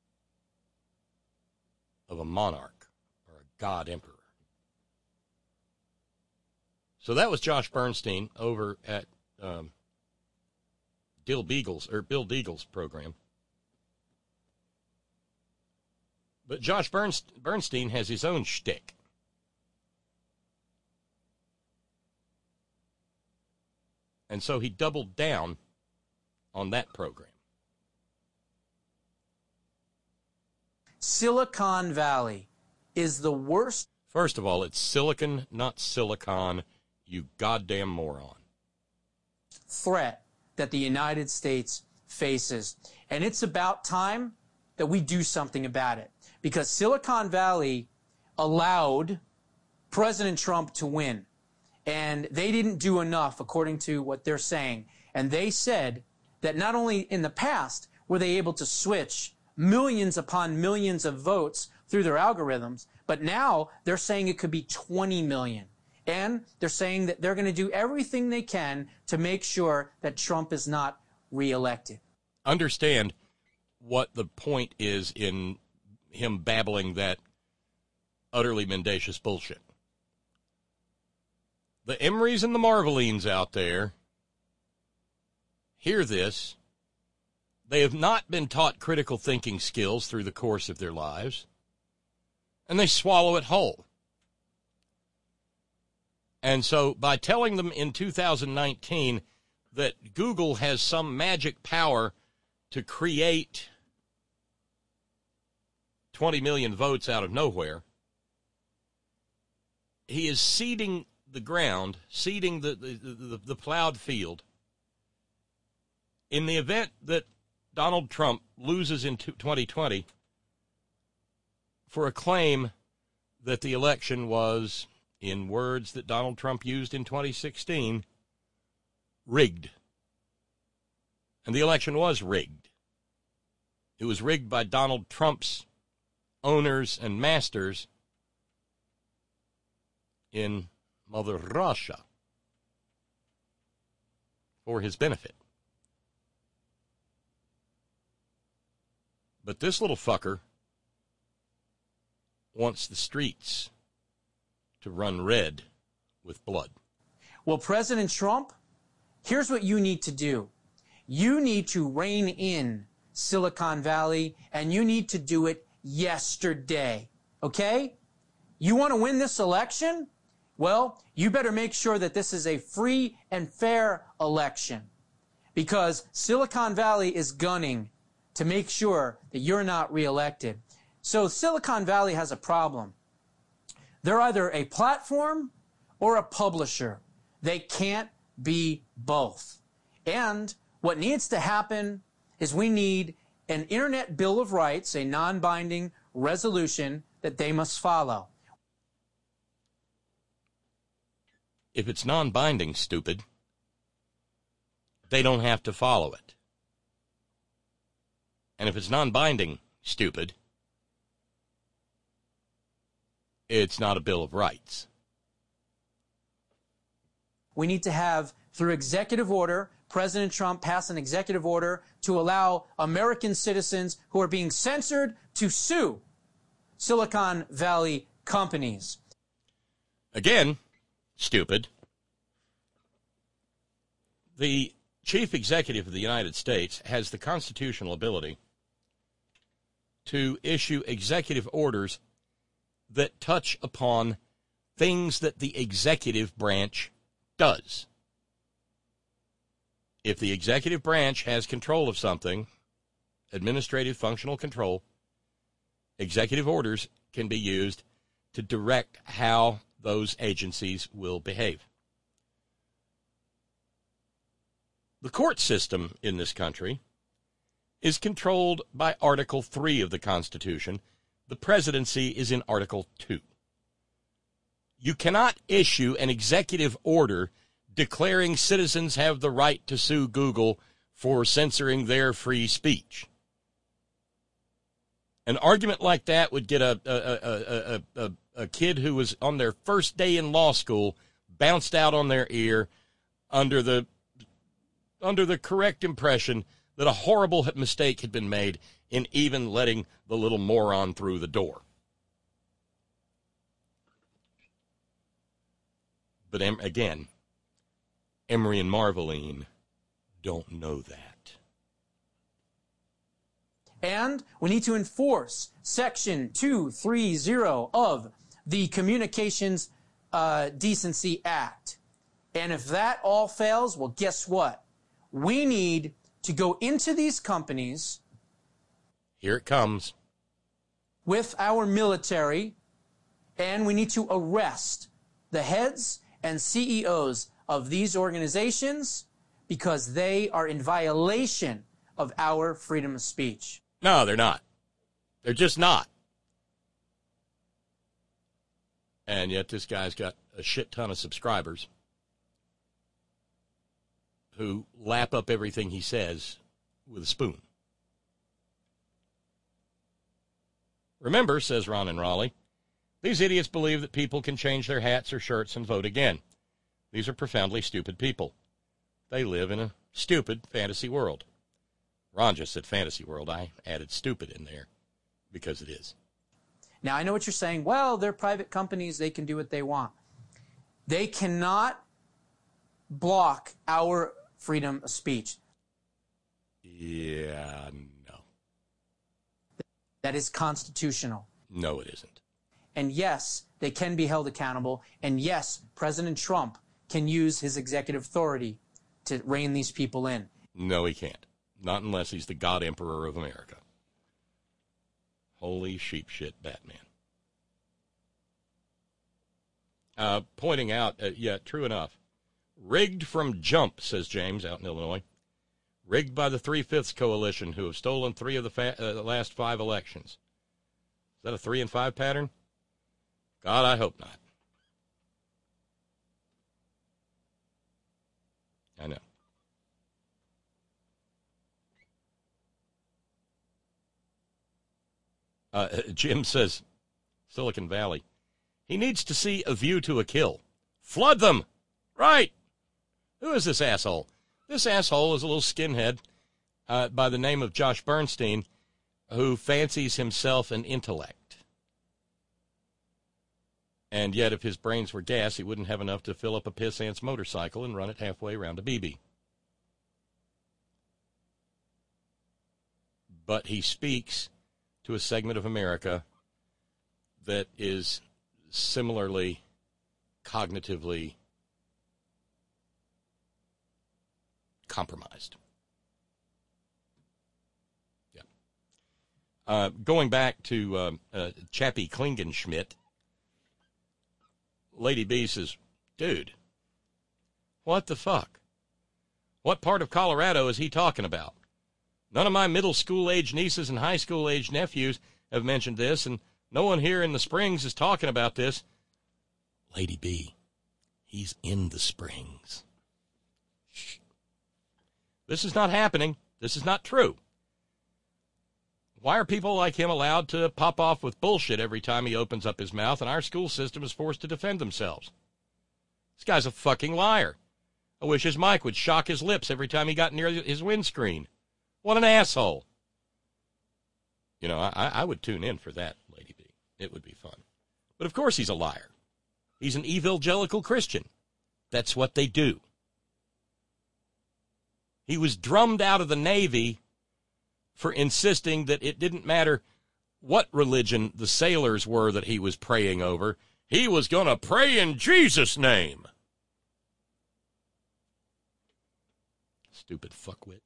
of a monarch or a god emperor. So that was Josh Bernstein over at um, Dill Beagle's or Bill Deagle's program. But Josh Bernstein has his own shtick. And so he doubled down on that program. Silicon Valley is the worst. First of all, it's silicon, not silicon, you goddamn moron. Threat that the United States faces. And it's about time that we do something about it. Because Silicon Valley allowed President Trump to win. And they didn't do enough, according to what they're saying. And they said that not only in the past were they able to switch millions upon millions of votes through their algorithms, but now they're saying it could be twenty million. And they're saying that they're going to do everything they can to make sure that Trump is not reelected. Understand what the point is in him babbling that utterly mendacious bullshit. The Emrys and the Marvelines out there hear this. They have not been taught critical thinking skills through the course of their lives, and they swallow it whole. And so by telling them in two thousand nineteen that Google has some magic power to create twenty million votes out of nowhere, he is seeding the ground, seeding the, the, the, the plowed field in the event that Donald Trump loses in twenty twenty for a claim that the election was, in words that Donald Trump used in twenty sixteen, rigged. And the election was rigged. It was rigged by Donald Trump's owners and masters in Mother Russia for his benefit. But this little fucker wants the streets to run red with blood. Well, President Trump, here's what you need to do. You need to rein in Silicon Valley, and you need to do it yesterday, okay? You want to win this election? Well, you better make sure that this is a free and fair election, because Silicon Valley is gunning to make sure that you're not reelected. So Silicon Valley has a problem. They're either a platform or a publisher. They can't be both. And what needs to happen is we need an Internet Bill of Rights, a non-binding resolution that they must follow. If it's non-binding, stupid, they don't have to follow it. And if it's non-binding, stupid, it's not a Bill of Rights. We need to have, through executive order, President Trump pass an executive order to allow American citizens who are being censored to sue Silicon Valley companies. Again, stupid. The chief executive of the United States has the constitutional ability to issue executive orders that touch upon things that the executive branch does. If the executive branch has control of something, administrative functional control, executive orders can be used to direct how those agencies will behave. The court system in this country is controlled by Article three of the Constitution. The presidency is in Article two. You cannot issue an executive order declaring citizens have the right to sue Google for censoring their free speech. An argument like that would get a, a, a, a, a, a kid who was on their first day in law school bounced out on their ear under the, under the correct impression that a horrible mistake had been made in even letting the little moron through the door. But again, Emery and Marveline don't know that. And we need to enforce Section two thirty of the Communications uh, Decency Act. And if that all fails, well, guess what? We need to go into these companies. Here it comes. With our military, and we need to arrest the heads and C E Os of these organizations because they are in violation of our freedom of speech. No, they're not. They're just not. And yet this guy's got a shit ton of subscribers who lap up everything he says with a spoon. Remember, says Ron in Raleigh, these idiots believe that people can change their hats or shirts and vote again. These are profoundly stupid people. They live in a stupid fantasy world. Ron just said fantasy world. I added stupid in there because it is. Now, I know what you're saying. Well, they're private companies. They can do what they want. They cannot block our freedom of speech. Yeah, no. That is constitutional. No, it isn't. And yes, they can be held accountable. And yes, President Trump can use his executive authority to rein these people in. No, he can't. Not unless he's the God Emperor of America. Holy sheep shit Batman. Uh, pointing out, uh, yeah, true enough. Rigged from jump, says James out in Illinois. Rigged by the Three-Fifths Coalition, who have stolen three of the fa- uh, last five elections. Is that a three and five pattern? God, I hope not. I know. Uh, Jim says, Silicon Valley. He needs to see A View to a Kill. Flood them. Right. Who is this asshole? This asshole is a little skinhead uh, by the name of Josh Bernstein, who fancies himself an intellect. And yet, if his brains were gas, he wouldn't have enough to fill up a pissant's motorcycle and run it halfway around a B B. But he speaks to a segment of America that is similarly cognitively compromised. Yeah. Uh, going back to uh, uh, Chappie Klingenschmidt, Lady B says, dude, what the fuck? What part of Colorado is he talking about? None of my middle school-age nieces and high school-age nephews have mentioned this, and no one here in the Springs is talking about this. Lady B, he's in the Springs. Shh. This is not happening. This is not true. Why are people like him allowed to pop off with bullshit every time he opens up his mouth, and our school system is forced to defend themselves? This guy's a fucking liar. I wish his mic would shock his lips every time he got near his windscreen. What an asshole. You know, I, I would tune in for that, Lady B. It would be fun. But of course he's a liar. He's an evangelical Christian. That's what they do. He was drummed out of the Navy for insisting that it didn't matter what religion the sailors were that he was praying over. He was going to pray in Jesus' name. Stupid fuckwit.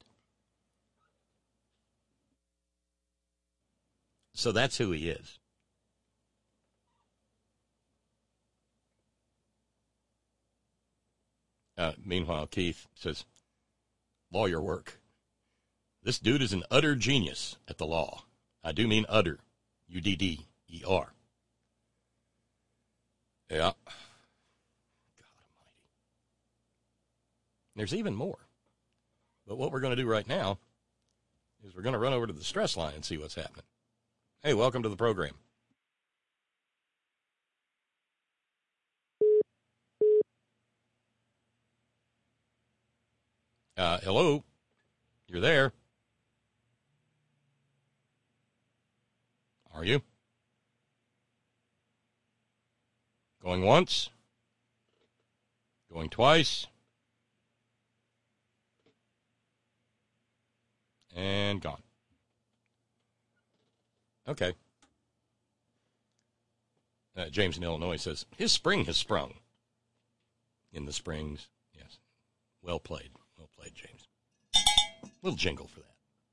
So that's who he is. Uh, meanwhile, Keith says, lawyer work. This dude is an utter genius at the law. I do mean utter. U D D E R. Yeah. God almighty. There's even more. But what we're going to do right now is we're going to run over to the stress line and see what's happening. Hey, welcome to the program. Uh, hello? You're there? Are you? Going once? Going twice? And gone. Okay. Uh, James in Illinois says, his spring has sprung. In the Springs, yes. Well played. Well played, James. Little jingle for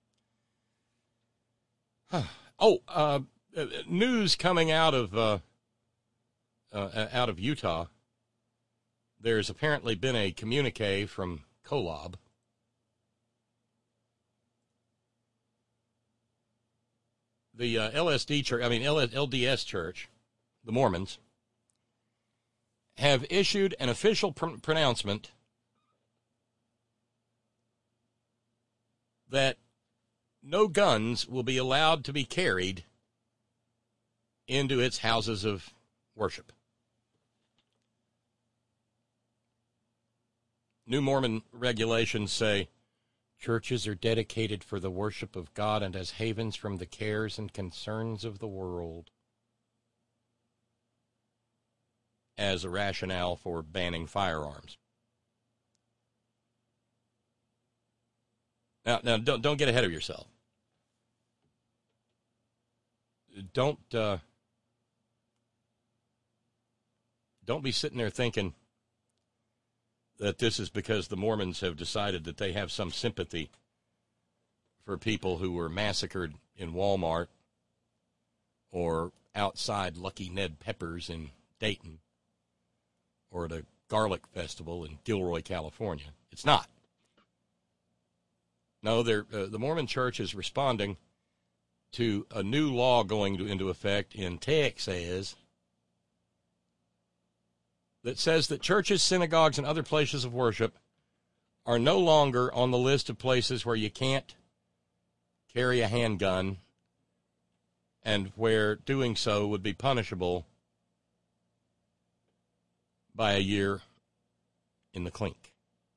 that. oh, uh, news coming out of uh, uh, out of Utah. There's apparently been a communique from Kolob. The uh, L S D church, I mean L D S church, the Mormons, have issued an official pr- pronouncement that no guns will be allowed to be carried into its houses of worship. New Mormon regulations say churches are dedicated for the worship of God and as havens from the cares and concerns of the world, as a rationale for banning firearms. Now, now don't don't get ahead of yourself. Don't uh, don't be sitting there thinking that this is because the Mormons have decided that they have some sympathy for people who were massacred in Walmart or outside Lucky Ned Peppers in Dayton or at a garlic festival in Gilroy, California. It's not. No, they're, uh, the Mormon Church is responding to a new law going to, into effect in Texas that says that churches, synagogues, and other places of worship are no longer on the list of places where you can't carry a handgun and where doing so would be punishable by a year in the clink.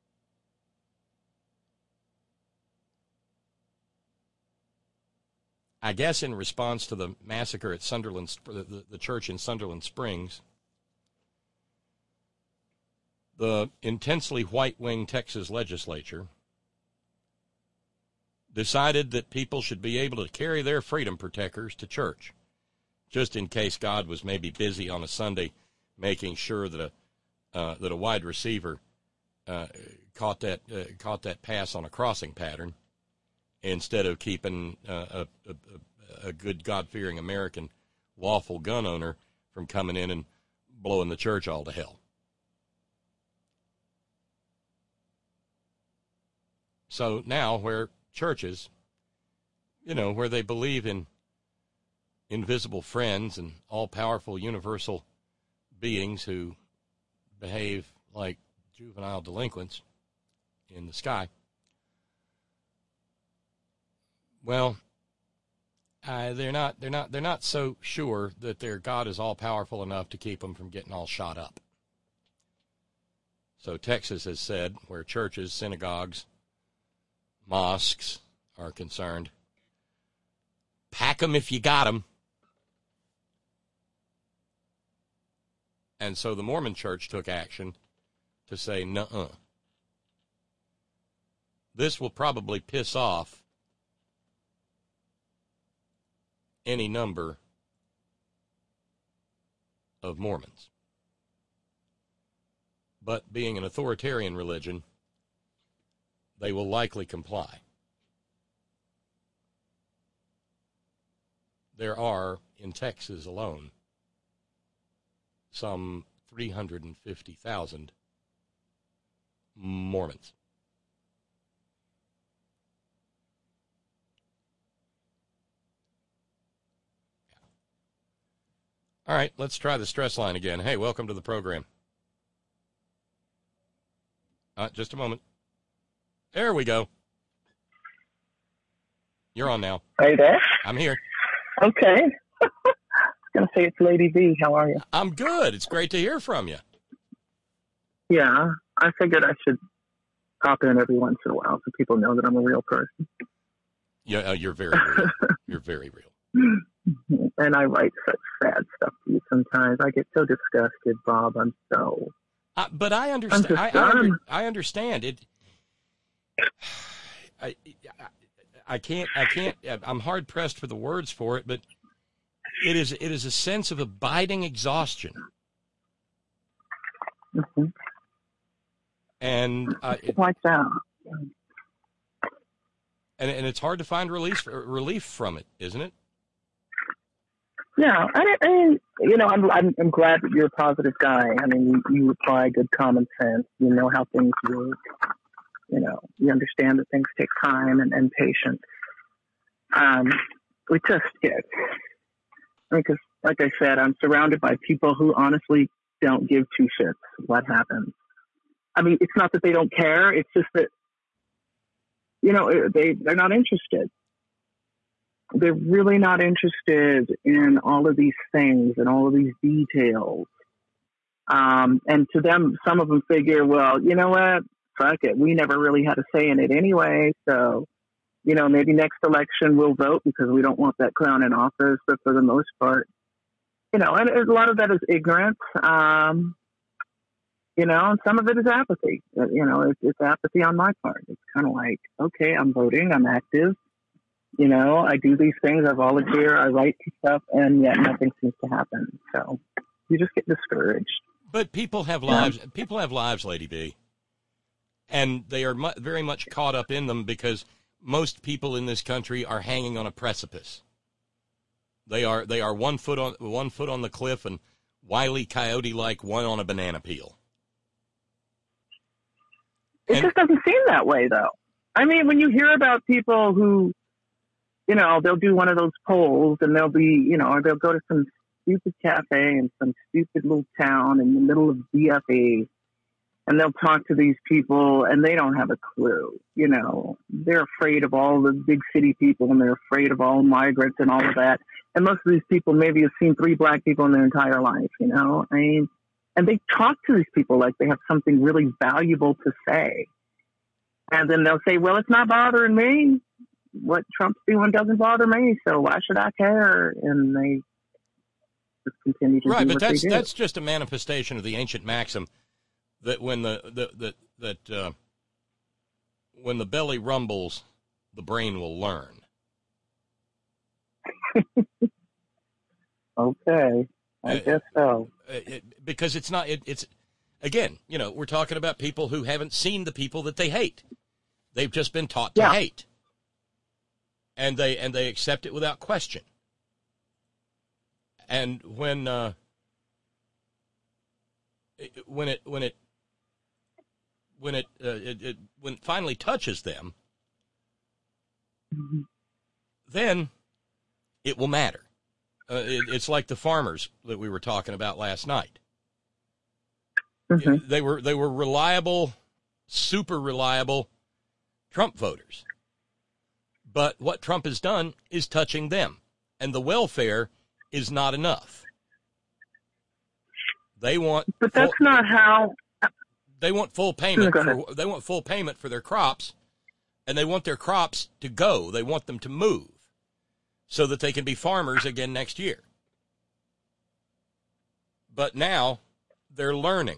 I guess in response to the massacre at Sunderland, the, the, the church in Sunderland Springs, the intensely white-wing Texas legislature decided that people should be able to carry their freedom protectors to church, just in case God was maybe busy on a Sunday making sure that a uh, that a wide receiver uh, caught that uh, caught that pass on a crossing pattern, instead of keeping uh, a, a, a good God-fearing American lawful gun owner from coming in and blowing the church all to hell. So now where churches, you know, where they believe in invisible friends and all-powerful universal beings who behave like juvenile delinquents in the sky, well, uh, they're not they're not they're not so sure that their God is all-powerful enough to keep them from getting all shot up. So Texas has said, where churches, synagogues, mosques are concerned, pack them if you got them. And so the Mormon Church took action to say, nuh-uh. This will probably piss off any number of Mormons. But being an authoritarian religion, they will likely comply. There are, in Texas alone, some three hundred fifty thousand Mormons. All right, let's try the stress line again. Hey, welcome to the program. Uh, just a moment. There we go. You're on now. Are you there? I'm here. Okay. I was going to say it's Lady V. How are you? I'm good. It's great to hear from you. Yeah, I figured I should pop in every once in a while so people know that I'm a real person. Yeah, uh, you're very real. You're very real. And I write such sad stuff to you sometimes. I get so disgusted, Bob. I'm so... Uh, but I understand. I, I, under, I understand it. I, I, I can't. I can't. I'm hard pressed for the words for it, but it is. It is a sense of abiding exhaustion, mm-hmm. and uh, it, like that. And and it's hard to find relief relief from it, isn't it? Yeah, I, I mean, you know, I'm, I'm I'm glad that you're a positive guy. I mean, you, you apply good common sense. You know how things work. You know, you understand that things take time and, and patience. Um, we just get, because, like I said, I'm surrounded by people who honestly don't give two shits what happens. I mean, it's not that they don't care. It's just that, you know, they, they're not interested. They're really not interested in all of these things and all of these details. Um, and to them, some of them figure, well, you know what? Fuck it. We never really had a say in it anyway. So, you know, maybe next election we'll vote because we don't want that clown in office. But for the most part, you know, and a lot of that is ignorance. Um, you know, and some of it is apathy. You know, it's, it's apathy on my part. It's kind of like, okay, I'm voting. I'm active. You know, I do these things, I volunteer, I write stuff, and yet nothing seems to happen. So you just get discouraged. But people have lives. Yeah. People have lives, Lady B. And they are mu- very much caught up in them because most people in this country are hanging on a precipice. They are they are one foot on one foot on the cliff and Wile E. Coyote like one on a banana peel. It and, just doesn't seem that way, though. I mean, when you hear about people who, you know, they'll do one of those polls and they'll be, you know, or they'll go to some stupid cafe in some stupid little town in the middle of D F E and they'll talk to these people and they don't have a clue. You know, they're afraid of all the big city people and they're afraid of all migrants and all of that. And most of these people maybe have seen three black people in their entire life, you know. I mean, And they talk to these people like they have something really valuable to say. And then they'll say, well, it's not bothering me. What Trump's doing doesn't bother me, so why should I care? And they just continue to right, do but what that's they do. that's just a manifestation of the ancient maxim that when the, the, the that uh, when the belly rumbles, the brain will learn. Okay, I uh, guess so. It, because it's not, it, it's, again, you know, we're talking about people who haven't seen the people that they hate. They've just been taught to yeah. hate. And they, and they accept it without question. And when, uh, when it, when it, when it, uh, it, it, when it finally touches them, mm-hmm. then it will matter. Uh, it, it's like the farmers that we were talking about last night. Mm-hmm. They were they were reliable, super reliable Trump voters. But what Trump has done is touching them, and the welfare is not enough. They want, but that's full, not how. They want full payment. For, they want full payment for their crops, and they want their crops to go. They want them to move, so that they can be farmers again next year. But now they're learning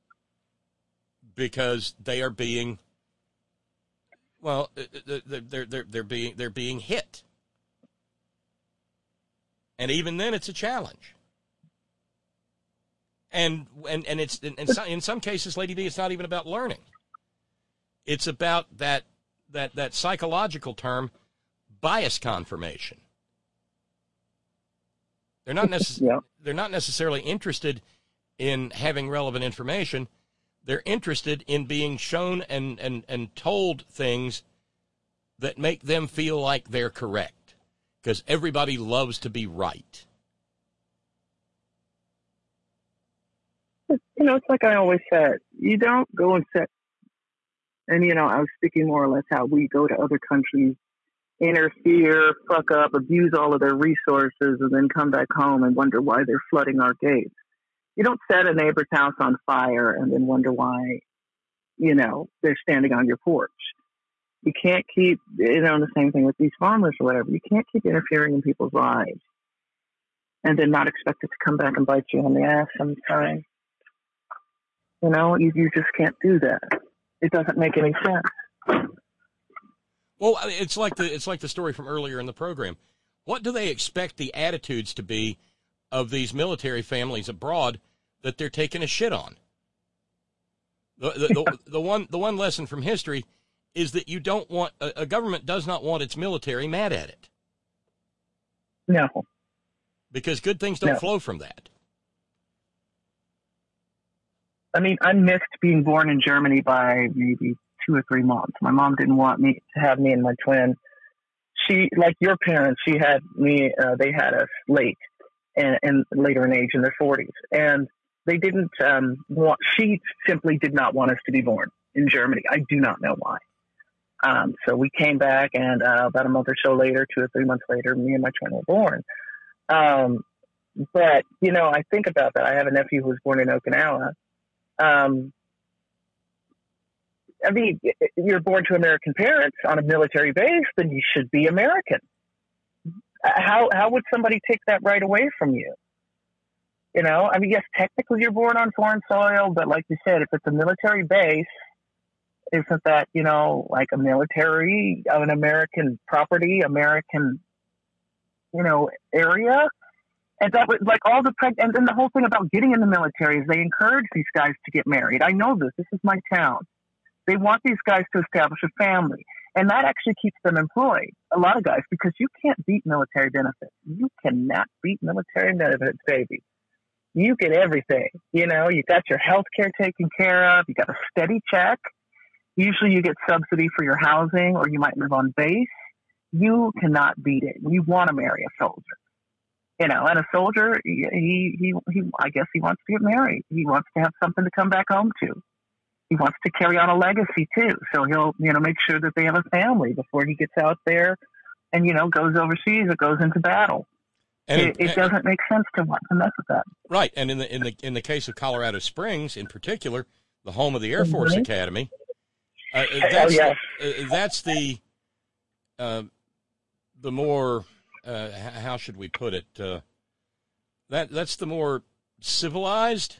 because they are being, well, they're, they're, they're being, they're being hit. And even then it's a challenge. And, and, and it's, in, some, in some cases, Lady B, it's not even about learning. It's about that, that, that psychological term, bias confirmation. They're not necess- yeah. They're not necessarily interested in having relevant information. They're interested in being shown and, and, and told things that make them feel like they're correct, because everybody loves to be right. You know, it's like I always said, you don't go and set, and, you know, I was speaking more or less how we go to other countries, interfere, fuck up, abuse all of their resources, and then come back home and wonder why they're flooding our gates. You don't set a neighbor's house on fire and then wonder why, you know, they're standing on your porch. You can't keep, you know, the same thing with these farmers or whatever. You can't keep interfering in people's lives and then not expect it to come back and bite you on the ass sometime. You know, you, you just can't do that. It doesn't make any sense. Well, it's like the it's like the story from earlier in the program. What do they expect the attitudes to be of these military families abroad that they're taking a shit on? The the, the, the one the one lesson from history is that you don't want a, a government does not want its military mad at it. No, because good things don't no. flow from that. I mean, I missed being born in Germany by maybe two or three months. My mom didn't want me to have me and my twin. She, like your parents, she had me, uh, they had us late and, and later in age in their forties. And they didn't um, want, she simply did not want us to be born in Germany. I do not know why. Um, so we came back, and uh, about a month or so later, two or three months later, me and my twin were born. Um, but, you know, I think about that. I have a nephew who was born in Okinawa. Um, I mean, you're born to American parents on a military base, then you should be American. How how would somebody take that right away from you? You know, I mean, yes, technically you're born on foreign soil, but like you said, if it's a military base, isn't that, you know, like a military of an American property, American, you know, area? And that was like all the, preg- and then the whole thing about getting in the military is they encourage these guys to get married. I know this. This is my town. They want these guys to establish a family. And that actually keeps them employed, a lot of guys, because you can't beat military benefits. You cannot beat military benefits, baby. You get everything. You know, you got your health care taken care of. You got a steady check. Usually you get subsidy for your housing, or you might live on base. You cannot beat it. You want to marry a soldier. You know, and a soldier, he, he, he, I guess he wants to get married. He wants to have something to come back home to. He wants to carry on a legacy too. So he'll, you know, make sure that they have a family before he gets out there and, you know, goes overseas or goes into battle. And it, in, it doesn't make sense to want to mess with that. Right, and in the in the in the case of Colorado Springs, in particular, the home of the Air Force mm-hmm. Academy, uh, that's oh, yes. the, uh, that's the uh, the more uh, how should we put it? Uh, that that's the more civilized.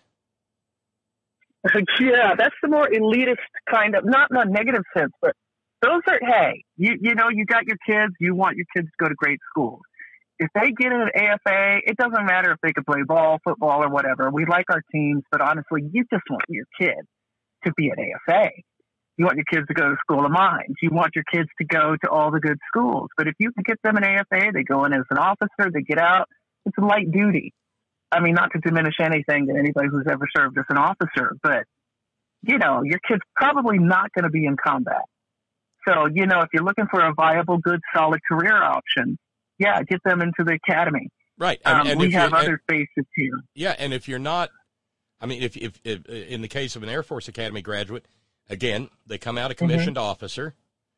Yeah, that's the more elitist kind of, not in a negative sense, but those are, hey, you you know, you got your kids, you want your kids to go to great schools. If they get an A F A, it doesn't matter if they could play ball, football, or whatever. We like our teams, but honestly, you just want your kid to be an A F A. You want your kids to go to School of Mines. You want your kids to go to all the good schools. But if you can get them an A F A, they go in as an officer, they get out, it's light duty. I mean, not to diminish anything to anybody who's ever served as an officer, but, you know, your kid's probably not going to be in combat. So, you know, if you're looking for a viable, good, solid career option, yeah, get them into the academy. Right. And, um, and we have and, other faces here. Yeah, and if you're not, I mean, if, if, if in the case of an Air Force Academy graduate, again, they come out a commissioned mm-hmm. officer,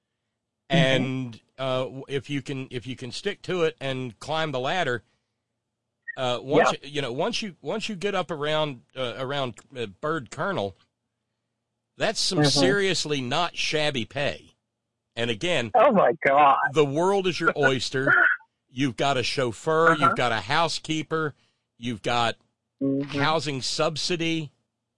and mm-hmm. uh, if you can if you can stick to it and climb the ladder, uh, once yeah. you, you know once you once you get up around uh, around uh, bird colonel, that's some mm-hmm. seriously not shabby pay. And again, oh my God, the world is your oyster. You've got a chauffeur, uh-huh. you've got a housekeeper, you've got mm-hmm. housing subsidy.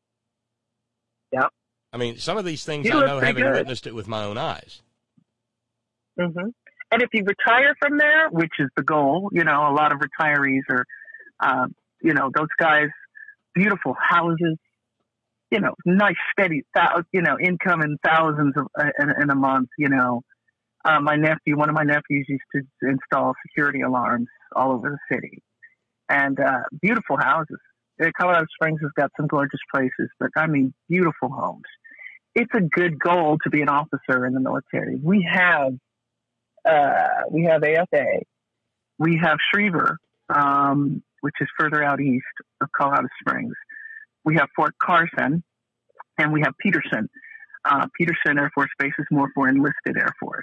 Yep. I mean, some of these things you I know having good. witnessed it with my own eyes. Mm-hmm. And if you retire from there, which is the goal, you know, a lot of retirees are, um, you know, those guys, beautiful houses, you know, nice, steady, you know, income in thousands of, uh, in, in a month, you know. Uh, my nephew, one of my nephews used to install security alarms all over the city. And uh, beautiful houses. Colorado Springs has got some gorgeous places, but I mean, beautiful homes. It's a good goal to be an officer in the military. We have, uh, we have A F A. We have Schriever, um, which is further out east of Colorado Springs. We have Fort Carson, and we have Peterson. Uh, Peterson Air Force Base is more for enlisted Air Force.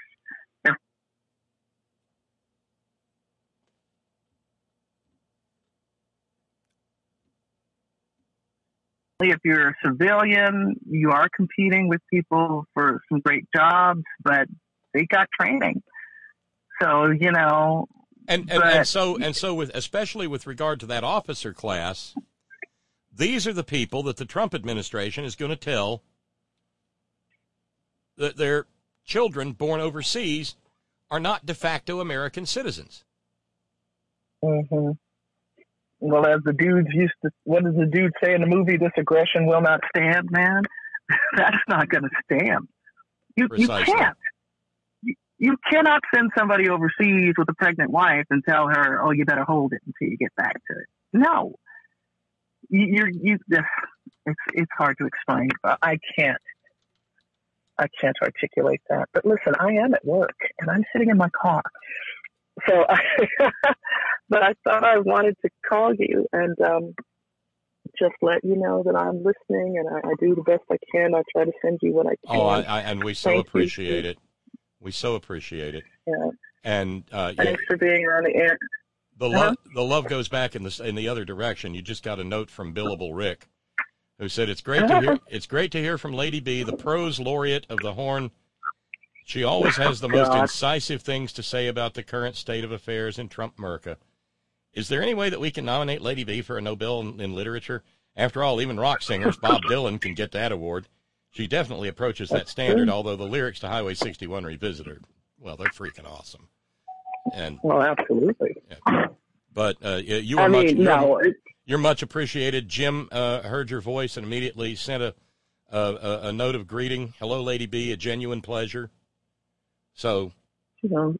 If you're a civilian, you are competing with people for some great jobs, but they got training. So, you know. And and, but, and so and so with especially with regard to that officer class, these are the people that the Trump administration is going to tell that their children born overseas are not de facto American citizens. Mm-hmm. Well, as the dudes used to, what does the dude say in the movie? This aggression will not stand, man. That's not going to stand. You, you can't. You, you cannot send somebody overseas with a pregnant wife and tell her, "Oh, you better hold it until you get back to it." No, you, you're you. It's it's hard to explain. But I can't. I can't articulate that. But listen, I am at work and I'm sitting in my car. So, I, but I thought I wanted to call you and um, just let you know that I'm listening and I, I do the best I can. I try to send you what I can. Oh, I, I, and we so Thank appreciate you. it. We so appreciate it. Yeah. And uh, thanks yeah, for being on the air. The uh-huh. love, the love goes back in the in the other direction. You just got a note from Billable Rick, who said it's great to hear. It's great to hear from Lady B, the prose laureate of the Horn. She always has the most incisive things to say about the current state of affairs in Trump America. Is there any way that we can nominate Lady B for a Nobel in, in literature? After all, even rock singers, Bob Dylan, can get that award. She definitely approaches that standard, although the lyrics to Highway sixty-one Revisited, well, they're freaking awesome. And well, absolutely. Yeah. But uh, you are I much, mean, you're, no, you're much appreciated. Jim uh, heard your voice and immediately sent a, a, a note of greeting. Hello, Lady B, a genuine pleasure. So, you know,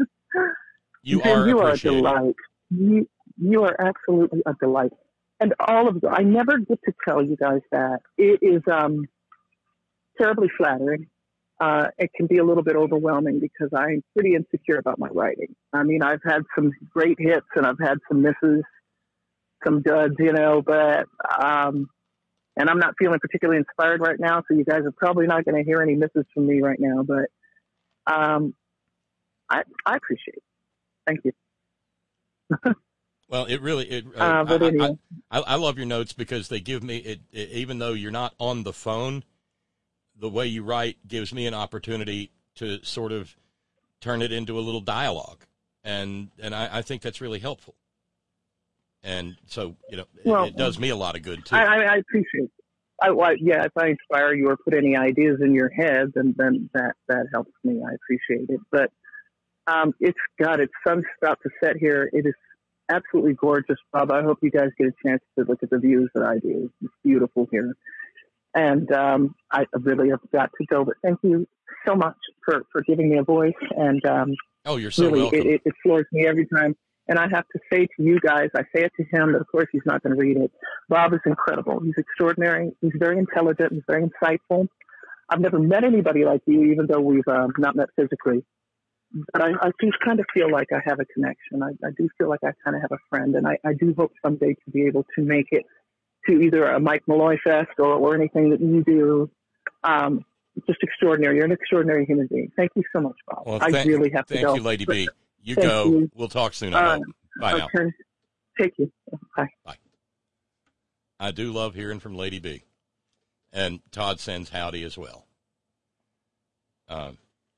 you are you are a appreciated. delight. You you are absolutely a delight, and all of the, I never get to tell you guys that. It is um terribly flattering. Uh, it can be a little bit overwhelming because I'm pretty insecure about my writing. I mean, I've had some great hits and I've had some misses, some duds, you know, but um, and I'm not feeling particularly inspired right now. So you guys are probably not going to hear any misses from me right now, but. Um, I I appreciate it. Thank you. Well, it really, it, uh, Uh, but I, anyway. I, I, I love your notes because they give me, it, it, even though you're not on the phone, the way you write gives me an opportunity to sort of turn it into a little dialogue. And, and I, I think that's really helpful. And so, you know, it, Well, it does me a lot of good, too. I, I, I appreciate it. I, well, yeah, if I inspire you or put any ideas in your head, then, then that, that helps me. I appreciate it. But um, it's, God, it's sun's about to set here. It is absolutely gorgeous, Bob. I hope you guys get a chance to look at the views that I do. It's beautiful here. And um, I really have got to go, but thank you so much for, for giving me a voice. And um, oh, you're so really, welcome. It, it, it floors me every time. And I have to say to you guys, I say it to him, but of course he's not going to read it. Bob is incredible. He's extraordinary. He's very intelligent. He's very insightful. I've never met anybody like you, even though we've uh, not met physically. But I, I do kind of feel like I have a connection. I, I do feel like I kind of have a friend. And I, I do hope someday to be able to make it to either a Mike Malloy Fest or, or anything that you do. Um, just extraordinary. You're an extraordinary human being. Thank you so much, Bob. Well, I thank, really have to thank go. Thank you, Lady B. You Thank go. You. We'll talk soon. I Uh, hope. Bye now. Okay. Take you. Bye. Bye. I do love hearing from Lady B. And Todd sends howdy as well. Um,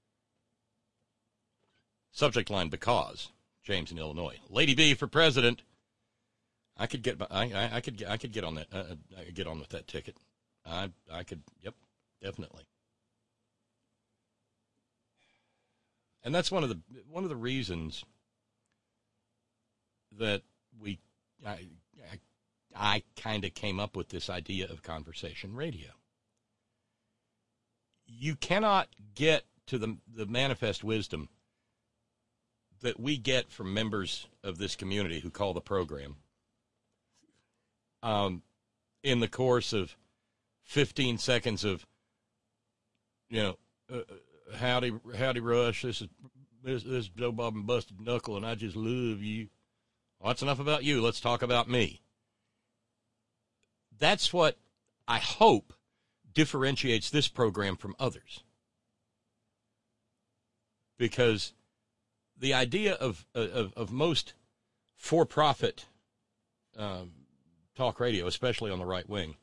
subject line, because James in Illinois. Lady B for president. I could get I, I, I could get I could get on that uh, I could get on with that ticket. I I could yep, definitely. And that's one of the one of the reasons that we I I, I kind of came up with this idea of conversation radio. You cannot get to the the manifest wisdom that we get from members of this community who call the program um, in the course of fifteen seconds of, you know, uh, howdy, howdy, Rush. This is this, this is Joe Bob and Busted Knuckle, and I just love you. Well, that's enough about you. Let's talk about me. That's what I hope differentiates this program from others. Because the idea of of, of most for-profit um, talk radio, especially on the right wing,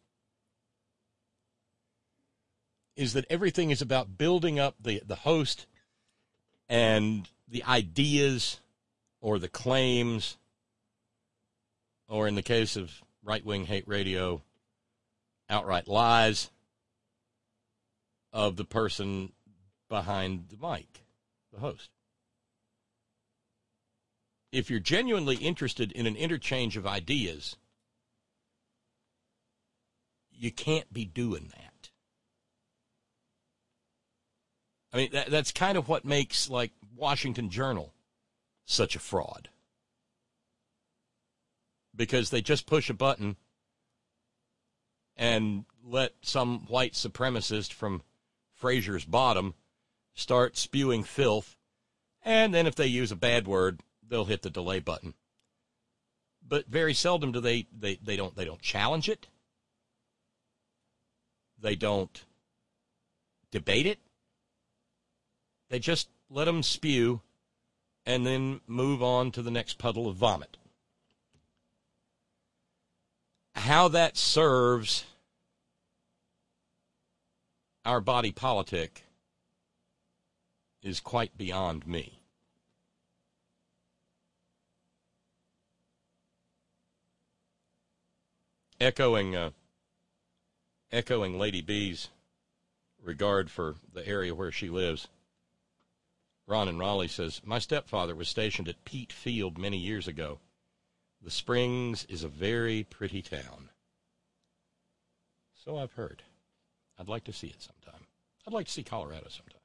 is that everything is about building up the, the host and the ideas or the claims, or in the case of right-wing hate radio, outright lies of the person behind the mic, the host. If you're genuinely interested in an interchange of ideas, you can't be doing that. I mean, that, that's kind of what makes, like, Washington Journal such a fraud. Because they just push a button and let some white supremacist from Fraser's Bottom start spewing filth, and then if they use a bad word, they'll hit the delay button. But very seldom do they, they, they don't they don't challenge it. They don't debate it. They just let them spew and then move on to the next puddle of vomit. How that serves our body politic is quite beyond me. Echoing, uh, echoing Lady B's regard for the area where she lives, Ron in Raleigh says, my stepfather was stationed at Peat Field many years ago. The Springs is a very pretty town. So I've heard. I'd like to see it sometime. I'd like to see Colorado sometime.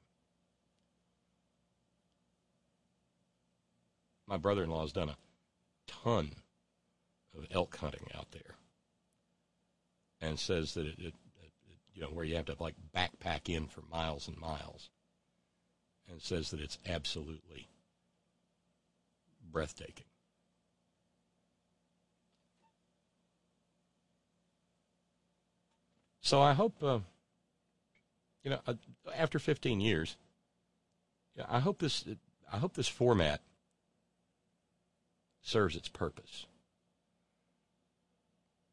My brother-in-law's done a ton of elk hunting out there, and says that it, it, it, you know, where you have to like backpack in for miles and miles, and says that it's absolutely breathtaking. So I hope, uh, you know, uh, after fifteen years, yeah, I hope this, I hope this format serves its purpose.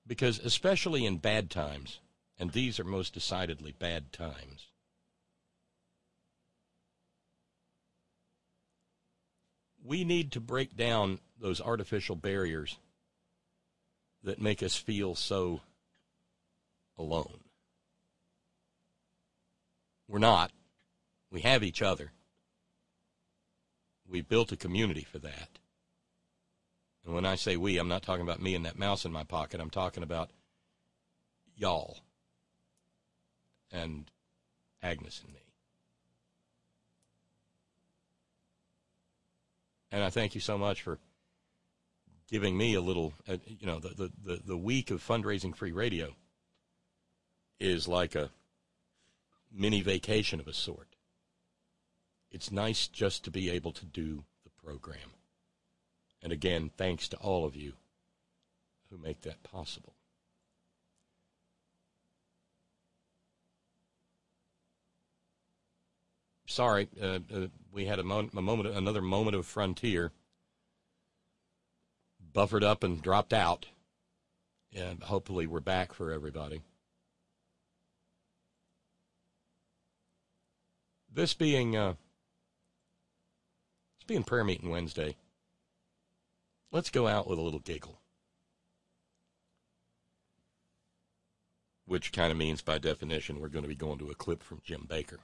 Because especially in bad times, and these are most decidedly bad times, we need to break down those artificial barriers that make us feel so alone. We're not. We have each other. We built a community for that. And when I say we, I'm not talking about me and that mouse in my pocket. I'm talking about y'all and Agnes and me. And I thank you so much for giving me a little, uh, you know, the, the, the, the week of fundraising free radio is like a mini vacation of a sort. It's nice just to be able to do the program. And again, thanks to all of you who make that possible. Sorry, uh, uh, we had a, mo- a moment, another moment of frontier. Buffered up and dropped out. And hopefully we're back for everybody. This being, uh, this being prayer meeting Wednesday, let's go out with a little giggle. Which kind of means, by definition, we're going to be going to a clip from Jim Bakker.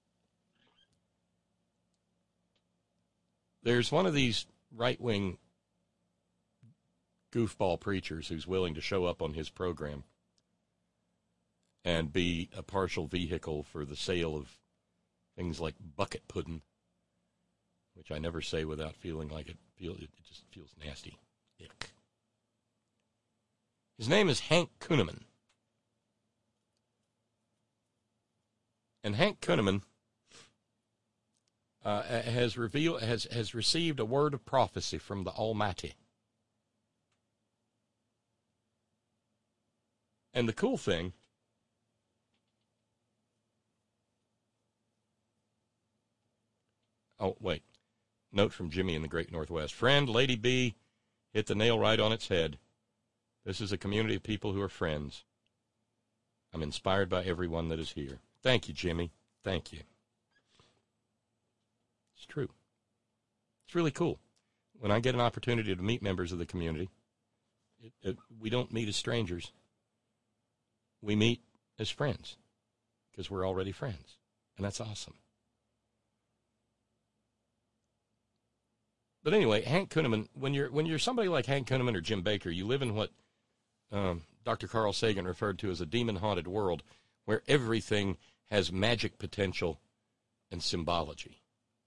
There's one of these right-wing goofball preachers who's willing to show up on his program and be a partial vehicle for the sale of things like bucket pudding, which I never say without feeling like it feels it just feels nasty. Ick. His name is Hank Kunneman. And Hank Kunneman uh, has revealed has has received a word of prophecy from the Almighty. And the cool thing, oh, wait. Note from Jimmy in the Great Northwest. Friend, Lady B hit the nail right on its head. This is a community of people who are friends. I'm inspired by everyone that is here. Thank you, Jimmy. Thank you. It's true. It's really cool. When I get an opportunity to meet members of the community, it, it, we don't meet as strangers. We meet as friends because we're already friends, and that's awesome. But anyway, Hank Kunneman, when you're when you're somebody like Hank Kunneman or Jim Bakker, you live in what um, Doctor Carl Sagan referred to as a demon-haunted world where everything has magic potential and symbology.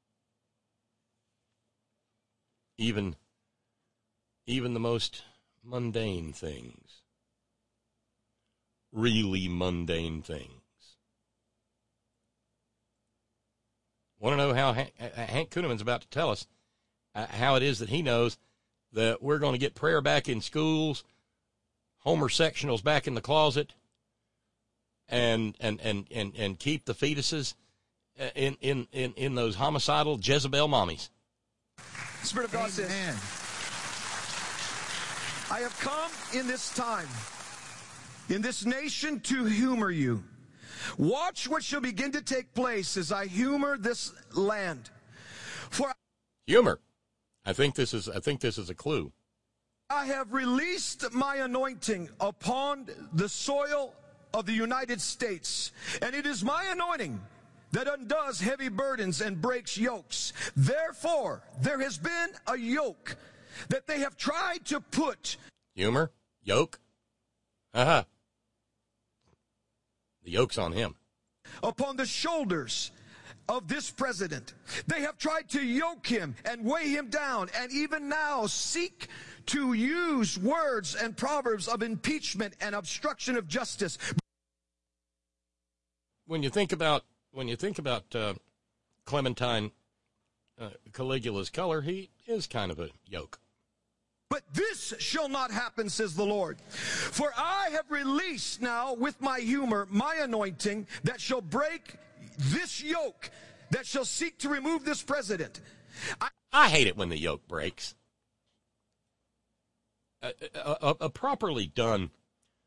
Even, even the most mundane things. Really mundane things. Want to know how Hank, Hank Kunneman's about to tell us uh, how it is that he knows that we're going to get prayer back in schools, Homer sectionals back in the closet, and and, and, and, and keep the fetuses in, in, in, in those homicidal Jezebel mommies. Spirit of God says, I have come in this time, in this nation, to humor you. Watch what shall begin to take place as I humor this land. For humor. I think this is I think this is a clue. I have released my anointing upon the soil of the United States, and it is my anointing that undoes heavy burdens and breaks yokes. Therefore, there has been a yoke that they have tried to put. Humor? Yoke? Uh-huh. The yoke's on him. Upon the shoulders of this president. They have tried to yoke him and weigh him down, and even now seek to use words and proverbs of impeachment and obstruction of justice. When you think about when you think about uh, Clementine uh, Caligula's color, he is kind of a yoke. But this shall not happen, says the Lord. For I have released now with my humor, my anointing, that shall break this yoke, that shall seek to remove this president. I, I hate it when the yoke breaks. A, a, a, a properly done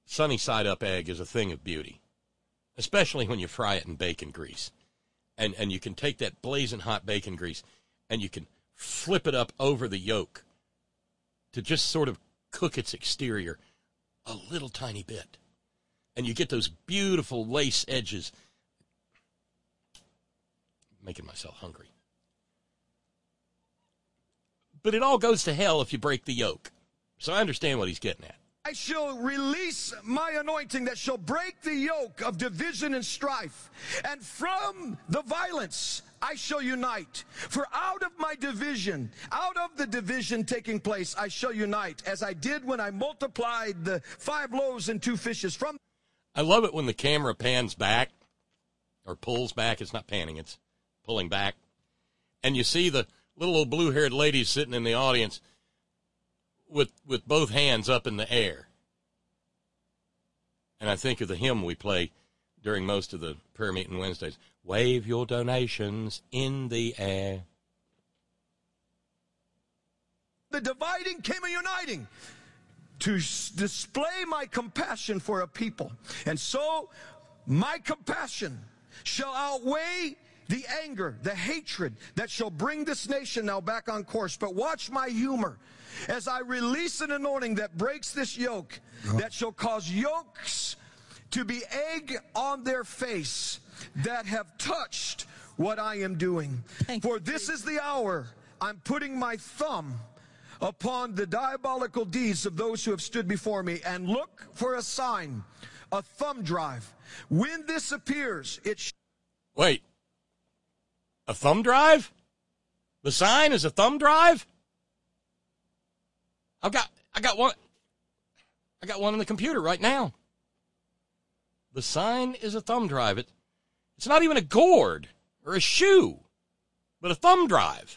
sunny side up egg is a thing of beauty, especially when you fry it in bacon grease. And and you can take that blazing hot bacon grease and you can flip it up over the yolk to just sort of cook its exterior a little tiny bit. And you get those beautiful lace edges. Making myself hungry. But it all goes to hell if you break the yoke. So I understand what he's getting at. I shall release my anointing that shall break the yoke of division and strife. And from the violence I shall unite. For out of my division, out of the division taking place, I shall unite, as I did when I multiplied the five loaves and two fishes. From I love it when the camera pans back, or pulls back. It's not panning, it's pulling back. And you see the little old blue-haired lady sitting in the audience with with both hands up in the air. And I think of the hymn we play during most of the prayer meeting Wednesdays. Wave your donations in the air. The dividing came a uniting to s- display my compassion for a people. And so my compassion shall outweigh the anger, the hatred that shall bring this nation now back on course. But watch my humor as I release an anointing that breaks this yoke, that shall cause yokes to be egg on their face that have touched what I am doing. For this is the hour I'm putting my thumb upon the diabolical deeds of those who have stood before me, and look for a sign, a thumb drive. When this appears, it sh- Wait. A thumb drive? The sign is a thumb drive? I've got I got one I got one on the computer right now. The sign is a thumb drive. It, it's not even a gourd or a shoe, but a thumb drive.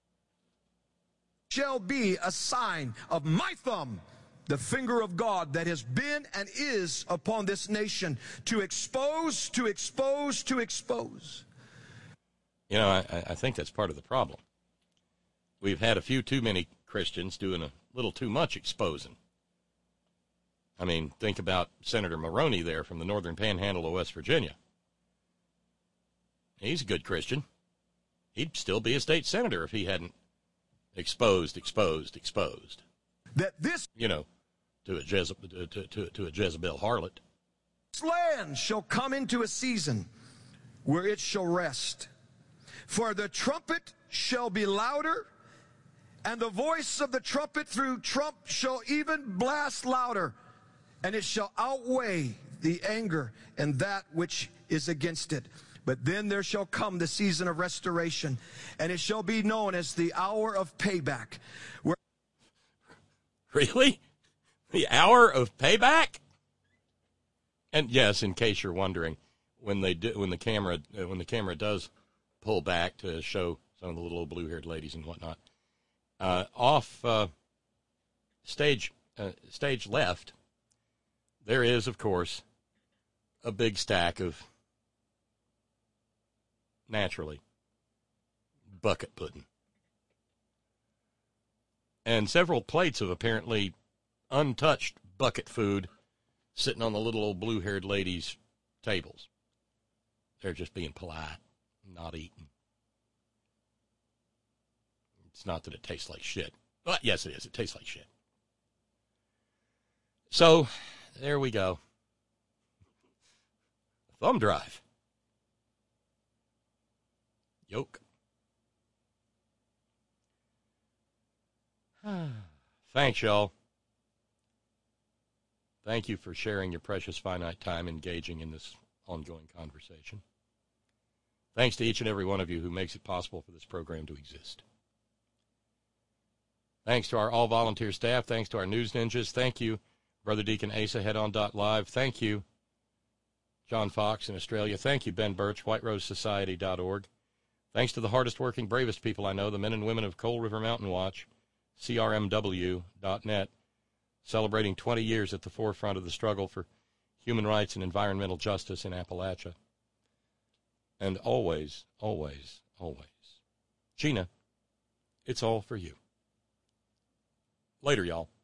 Shall be a sign of my thumb, the finger of God that has been and is upon this nation, to expose, to expose, to expose. You know, I, I think that's part of the problem. We've had a few too many Christians doing a little too much exposing. I mean, think about Senator Maroney there from the northern panhandle of West Virginia. He's a good Christian. He'd still be a state senator if he hadn't exposed, exposed, exposed. That this, you know, to a, Jeze- to, to, to a Jezebel harlot. This land shall come into a season where it shall rest. For the trumpet shall be louder, and the voice of the trumpet through trump shall even blast louder, and it shall outweigh the anger and that which is against it. But then there shall come the season of restoration, and it shall be known as the hour of payback. Where Really? The hour of payback? And yes, in case you're wondering, when they do, when the camera uh, when the camera does pull back to show some of the little blue-haired ladies and whatnot, uh, off uh, stage uh, stage left, there is, of course, a big stack of, naturally, bucket pudding. And several plates of apparently untouched bucket food sitting on the little old blue-haired ladies' tables. They're just being polite, not eating. It's not that it tastes like shit. Well, yes, it is. It tastes like shit. So, there we go. Thumb drive. Yoke. Thanks, y'all. Thank you for sharing your precious finite time engaging in this ongoing conversation. Thanks to each and every one of you who makes it possible for this program to exist. Thanks to our all-volunteer staff. Thanks to our news ninjas. Thank you, Brother Deacon Asa, Head On dot live. Thank you, John Fox in Australia. Thank you, Ben Birch, White Rose Society dot org. Thanks to the hardest-working, bravest people I know, the men and women of Coal River Mountain Watch, C R M W dot net, celebrating twenty years at the forefront of the struggle for human rights and environmental justice in Appalachia. And always, always, always, Gina, it's all for you. Later, y'all.